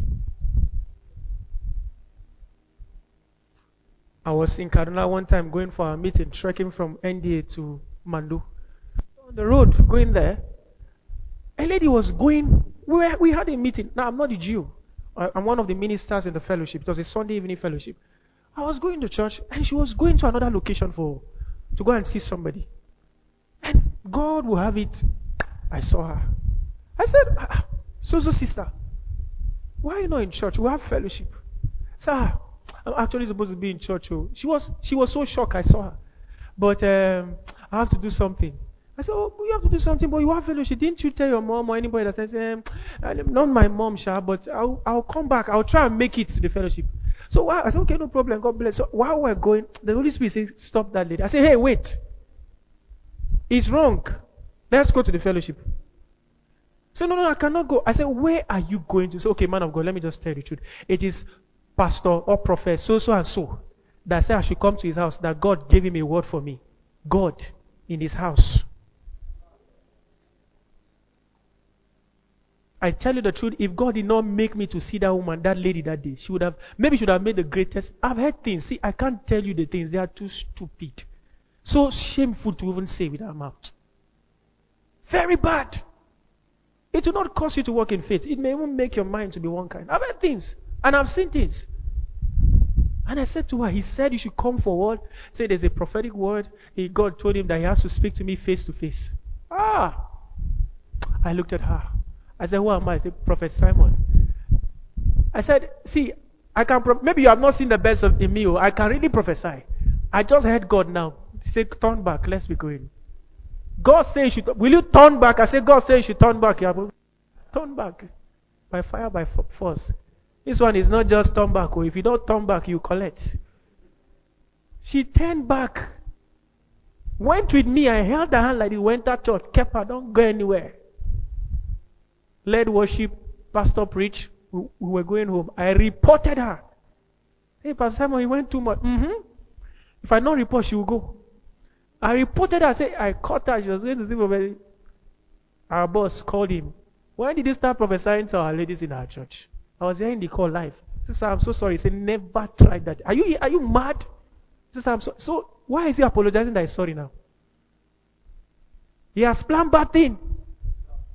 I was in Kaduna one time going for a meeting, trekking from N D A to Mando. On the road, going there, a lady was going, we, were, we had a meeting. Now, I'm not a Jew. I'm one of the ministers in the fellowship. It was a Sunday evening fellowship. I was going to church, and she was going to another location for to go and see somebody. And God will have it. I saw her. I said, ah, so, so sister, why are you not in church? We have fellowship. Sir, I'm actually supposed to be in church. Oh. She was she was so shocked I saw her. But um, I have to do something. I said, oh, you have to do something, but you have fellowship. Didn't you tell your mom or anybody that says, um, not my mom, Sha, but I'll, I'll come back. I'll try and make it to the fellowship. So while, I said, okay, no problem. God bless. So while we're going, the Holy Spirit says, stop that lady. I said, hey, wait. It's wrong. Let's go to the fellowship. So no, no, I cannot go. I said, where are you going to? So, okay, man of God, let me just tell you the truth. It is pastor or prophet, so, so, and so, that said I should come to his house, that God gave him a word for me. God in his house. I tell you the truth, if God did not make me to see that woman, that lady that day, she would have, maybe she would have made the greatest. I've heard things. See, I can't tell you the things. They are too stupid. So shameful to even say with our mouth. Very bad. It will not cause you to walk in faith. It may even make your mind to be one kind. I've heard things. And I've seen things. And I said to her, he said you should come forward. Say there's a prophetic word. God told him that he has to speak to me face to face. Ah! I looked at her. I said, who am I? I said, Prophet Simon. I said, see, I can, pro- maybe you have not seen the best of in me. I can really prophesy. I just heard God now. He said, turn back. Let's be going. God says you should, will you turn back? I said, God says you should turn back. Turn back. By fire, by force. This one is not just turn back. Or if you don't turn back, you collect. She turned back. Went with me. I held her hand like it went to church. Kept her. Don't go anywhere. Led worship, pastor preach, we, we were going home. I reported her. Hey, Pastor Simon, you went too much. Mm-hmm. If I not report, she will go. I reported her. I said, I caught her. She was going to see prophecy. Our boss called him. When did you start prophesying to our ladies in our church? I was hearing the call live. He said, I'm so sorry. He said, never try that. Are you are you mad? He said, I'm so, so why is he apologizing that he's sorry now? He has planned bad thing.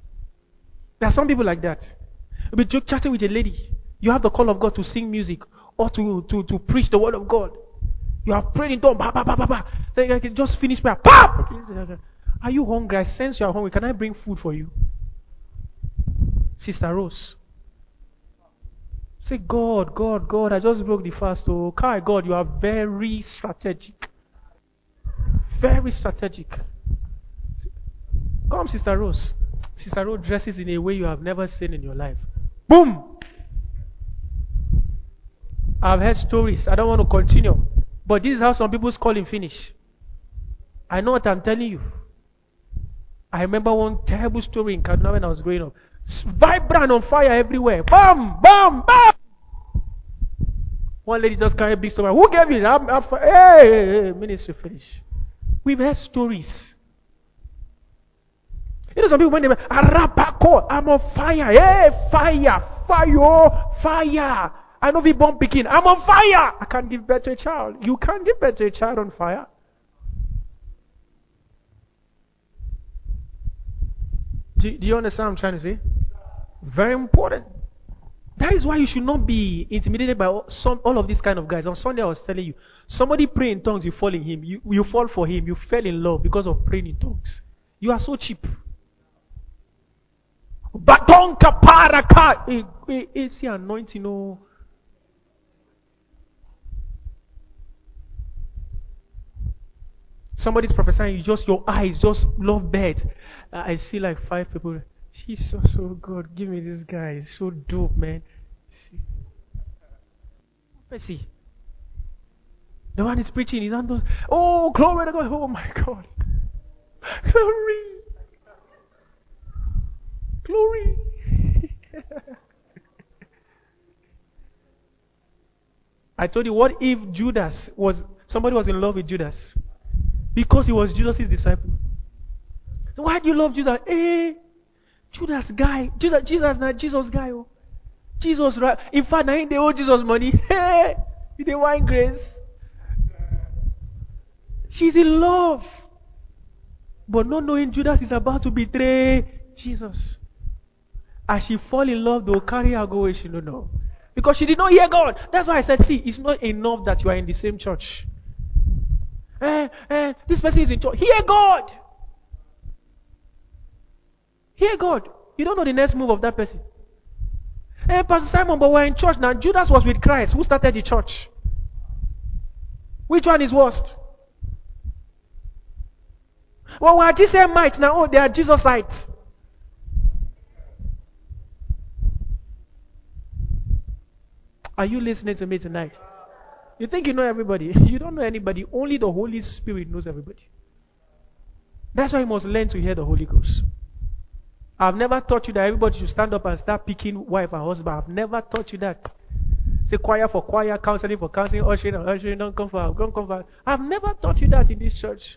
There are some people like that. You'll be chatting with a lady. You have the call of God to sing music. or to, to, to preach the word of God. You have prayed in tongues. Bah, bah, bah, bah, bah. So you can just finish prayer. Pop! Are you hungry? I sense you are hungry. Can I bring food for you? Sister Rose. Say, God, God, God, I just broke the fast. Oh, Kai, God, you are very strategic. Very strategic. Come, Sister Rose. Sister Rose dresses in a way you have never seen in your life. Boom! I've heard stories. I don't want to continue. But this is how some people's calling finish. I know what I'm telling you. I remember one terrible story in Kaduna when I was growing up. Vibrant on fire everywhere. Bam! Bam! Bam! One lady just carried a big stomach. Who gave it? I'm, I'm, hey, hey, hey, ministry finish. We've heard stories. You know, some people when they were, I'm on fire. Hey, fire, fire, fire. I know we born picking. I'm on fire. I can't give birth to a child. You can't give birth to a child on fire. Do, do you understand what I'm trying to say? Very important. That is why you should not be intimidated by all, some, all of these kind of guys. On Sunday I was telling you, somebody pray in tongues, you fall in him. You, you fall for him. You fell in love because of praying in tongues. You are so cheap. Batonka paraka. It's the anointing. No. Somebody's prophesying, you just, your eyes just love birds. Uh, I see like five people. She's so, so good. Give me this guy. He's so dope, man. See. Let's see. The one is preaching. He's on those. Oh, glory to God. Oh, my God. Glory. Glory. I told you, what if Judas was, somebody was in love with Judas? Because he was Jesus' disciple. So why do you love Jesus? Eh, Judas guy. Jesus, Jesus not Jesus guy. Oh. Jesus, right? In fact, now they owe Jesus money. Hey, they want grace. She's in love. But not knowing Judas is about to betray Jesus. As she fall in love, they'll carry her go where she don't know. Because she did not hear God. That's why I said, see, it's not enough that you are in the same church. Eh, eh, this person is in church. Hear God. Hear God. You don't know the next move of that person. Eh, Pastor Simon, but we're in church now. Judas was with Christ. Who started the church? Which one is worst? Well, we are Jesus-mites now. Oh, they are Jesusites. Are you listening to me tonight? You think you know everybody? You don't know anybody. Only the Holy Spirit knows everybody. That's why you must learn to hear the Holy Ghost. I've never taught you that everybody should stand up and start picking wife and husband. I've never taught you that. Say choir for choir, counseling for counseling, ushering and ushering, don't come for, don't come for. I've never taught you that in this church.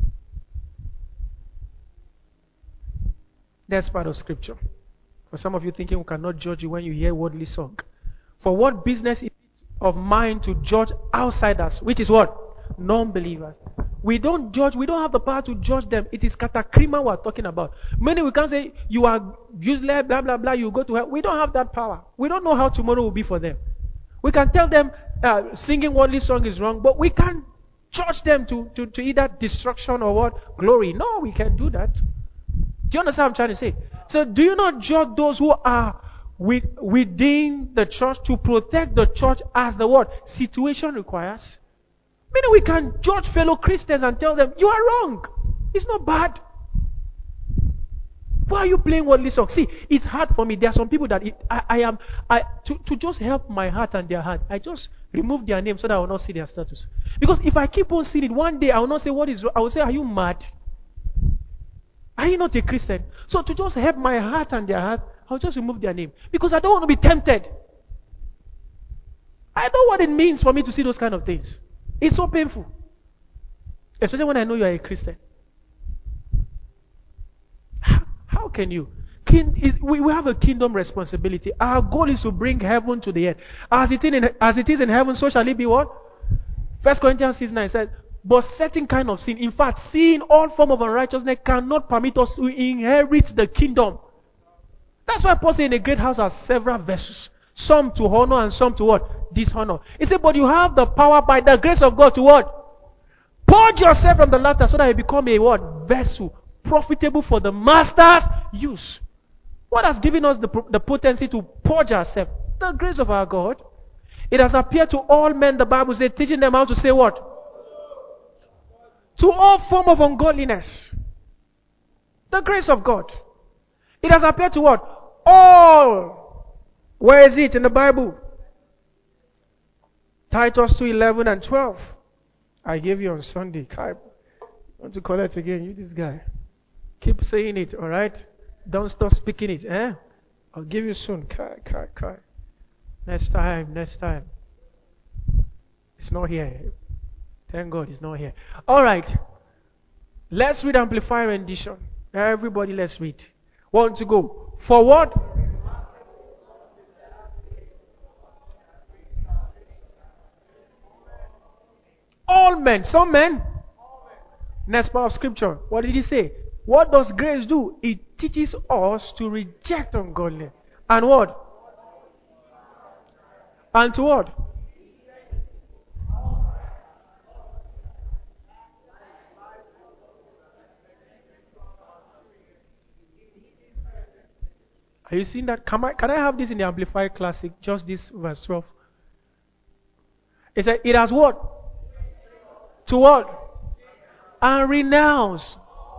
That's part of scripture. For some of you thinking we cannot judge you when you hear worldly song. For what business is it of mine to judge outsiders, which is what? Non-believers. We don't judge, we don't have the power to judge them. It is katakrima we're talking about. Many we can't say, you are useless, blah, blah, blah, you go to hell. We don't have that power. We don't know how tomorrow will be for them. We can tell them uh, singing worldly song is wrong, but we can't judge them to, to, to either destruction or what? Glory. No, we can't do that. Do you understand what I'm trying to say? So do you not judge those who are with, within the church to protect the church as the what? Situation requires? Meaning we can judge fellow Christians and tell them, you are wrong. It's not bad. Why are you playing worldly song? See, it's hard for me. There are some people that it, I, I am, I to, to just help my heart and their heart, I just remove their name so that I will not see their status. Because if I keep on seeing it, one day I will not say what is wrong. I will say, are you mad? Are you not a Christian? So to just help my heart and their heart, I'll just remove their name. Because I don't want to be tempted. I know what it means for me to see those kind of things. It's so painful. Especially when I know you are a Christian. How, how can you? King is, we, we have a kingdom responsibility. Our goal is to bring heaven to the earth. As it, in, as it is in heaven, so shall it be what? First Corinthians six nine says, but certain kind of sin, in fact, sin, all form of unrighteousness cannot permit us to inherit the kingdom. That's why Paul said in a great house are several vessels. Some to honor and some to what? dishonor. He said, but you have the power by the grace of God to what? Purge yourself from the latter so that you become a what? Vessel. Profitable for the master's use. What has given us the, the potency to purge ourselves? The grace of our God. It has appeared to all men, the Bible says, teaching them how to say what? To all form of ungodliness. The grace of God. It has appeared to what? All. Where is it in the Bible? Titus two eleven and twelve. I gave you on Sunday. I want to call it again. You this guy. Keep saying it, alright? Don't stop speaking it. Eh? I'll give you soon. Kai, kai, kai. Next time, next time. It's not here. Thank God it's not here. Alright. Let's read Amplified rendition. Everybody, let's read. Want to go. For what? All men. Some men. Next part of scripture. What did he say? What does grace do? It teaches us to reject ungodliness. And what? And to what? Are you seeing that? Can I, can I have this in the Amplified Classic? Just this verse twelve. It said, it has what? To what? And renounce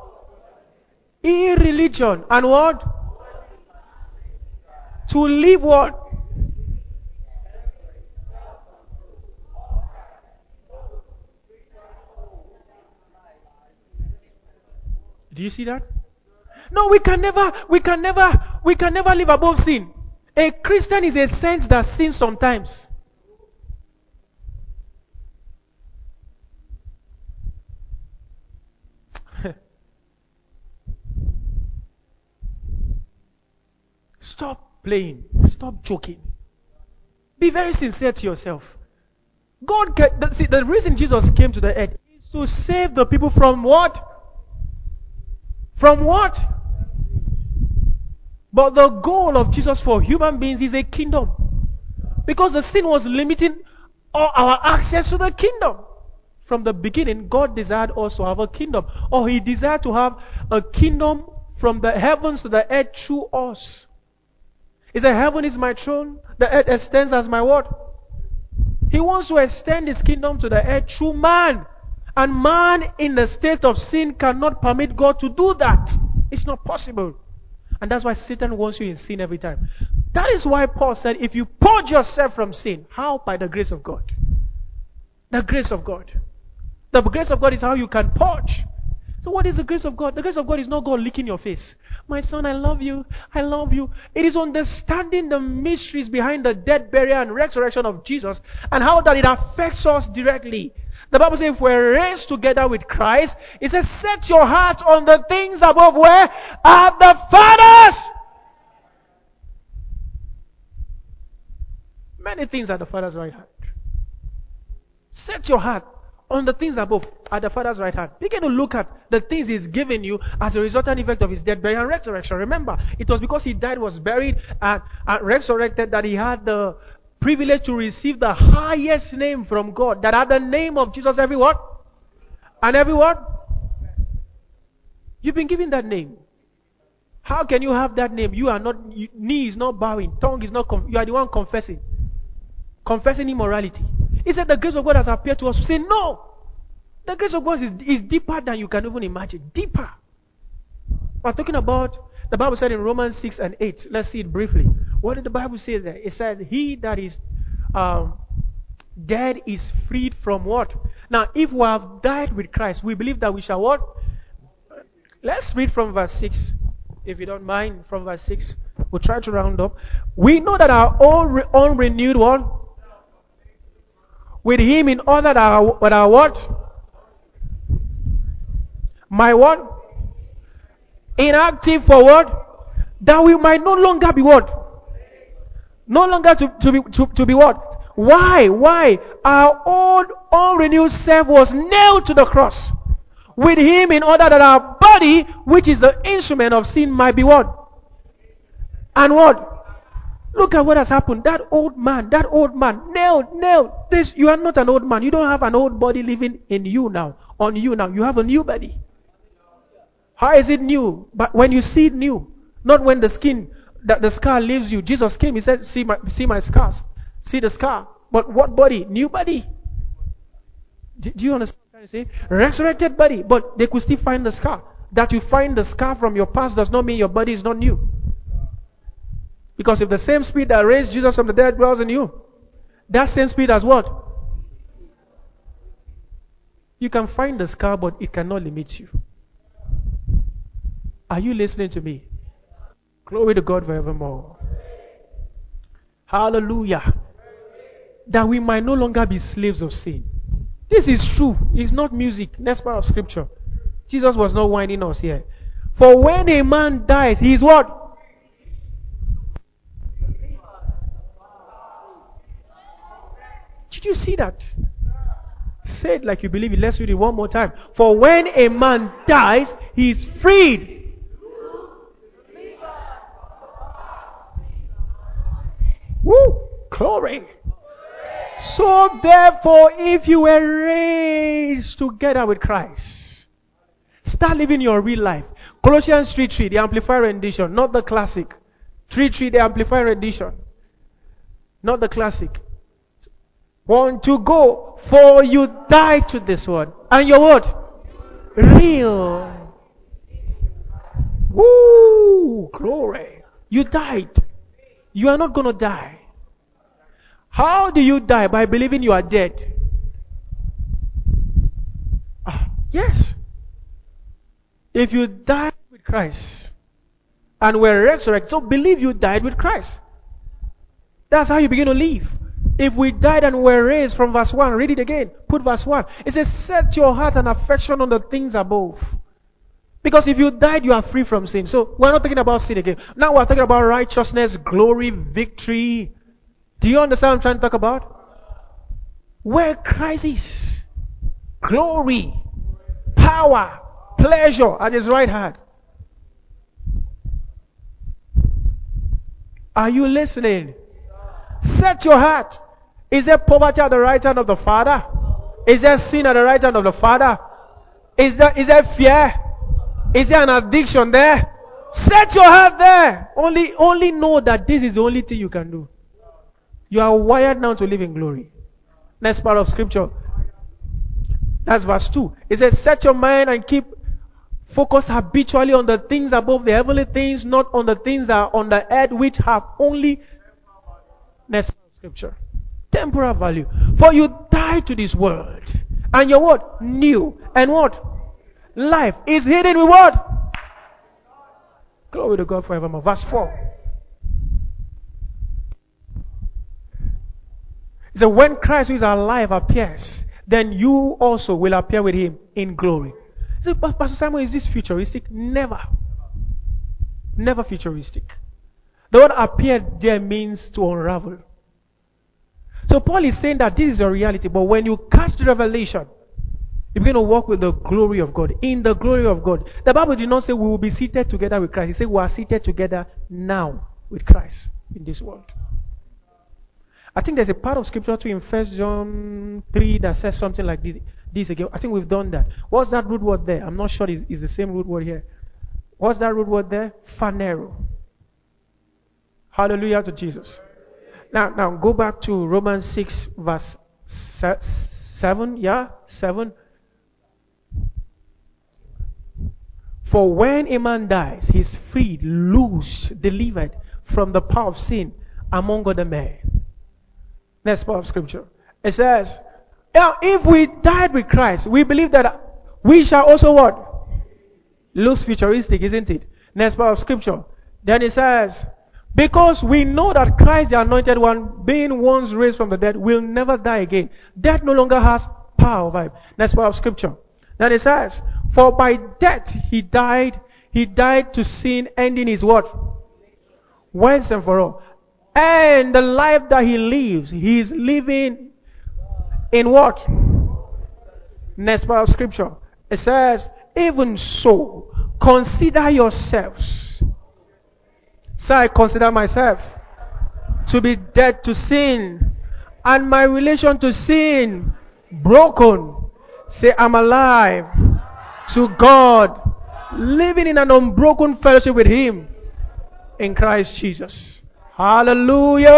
irreligion and what? To live what? Do you see that? No, we can never, we can never, we can never live above sin. A Christian is a saint that sins sometimes. Stop playing. Stop joking. Be very sincere to yourself. God, can, the, see, the reason Jesus came to the earth is to save the people from what? From what? But the goal of Jesus for human beings is a kingdom. Because the sin was limiting all our access to the kingdom. From the beginning, God desired us to have a kingdom. Or He desired to have a kingdom from the heavens to the earth through us. He said, heaven is my throne, the earth extends as my word. He wants to extend His kingdom to the earth through man. And man in the state of sin cannot permit God to do that. It's not possible. And that's why Satan wants you in sin every time. That is why Paul said, if you purge yourself from sin, how? By the grace of God. The grace of God. The grace of God is how you can purge. So what is the grace of God? The grace of God is not God licking your face. My son, I love you. I love you. It is understanding the mysteries behind the death, burial, and resurrection of Jesus and how that it affects us directly. The Bible says if we're raised together with Christ, it says set your heart on the things above where? At the Father's. Many things at the Father's right hand. Set your heart on the things above at the Father's right hand. Begin to look at the things He's given you as a resultant effect of His death, burial, and resurrection. Remember, it was because He died, was buried, and, and resurrected that He had the privilege to receive the highest name from God. That at the name of Jesus, every what? And every what? You've been given that name. How can you have that name? You are not, you, knee is not bowing, tongue is not, you are the one confessing. Confessing immorality. He said the grace of God has appeared to us to say no. The grace of God is, is deeper than you can even imagine. Deeper. We're talking about, the Bible said in Romans six and eight. Let's see it briefly. What did the Bible say there? It says, he that is um, dead is freed from what? Now, if we have died with Christ, we believe that we shall what? Let's read from verse six. If you don't mind, from verse six. We'll try to round up. We know that our own re- unrenewed one with Him in order that our, that our what? My what? Inactive for what? That we might no longer be what? No longer to, to be to, to be what? Why? Why? Our own unrenewed self was nailed to the cross with Him in order that our body, which is the instrument of sin, might be what? And what? Look at what has happened. That old man, that old man, nailed, nailed. This, you are not an old man. You don't have an old body living in you now, on you now. You have a new body. How is it new? But when you see it new, not when the skin, that the scar leaves you. Jesus came, he said, see my, see my scars. See the scar. But what body? New body. Do, do you understand what I'm trying to say? Resurrected body. But they could still find the scar. That you find the scar from your past does not mean your body is not new. Because if the same spirit that raised Jesus from the dead dwells in you, that same spirit has what? You can find the scar, but it cannot limit you. Are you listening to me? Glory to God forevermore. Hallelujah. That we might no longer be slaves of sin. This is true. It's not music. Next part of scripture. Jesus was not whining us here. For when a man dies, he is what? Did you see that? Say it like you believe it. Let's read it one more time. For when a man dies, he is freed. Woo! Glory. So therefore, if you were raised together with Christ, start living your real life. Colossians three three, the Amplified rendition, not the classic. three three, the Amplified rendition, not the classic. Want to go, for you died to this one. And you're what? Real. Woo! Glory. You died. You are not going to die. How do you die? By believing you are dead. Ah, yes. If you died with Christ and were resurrected, so believe you died with Christ. That's how you begin to live. If we died and were raised, from verse one, read it again. Put verse one. It says, set your heart and affection on the things above. Because if you died, you are free from sin. So we're not talking about sin again. Now we're talking about righteousness, glory, victory. Do you understand what I'm trying to talk about? Where Christ is, glory, power, pleasure at his right hand. Are you listening? Set your heart. Is there poverty at the right hand of the Father? Is there sin at the right hand of the Father? Is there, is there fear? Is there an addiction there? Set your heart there. Only, only know that this is the only thing you can do. You are wired now to live in glory. Next part of scripture. That's verse two. It says, set your mind and keep focus habitually on the things above, the heavenly things, not on the things that are on the earth, which have only, next part of scripture, temporal value. For you died to this world, and your what? New. And what? Life is hidden with what? Glory to God forevermore. Verse four. It says, when Christ who is alive appears, then you also will appear with him in glory. So, Pastor Simon, is this futuristic? Never. Never futuristic. The word appeared there means to unravel. So Paul is saying that this is a reality, but when you catch the revelation, you begin to walk with the glory of God. In the glory of God. The Bible did not say we will be seated together with Christ. It said we are seated together now with Christ in this world. I think there's a part of scripture too in First John three that says something like this, this again. I think we've done that. What's that root word there? I'm not sure it's, it's the same root word here. What's that root word there? Phanero. Hallelujah to Jesus. Now, now go back to Romans six verse seven. Yeah, seven. For when a man dies, he is freed, loosed, delivered from the power of sin among other men. Next part of scripture. It says, now if we died with Christ, we believe that we shall also what? Looks futuristic, isn't it? Next part of scripture. Then it says, because we know that Christ the anointed one, being once raised from the dead, will never die again. Death no longer has power over him. Next part of scripture. Then it says, for by death he died, he died to sin, ending his what? Once and for all. And the life that he lives, he is living in what? Next part of scripture. It says, even so, consider yourselves. So I consider myself. to be dead to sin, and my relation to sin broken. Say, I'm alive to God, living in an unbroken fellowship with Him in Christ Jesus. Hallelujah.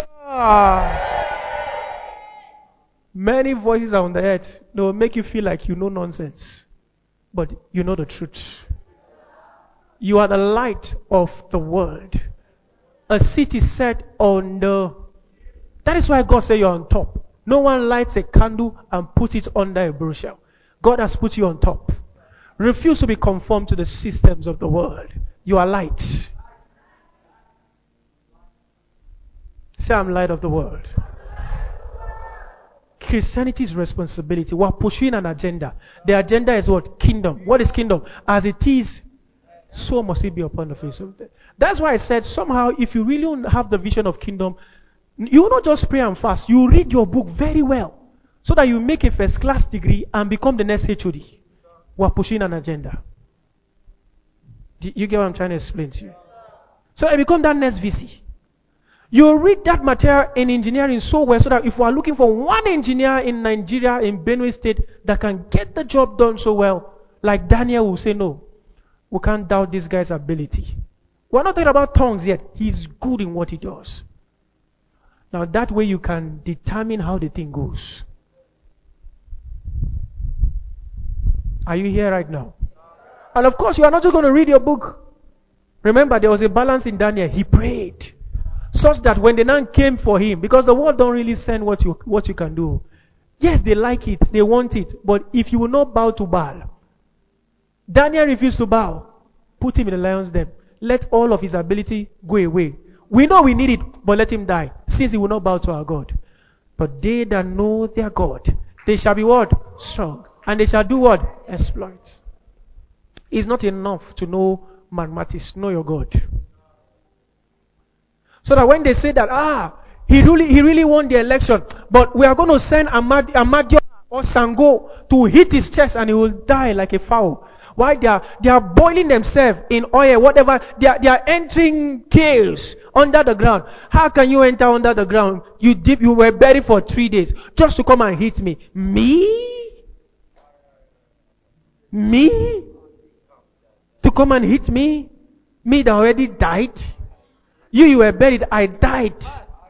Many voices are on the earth. They will make you feel like you know nonsense, but you know the truth. You are the light of the world. A city set on the... That is why God said you're on top. No one lights a candle and puts it under a bushel. God has put you on top. Refuse to be conformed to the systems of the world. You are light. Say, I'm light of the world. Christianity's responsibility. We're pursuing an agenda. The agenda is what? Kingdom. What is kingdom? As it is, so must it be upon the face of the earth. That's why I said, somehow, if you really don't have the vision of kingdom, you will not just pray and fast. You read your book very well, so that you make a first class degree and become the next H O D. We're pushing an agenda. Do you get what I'm trying to explain to you? So I become that next V C. You read that material in engineering so well, so that if we are looking for one engineer in Nigeria, in Benue State, that can get the job done so well, like Daniel will say, no, we can't doubt this guy's ability. We're not talking about tongues yet. He's good in what he does. Now that way you can determine how the thing goes. Are you here right now? And of course, you are not just going to read your book. Remember, there was a balance in Daniel. He prayed, such that when the nun came for him, because the world don't really send what you what you can do. Yes, they like it, they want it, but if you will not bow to Baal, Daniel refused to bow. Put him in the lion's den. Let all of his ability go away. We know we need it, but let him die, since he will not bow to our God. But they that know their God, they shall be what? Strong. And they shall do what? Exploits. It's not enough to know mathematics. Know your God. So that when they say that, ah, he really, he really won the election, but we are going to send Ahmad, Ahmadiyya or Sango to hit his chest and he will die like a fowl. Why? They are, they are boiling themselves in oil, whatever. They are, they are entering caves under the ground. How can you enter under the ground? You deep, you were buried for three days just to come and hit me. Me? Me? To come and hit me? Me that already died? You, you were buried, I died.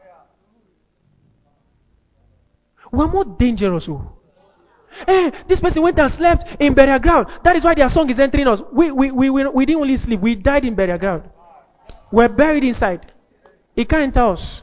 We're more dangerous. Oh. Hey, this person went and slept in burial ground. That is why their song is entering us. We, we, we, we, we didn't only sleep, we died in burial ground. We're buried inside. It can't enter us.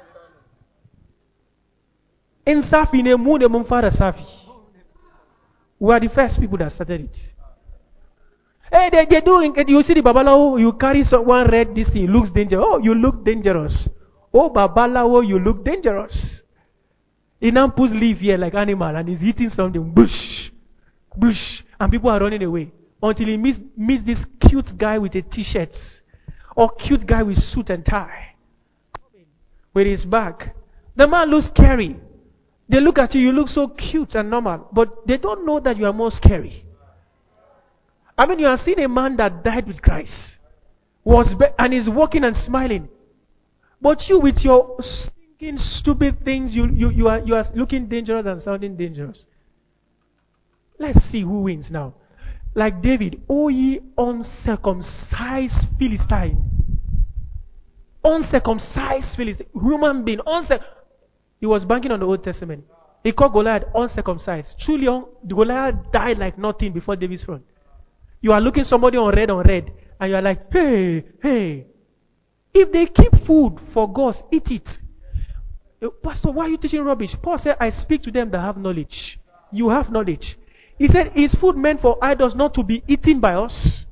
In Safi, ne mu ne mun fara Safi. We are the first people that started it. Hey, they, they do, you see the Babalawo, you carry someone red, this thing, looks dangerous. Oh, you look dangerous. Oh, Babalawo, you look dangerous. He now puts leaf here like animal and he's eating something. Bush, bush. And people are running away. Until he meets, meets this cute guy with a t-shirt. Or cute guy with suit and tie. With his bag. The man looks scary. They look at you, you look so cute and normal. But they don't know that you are more scary. I mean, you have seen a man that died with Christ. Was be- and is walking and smiling. But you with your stinking, stupid things, you, you, you, are, you are looking dangerous and sounding dangerous. Let's see who wins now. Like David, O ye uncircumcised Philistine. Uncircumcised Philistine. Human being. Uncirc- he was banking on the Old Testament. He called Goliath uncircumcised. Truly, un- Goliath died like nothing before David's front. You are looking somebody on red on red, and you are like, hey, hey. If they keep food for gods, eat it. Pastor, why are you teaching rubbish? Paul said, I speak to them that have knowledge. You have knowledge. He said, is food meant for idols not to be eaten by us?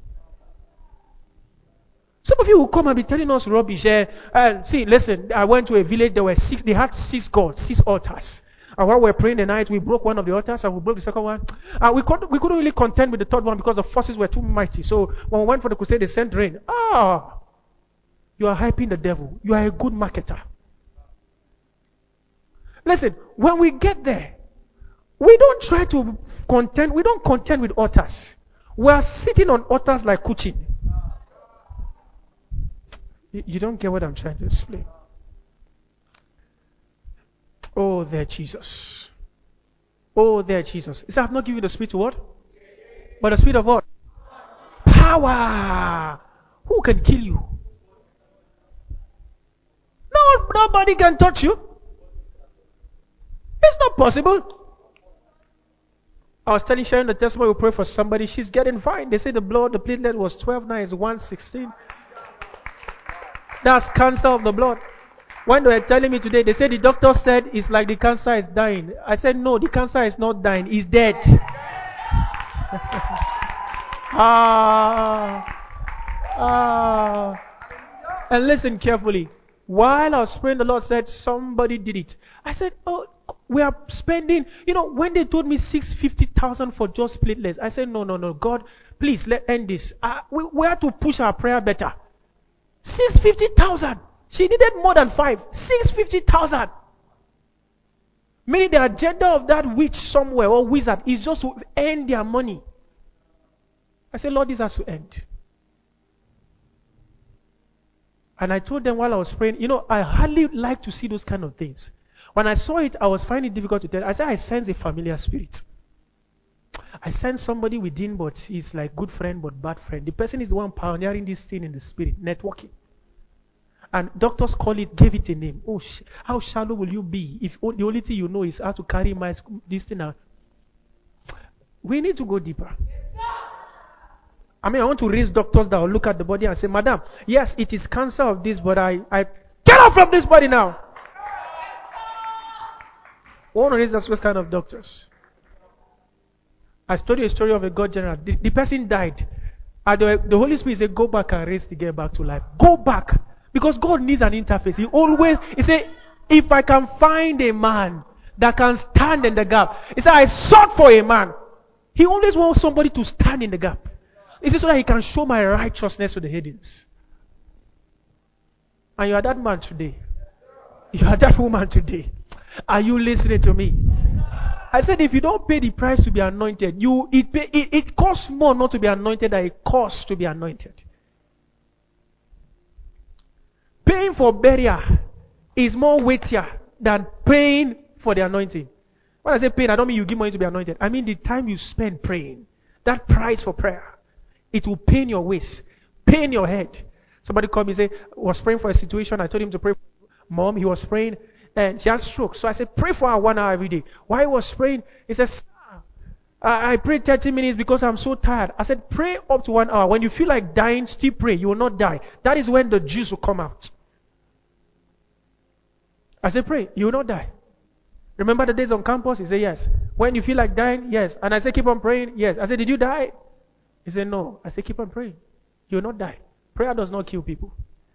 Some of you will come and be telling us rubbish. Uh, uh, see, listen, I went to a village, there were six, they had six gods, six altars. And while we were praying the night, we broke one of the altars and we broke the second one. And we couldn't, we couldn't really contend with the third one because the forces were too mighty. So when we went for the crusade, they sent rain. Ah! You are hyping the devil. You are a good marketer. Listen, when we get there, we don't try to contend, we don't contend with altars. We are sitting on altars like Kuchin. You, you don't get what I'm trying to explain. Oh, there, Jesus. Oh, there, Jesus. Is that not giving you the spirit of what? But the spirit of what? Power. Who can kill you? No, nobody can touch you. It's not possible. I was telling Sharon the testimony, we pray for somebody, she's getting fine. They say the blood, the platelet was twelve, now it's one sixteen. That's cancer of the blood. When they were telling me today, they said the doctor said it's like the cancer is dying. I said, no, the cancer is not dying, it's dead. ah, ah. And listen carefully. While I was praying, the Lord said, somebody did it. I said, oh, we are spending, you know, when they told me six hundred fifty thousand for just platelets, I said, no, no, no, God, please, let end this. Uh, we, we have to push our prayer better. six hundred fifty thousand. She needed more than five. six hundred fifty thousand. Meaning the agenda of that witch somewhere or wizard is just to earn their money. I said, Lord, this has to end. And I told them while I was praying, you know, I hardly like to see those kind of things. When I saw it, I was finding it difficult to tell. I said, I sense a familiar spirit. I sense somebody within, but he's like good friend, but bad friend. The person is the one pioneering this thing in the spirit, networking. And doctors call it, gave it a name. Oh, sh- how shallow will you be if o- the only thing you know is how to carry my this thing out? We need to go deeper. I mean, I want to raise doctors that will look at the body and say, Madam, yes, it is cancer of this, but I, I get out from this body now. I want to raise those kind of doctors. I told you a story of a God general. The, the person died. And the, the Holy Spirit said, go back and raise the girl back to life. Go back. Because God needs an interface. He always, he said, if I can find a man that can stand in the gap. He said, I sought for a man. He always wants somebody to stand in the gap. He said, so that he can show my righteousness to the heathens. And you are that man today. You are that woman today. Are you listening to me? I said, if you don't pay the price to be anointed, you it, pay, it, it costs more not to be anointed than it costs to be anointed. Paying for burial is more weightier than paying for the anointing. When I say paying, I don't mean you give money to be anointed. I mean the time you spend praying. That price for prayer. It will pain your waist, pain your head. Somebody called me and said, was praying for a situation. I told him to pray for mom. He was praying and she had stroke. So I said, pray for her one hour every day. While he was praying, he says, I, I prayed thirty minutes because I'm so tired. I said, pray up to one hour. When you feel like dying, still pray. You will not die. That is when the juice will come out. I said, pray. You will not die. Remember the days on campus? He said, yes. When you feel like dying? Yes. And I said, keep on praying? Yes. I said, did you die? He said, no. I said, keep on praying. You will not die. Prayer does not kill people.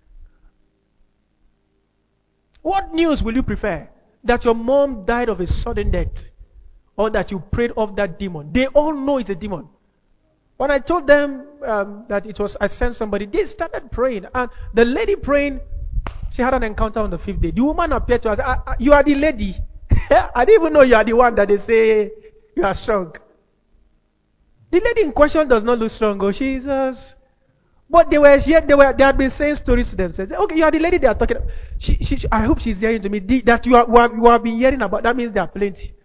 What news will you prefer? That your mom died of a sudden death? Or that you prayed off that demon? They all know it's a demon. When I told them um, that it was, I sent somebody, they started praying. And the lady praying, she had an encounter on the fifth day. The woman appeared to us, I, I, you are the lady. I didn't even know you are the one that they say you are strong. The lady in question does not look strong. Oh, Jesus. But they were here, they were, they had been saying stories to themselves. Okay, you are the lady they are talking about. She, she, I hope she's hearing to me. The, that you, are, you, have, you have been hearing about, that means there are plenty.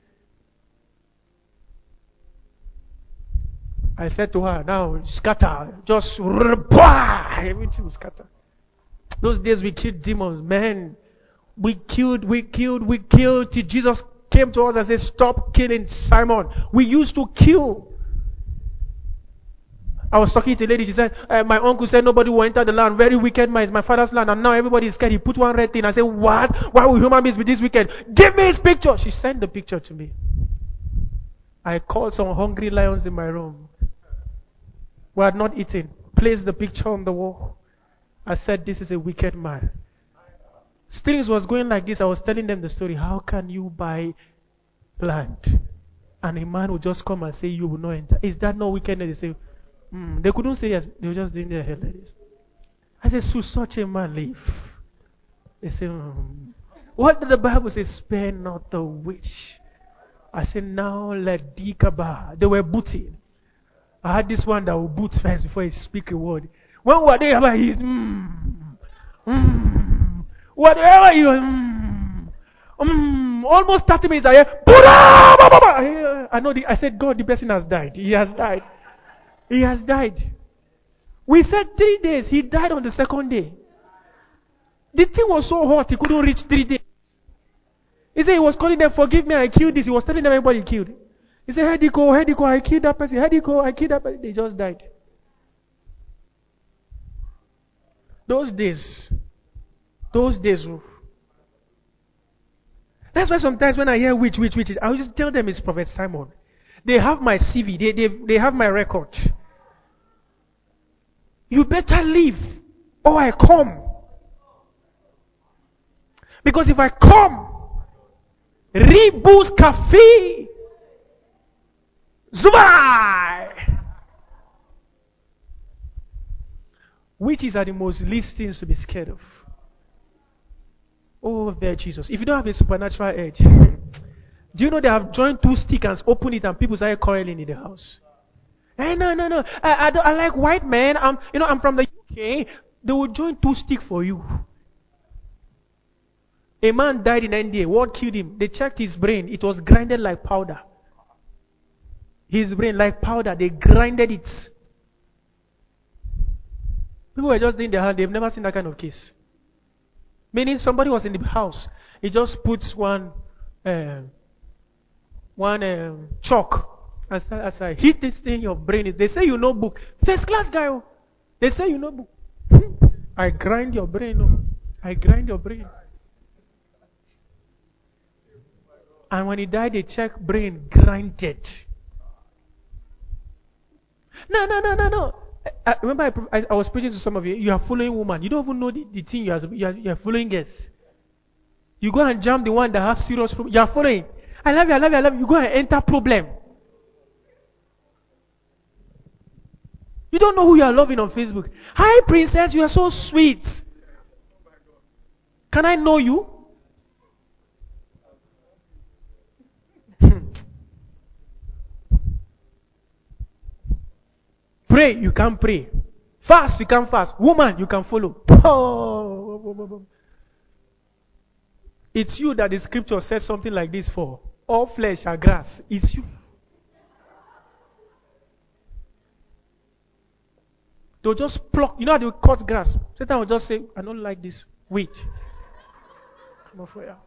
I said to her, now scatter. Just, everything will scatter. Those days we killed demons, man. We killed, we killed, we killed till Jesus came to us and said, stop killing Simon. We used to kill. I was talking to a lady, she said, uh, my uncle said nobody will enter the land. Very wicked man, it's my father's land, and now everybody is scared. He put one red thing. I said, what? Why will human beings be this wicked? Give me his picture. She sent the picture to me. I called some hungry lions in my room who had not eaten. Placed the picture on the wall. I said, this is a wicked man. Things was going like this. I was telling them the story. How can you buy land and a man will just come and say you will not enter? Is that not wickedness? They say, mm. They couldn't say yes. They were just doing their head like this. I said, should such a man live? They say, mm. What did the Bible say? Spare not the witch. I said, now let Dikaba. They were booting. I had this one that will boot first before he speak a word. When were they about his mm, mm, whatever you mm, mm, almost thirty minutes. I hear, I know. The, I said, God, the person has died. He has died. He has died. We said three days. He died on the second day. The thing was so hot, he couldn't reach three days. He said he was calling them, forgive me, I killed this. He was telling them everybody he killed. He said, Hediko, Hediko, I killed that person. Hediko, I killed that person. They just died. Those days. Those days. That's why sometimes when I hear which, which, which, I will just tell them it's Prophet Simon. They have my C V. They, they, they have my record. You better leave or I come. Because if I come, Rebus Cafe, Zumai, witches are the most least things to be scared of. Oh, there, Jesus. If you don't have a supernatural edge, do you know they have joined two sticks and opened it and people started quarreling in the house? Hey, no, no, no. I, I, don't, I like white men. I'm, you know, I'm from the U K. They will join two sticks for you. A man died in N D A. What killed him? They checked his brain. It was grinded like powder. His brain like powder. They grinded it. People were just doing their hand. They've never seen that kind of case. Meaning somebody was in the house. He just puts one, uh, one um, chalk. As I, as I hit this thing in your brain. They say you know book. First class guy. Oh. They say you know book. I grind your brain. Oh. I grind your brain. And when he died, they checked brain grinded. No, no, no, no, no. I, I remember I, I, I was preaching to some of you. You are following woman. You don't even know the, the thing you are, you are, you are following guys. You go and jump the one that have serious problem. You are following. I love you, I love you, I love you. You go and enter problem. You don't know who you are loving on Facebook. Hi, princess, you are so sweet. Can I know you? Pray, you can pray. Fast, you can fast. Woman, you can follow. Oh. It's you that the scripture said something like this for. All flesh are grass. It's you. They'll just pluck. You know how they cut grass? Satan will just say, I don't like this. Wait. Come on for you.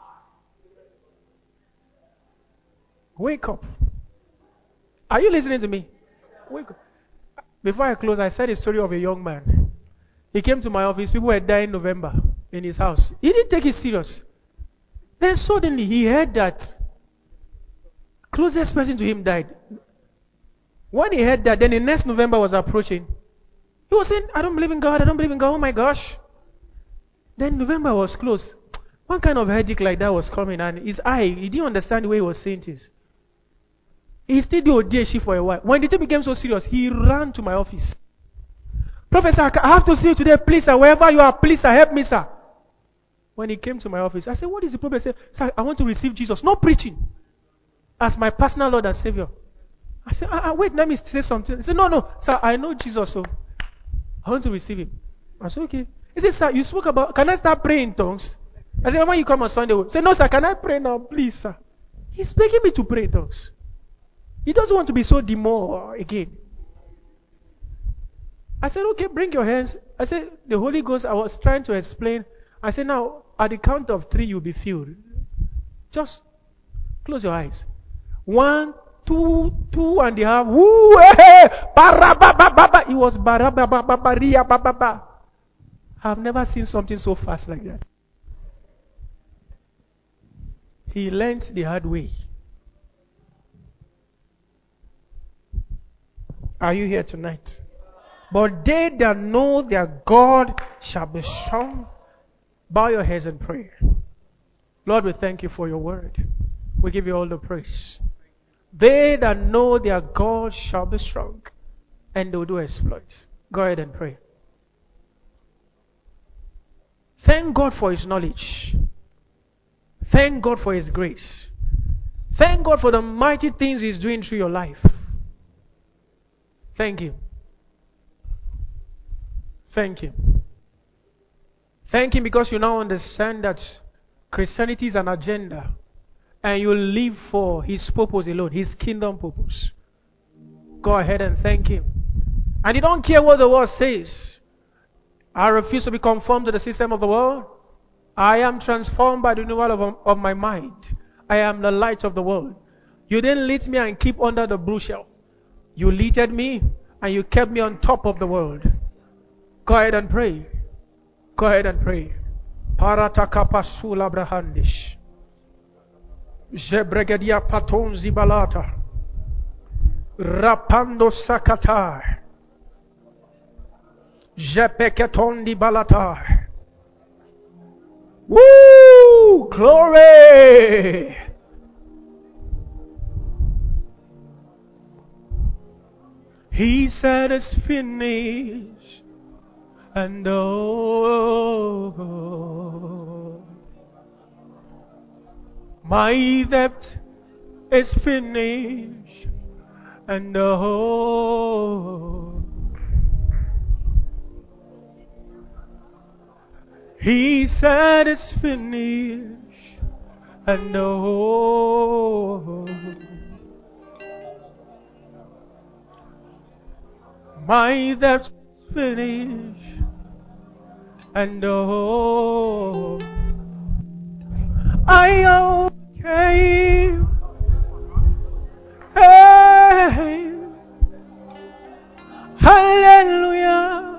Wake up. Are you listening to me? Wake up. Before I close, I said a story of a young man. He came to my office. People were dying in November in his house. He didn't take it serious. Then suddenly he heard that closest person to him died. When he heard that, then the next November was approaching. He was saying, I don't believe in God, I don't believe in God, oh my gosh. Then November was close. One kind of headache like that was coming, and his eye, he didn't understand the way he was saying things. He still did O D shit for a while. When the thing became so serious, he ran to my office. Professor, I have to see you today, please, sir. Wherever you are, please, sir, help me, sir. When he came to my office, I said, what is the problem? He said, sir, I want to receive Jesus. No preaching. As my personal Lord and Savior. I said, ah, ah, wait, let me say something. He said, no, no, sir, I know Jesus, so I want to receive him. I said, okay. He said, sir, you spoke about, can I start praying in tongues? I said, when you come on Sunday, he said, no, sir, can I pray now, please, sir? He's begging me to pray in tongues. He doesn't want to be so demure again. I said, okay, bring your hands. I said, the Holy Ghost, I was trying to explain. I said, now, at the count of three, you'll be filled. Just close your eyes. One, two, two and a half. Woo, eh, barabababa. It was barabababa, bababa. I've never seen something so fast like that. He learned the hard way. Are you here tonight? But they that know their God shall be strong. Bow your heads and pray. Lord, we thank you for your word. We give you all the praise. They that know their God shall be strong, and they will do exploits. Go ahead and pray. Thank God for his knowledge. Thank God for his grace. Thank God for the mighty things he's doing through your life. Thank you. Thank you. Thank him because you now understand that Christianity is an agenda. and you live for His purpose alone, His kingdom purpose. Go ahead and thank Him. And you don't care what the world says. I refuse to be conformed to the system of the world. I am transformed by the renewal of, of my mind. I am the light of the world. You didn't lead me and keep under the bushel. You leaded me and you kept me on top of the world. Go ahead and pray. Go ahead and pray. Paratakapasula brahandish. Jebregedia paton zibalata. Rapando sakatar. Jepeketondi balatar. Woo! Glory! He said it's finished. And oh, my debt is finished. And oh, He said it's finished. And oh, my debt is finished. And oh, I overcame. Hey, hallelujah.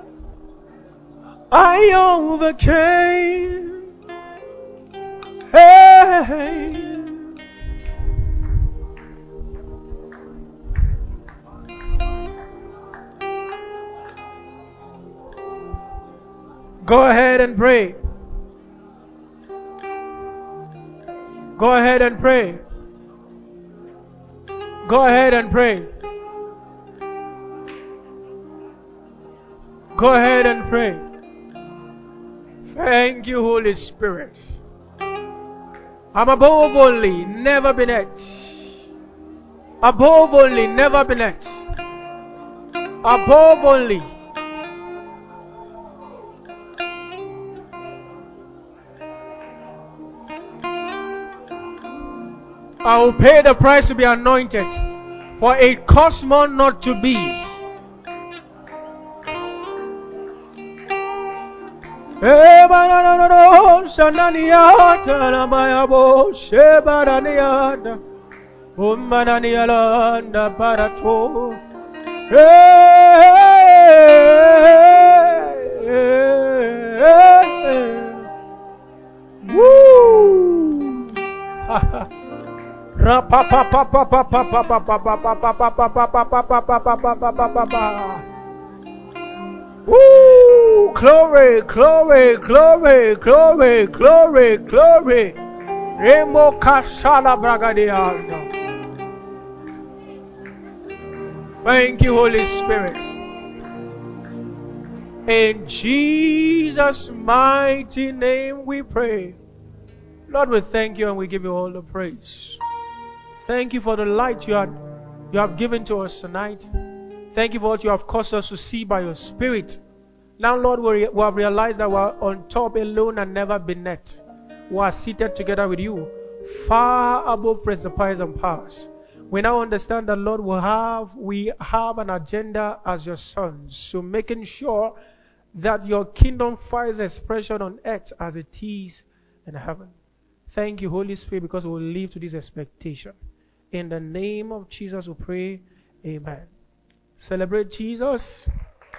I overcame. Hey, go ahead and pray. Go ahead and pray. Go ahead and pray. Go ahead and pray. Thank you, Holy Spirit. I'm above only, never beneath. Above only, never beneath. Above only. I will pay the price to be anointed, for it costs more not to be. Woo! Woo! Glory, glory, glory, glory, glory, glory. Remo kashala bragadianda. Thank you, Holy Spirit. In Jesus' mighty name we pray. Lord, we thank you and we give you all the praise. Thank you for the light you, had, you have given to us tonight. Thank you for what you have caused us to see by your Spirit. Now, Lord, we, we have realized that we are on top alone and never beneath. We are seated together with you, far above principalities and powers. We now understand that, Lord, we have, we have an agenda as your sons. So making sure that your kingdom finds expression on earth as it is in heaven. Thank you, Holy Spirit, because we will live to this expectation. In the name of Jesus we pray. Amen. Celebrate Jesus.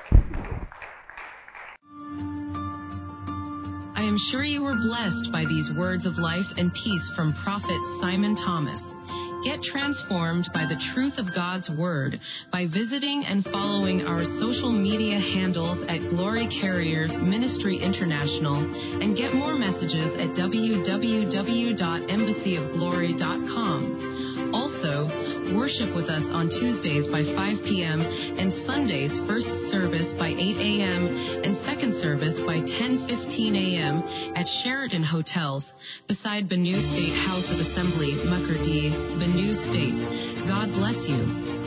I am sure you were blessed by these words of life and peace from Prophet Simon Thomas. Get transformed by the truth of God's Word by visiting and following our social media handles at Glory Carriers Ministry International, and get more messages at w w w dot embassy of glory dot com. Also, worship with us on Tuesdays by five p.m. and Sundays first service by eight a.m. and second service by ten fifteen a.m. at Sheraton Hotels beside Benue State House of Assembly, Makurdi, Benue State. God bless you.